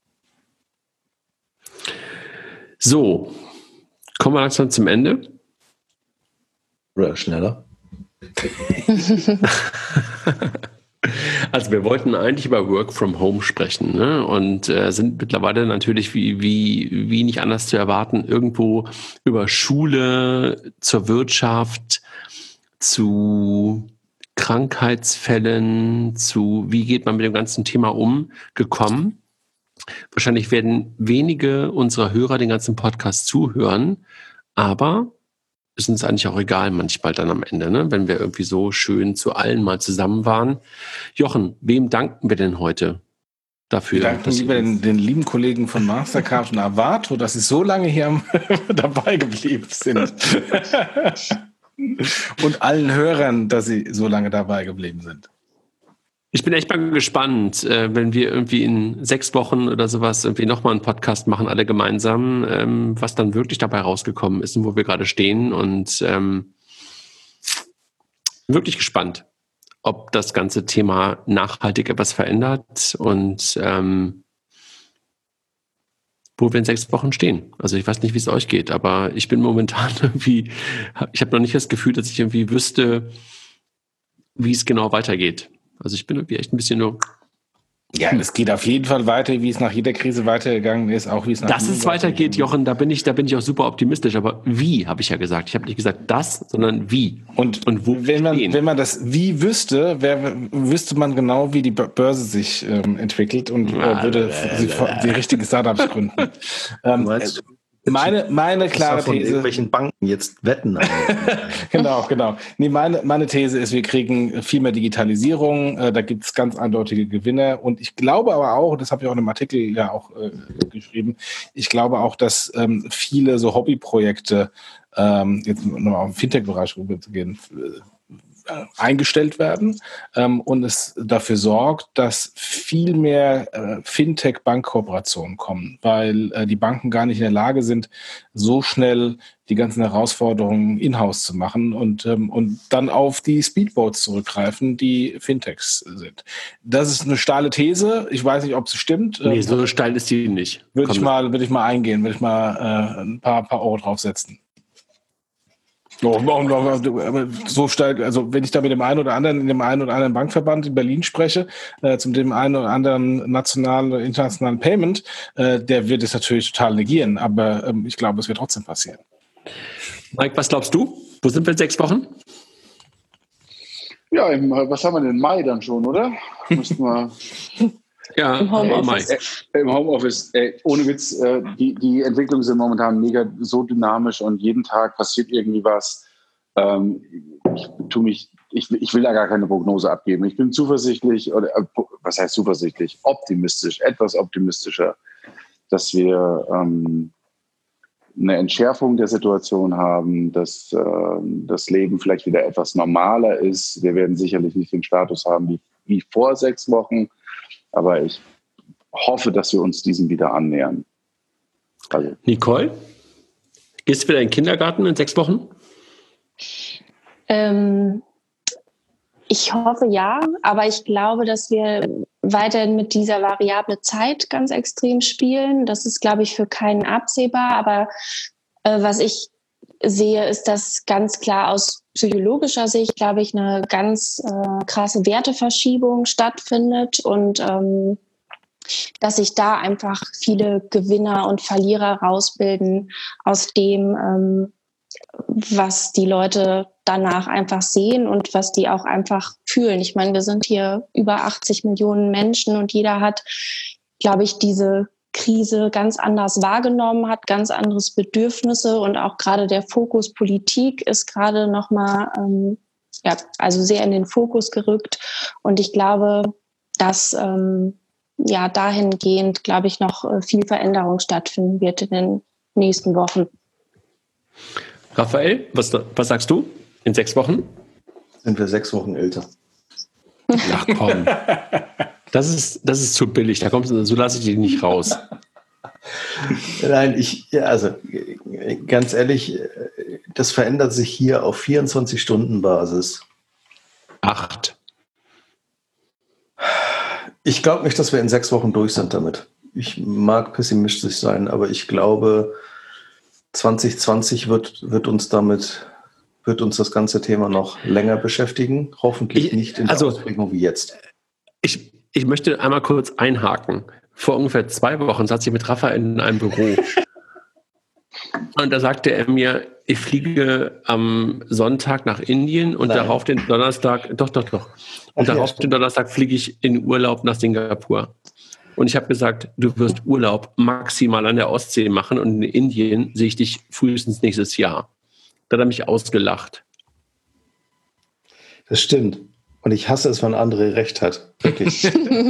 So, kommen wir langsam zum Ende. Oder schneller. Also wir wollten eigentlich über Work from Home sprechen, ne? Und sind mittlerweile natürlich wie nicht anders zu erwarten, irgendwo über Schule, zur Wirtschaft, zu Krankheitsfällen, zu wie geht man mit dem ganzen Thema gekommen. Wahrscheinlich werden wenige unserer Hörer den ganzen Podcast zuhören, aber ist uns eigentlich auch egal manchmal dann am Ende, ne? Wenn wir irgendwie so schön zu allen mal zusammen waren. Jochen, wem danken wir denn heute dafür? Wir danken lieber den lieben Kollegen von Mastercard und Avato, dass sie so lange hier dabei geblieben sind. Und allen Hörern, dass sie so lange dabei geblieben sind. Ich bin echt mal gespannt, wenn wir irgendwie in 6 Wochen oder sowas irgendwie nochmal einen Podcast machen, alle gemeinsam, was dann wirklich dabei rausgekommen ist und wo wir gerade stehen. Und wirklich gespannt, ob das ganze Thema nachhaltig etwas verändert und wo wir in 6 Wochen stehen. Also ich weiß nicht, wie es euch geht, aber ich bin momentan irgendwie, ich habe noch nicht das Gefühl, dass ich irgendwie wüsste, wie es genau weitergeht. Also ich bin irgendwie echt ein bisschen nur... Ja, es geht auf jeden Fall weiter, wie es nach jeder Krise weitergegangen ist, auch wie es nach... Dass es weitergeht, Jochen, da bin ich auch super optimistisch. Aber wie, habe ich ja gesagt. Ich habe nicht gesagt das, sondern wie. Und wo wenn man das wie wüsste, wüsste man genau, wie die Börse sich entwickelt und würde die richtigen Startups gründen. Meine klare von These... irgendwelchen Banken jetzt Wetten. Genau. Nee, meine These ist, wir kriegen viel mehr Digitalisierung, da gibt es ganz eindeutige Gewinner und ich glaube aber auch, das habe ich auch in einem Artikel ja auch geschrieben, ich glaube auch, dass viele so Hobbyprojekte, jetzt nochmal auf den Fintech-Bereich rüberzugehen, eingestellt werden und es dafür sorgt, dass viel mehr Fintech-Bankkooperationen kommen, weil die Banken gar nicht in der Lage sind, so schnell die ganzen Herausforderungen in-house zu machen und dann auf die Speedboats zurückgreifen, die Fintechs sind. Das ist eine steile These. Ich weiß nicht, ob sie stimmt. Nee, so steil ist die nicht. Würde ich mal eingehen, würde ich mal ein paar Euro draufsetzen. So stark, also wenn ich da mit dem einen oder anderen in dem einen oder anderen Bankverband in Berlin spreche, zum dem einen oder anderen nationalen oder internationalen Payment, der wird es natürlich total negieren, aber ich glaube, es wird trotzdem passieren. Mike, was glaubst du? Wo sind wir in 6 Wochen? Ja, was haben wir denn? Mai dann schon, oder? Müssten wir ja, im Homeoffice. Im Homeoffice, ohne Witz, die Entwicklungen sind momentan mega so dynamisch und jeden Tag passiert irgendwie was. Ich will da gar keine Prognose abgeben. Ich bin zuversichtlich, oder was heißt zuversichtlich? Optimistisch, etwas optimistischer, dass wir eine Entschärfung der Situation haben, dass das Leben vielleicht wieder etwas normaler ist. Wir werden sicherlich nicht den Status haben wie vor 6 Wochen, aber ich hoffe, dass wir uns diesem wieder annähern. Also. Nicole, gehst du wieder in den Kindergarten in 6 Wochen? Ich hoffe ja, aber ich glaube, dass wir weiterhin mit dieser variable Zeit ganz extrem spielen. Das ist, glaube ich, für keinen absehbar. Aber was ich sehe, ist, dass ganz klar aus psychologischer Sicht, glaube ich, eine ganz krasse Werteverschiebung stattfindet und dass sich da einfach viele Gewinner und Verlierer rausbilden aus dem, was die Leute danach einfach sehen und was die auch einfach fühlen. Ich meine, wir sind hier über 80 Millionen Menschen und jeder hat, glaube ich, diese Krise ganz anders wahrgenommen, hat ganz anderes Bedürfnisse und auch gerade der Fokus Politik ist gerade nochmal also sehr in den Fokus gerückt. Und ich glaube, dass dahingehend, glaube ich, noch viel Veränderung stattfinden wird in den nächsten Wochen. Raphael, was sagst du? In 6 Wochen? Sind wir 6 Wochen älter. Ach komm. Das ist zu billig. So lasse ich dich nicht raus. Nein, also ganz ehrlich, das verändert sich hier auf 24-Stunden-Basis. 8. Ich glaube nicht, dass wir in 6 Wochen durch sind damit. Ich mag pessimistisch sein, aber ich glaube, 2020 wird uns das ganze Thema noch länger beschäftigen. Hoffentlich nicht in der Ausprägung wie jetzt. Ich möchte einmal kurz einhaken. Vor ungefähr 2 Wochen saß ich mit Raphael in einem Büro. Und da sagte er mir, ich fliege am Sonntag nach Indien und darauf den Donnerstag, doch. Und darauf den Donnerstag fliege ich in Urlaub nach Singapur. Und ich habe gesagt, du wirst Urlaub maximal an der Ostsee machen und in Indien sehe ich dich frühestens nächstes Jahr. Da hat er mich ausgelacht. Das stimmt. Und ich hasse es, wenn André recht hat. Wirklich.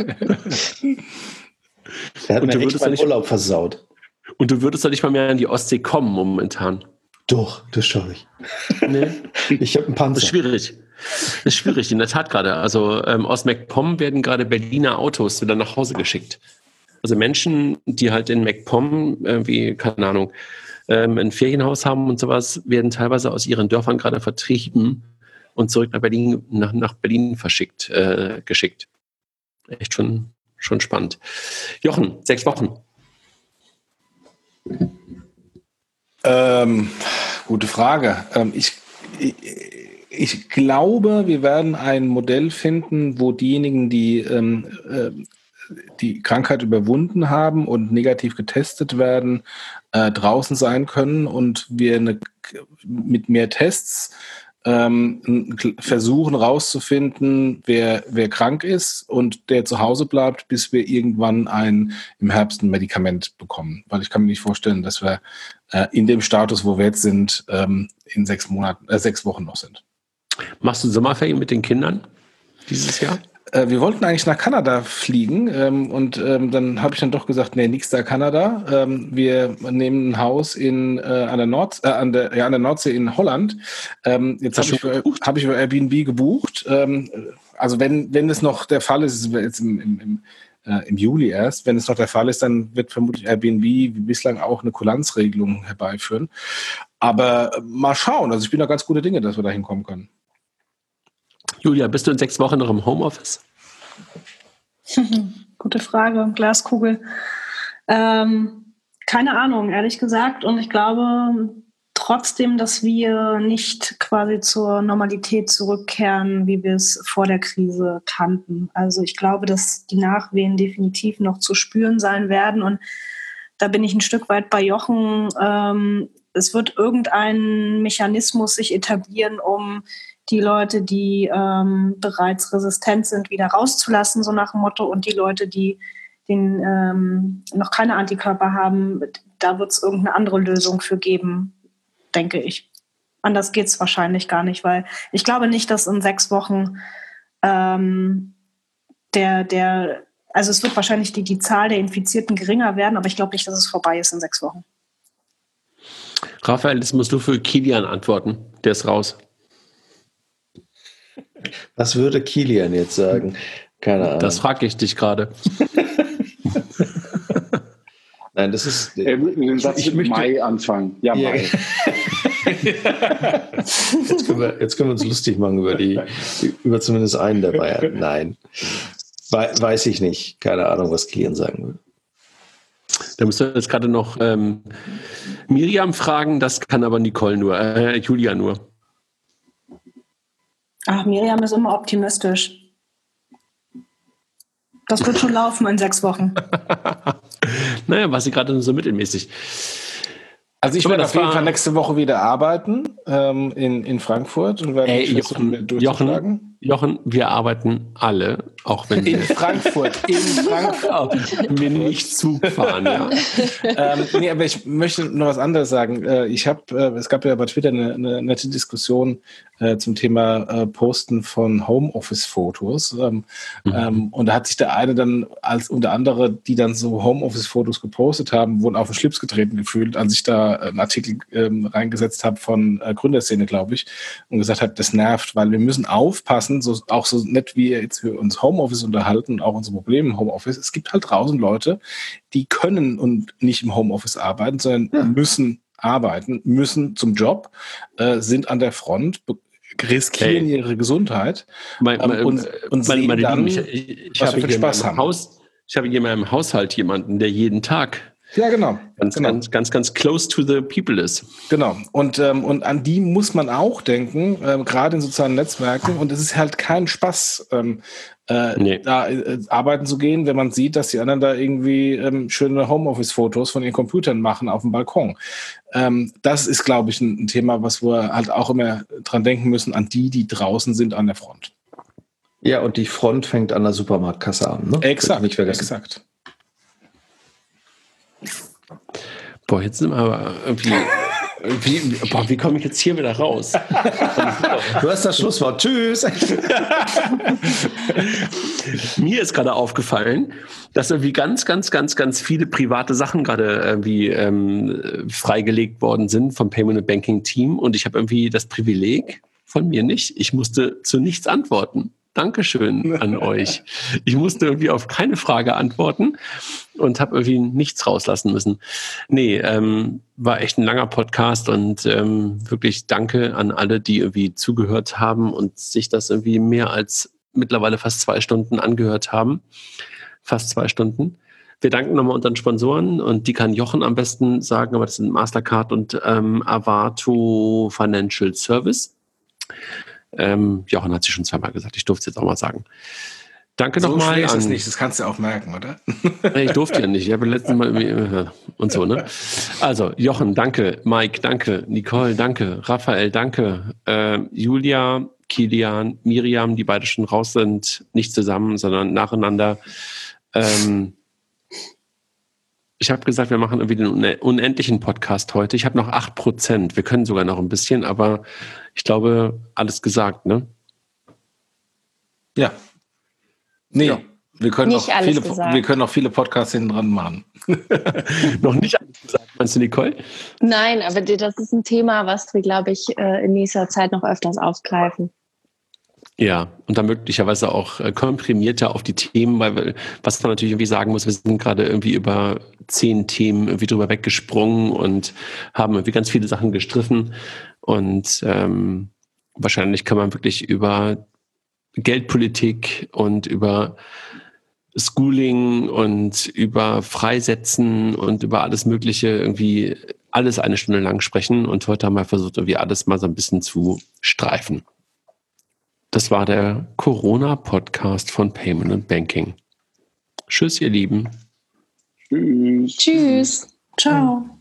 Er hat mir echt meinen Urlaub versaut. Und du würdest doch nicht mal mehr an die Ostsee kommen momentan. Doch, das schaffe ich. Nee, ich habe einen Panzer. Das ist schwierig, in der Tat gerade. Also aus MacPom werden gerade Berliner Autos wieder nach Hause geschickt. Also Menschen, die halt in MacPom keine Ahnung, ein Ferienhaus haben und sowas, werden teilweise aus ihren Dörfern gerade vertrieben und zurück nach Berlin, nach Berlin geschickt. Echt schon spannend. Jochen, 6 Wochen. Gute Frage. Ich glaube, wir werden ein Modell finden, wo diejenigen, die die Krankheit überwunden haben und negativ getestet werden, draußen sein können und wir mit mehr Tests versuchen rauszufinden, wer krank ist und der zu Hause bleibt, bis wir irgendwann im Herbst ein Medikament bekommen. Weil ich kann mir nicht vorstellen, dass wir in dem Status, wo wir jetzt sind, in 6 Wochen noch sind. Machst du Sommerferien mit den Kindern dieses Jahr? Wir wollten eigentlich nach Kanada fliegen und dann habe ich dann doch gesagt, nee, nix da Kanada. Wir nehmen ein Haus an der Nordsee in Holland. Jetzt habe ich für Airbnb gebucht. Also wenn es noch der Fall ist, jetzt im Juli erst, wenn es noch der Fall ist, dann wird vermutlich Airbnb wie bislang auch eine Kulanzregelung herbeiführen. Aber mal schauen. Also ich bin da ganz gute Dinge, dass wir da hinkommen können. Julia, bist du in 6 Wochen noch im Homeoffice? Gute Frage, Glaskugel. Keine Ahnung, ehrlich gesagt. Und ich glaube trotzdem, dass wir nicht quasi zur Normalität zurückkehren, wie wir es vor der Krise kannten. Also ich glaube, dass die Nachwehen definitiv noch zu spüren sein werden. Und da bin ich ein Stück weit bei Jochen. Es wird irgendein Mechanismus sich etablieren, um die Leute, die bereits resistent sind, wieder rauszulassen, so nach dem Motto. Und die Leute, die noch keine Antikörper haben, da wird es irgendeine andere Lösung für geben, denke ich. Anders geht es wahrscheinlich gar nicht, weil ich glaube nicht, dass in 6 Wochen also es wird wahrscheinlich die Zahl der Infizierten geringer werden, aber ich glaube nicht, dass es vorbei ist in 6 Wochen. Raphael, das musst du für Kilian antworten. Der ist raus. Was würde Kilian jetzt sagen? Keine Ahnung. Das frage ich dich gerade. Nein, das ist... ich möchte Mai anfangen. Ja, Mai. Jetzt können wir uns lustig machen über zumindest einen der Bayern. Nein, weiß ich nicht. Keine Ahnung, was Kilian sagen würde. Da müssen wir jetzt gerade noch Miriam fragen, das kann aber Nicole nur, Julia nur. Ach, Miriam ist immer optimistisch. Das wird schon laufen in 6 Wochen. Naja, war sie gerade so mittelmäßig. Also ich werde auf jeden Fall nächste Woche wieder arbeiten in Frankfurt und werde mich versuchen, durchzuschlagen. Jochen, wir arbeiten alle, auch wenn in Frankfurt wir nicht Zug fahren. Ja. Nee, aber ich möchte noch was anderes sagen. Es gab ja bei Twitter eine nette Diskussion zum Thema Posten von Homeoffice-Fotos. Und da hat sich der eine dann als unter andere, die dann so Homeoffice-Fotos gepostet haben, wurden auf den Schlips getreten gefühlt, als ich da einen Artikel reingesetzt habe von Gründerszene, glaube ich, und gesagt habe, das nervt, weil wir müssen aufpassen, auch so nett wie jetzt wir uns Homeoffice unterhalten und auch unsere Probleme im Homeoffice. Es gibt halt draußen Leute, die können und nicht im Homeoffice arbeiten, sondern müssen arbeiten, müssen zum Job, sind an der Front, riskieren ihre Gesundheit und sehen dann, was wir für Spaß haben. Ich habe hier in meinem Haushalt jemanden, der jeden Tag ganz close to the people ist. Genau. Und an die muss man auch denken, gerade in sozialen Netzwerken. Und es ist halt kein Spaß, da arbeiten zu gehen, wenn man sieht, dass die anderen da irgendwie schöne Homeoffice-Fotos von ihren Computern machen auf dem Balkon. Das ist, glaube ich, ein Thema, was wir halt auch immer dran denken müssen, an die draußen sind an der Front. Ja, und die Front fängt an der Supermarktkasse an. Ne? Exakt, nicht vergessen. Exakt. Boah, jetzt sind wir aber irgendwie wie komme ich jetzt hier wieder raus? Du hast das Schlusswort. Tschüss. Mir ist gerade aufgefallen, dass irgendwie ganz viele private Sachen gerade irgendwie freigelegt worden sind vom Payment and Banking Team und ich habe irgendwie das Privileg von mir nicht. Ich musste zu nichts antworten. Dankeschön an euch. Ich musste irgendwie auf keine Frage antworten und habe irgendwie nichts rauslassen müssen. Nee, war echt ein langer Podcast und wirklich danke an alle, die irgendwie zugehört haben und sich das irgendwie mehr als mittlerweile fast 2 Stunden angehört haben. Fast 2 Stunden. Wir danken nochmal unseren Sponsoren und die kann Jochen am besten sagen, aber das sind Mastercard und Avato Financial Service. Jochen hat sie schon 2-mal gesagt. Ich durfte es jetzt auch mal sagen. Danke nochmal. So ist es nicht. Das kannst du auch merken, oder? Ich durfte ja nicht. Ich habe letztes Mal und so, ne? Also, Jochen, danke. Mike, danke. Nicole, danke. Raphael, danke. Julia, Kilian, Miriam, die beide schon raus sind. Nicht zusammen, sondern nacheinander. Ich habe gesagt, wir machen irgendwie den unendlichen Podcast heute. Ich habe noch 8%. Wir können sogar noch ein bisschen, aber ich glaube, alles gesagt, ne? Ja. Nee, Ja. wir können noch viele Podcasts hinten dran machen. Noch nicht alles gesagt, meinst du, Nicole? Nein, aber das ist ein Thema, was wir, glaube ich, in nächster Zeit noch öfters aufgreifen. Ja, und dann möglicherweise auch komprimierter auf die Themen, weil was man natürlich irgendwie sagen muss, wir sind gerade irgendwie über 10 Themen irgendwie drüber weggesprungen und haben irgendwie ganz viele Sachen gestriffen und wahrscheinlich kann man wirklich über Geldpolitik und über Schooling und über Freisetzen und über alles Mögliche irgendwie alles eine Stunde lang sprechen und heute haben wir versucht, irgendwie alles mal so ein bisschen zu streifen. Das war der Corona-Podcast von Payment and Banking. Tschüss, ihr Lieben. Tschüss. Tschüss. Ciao.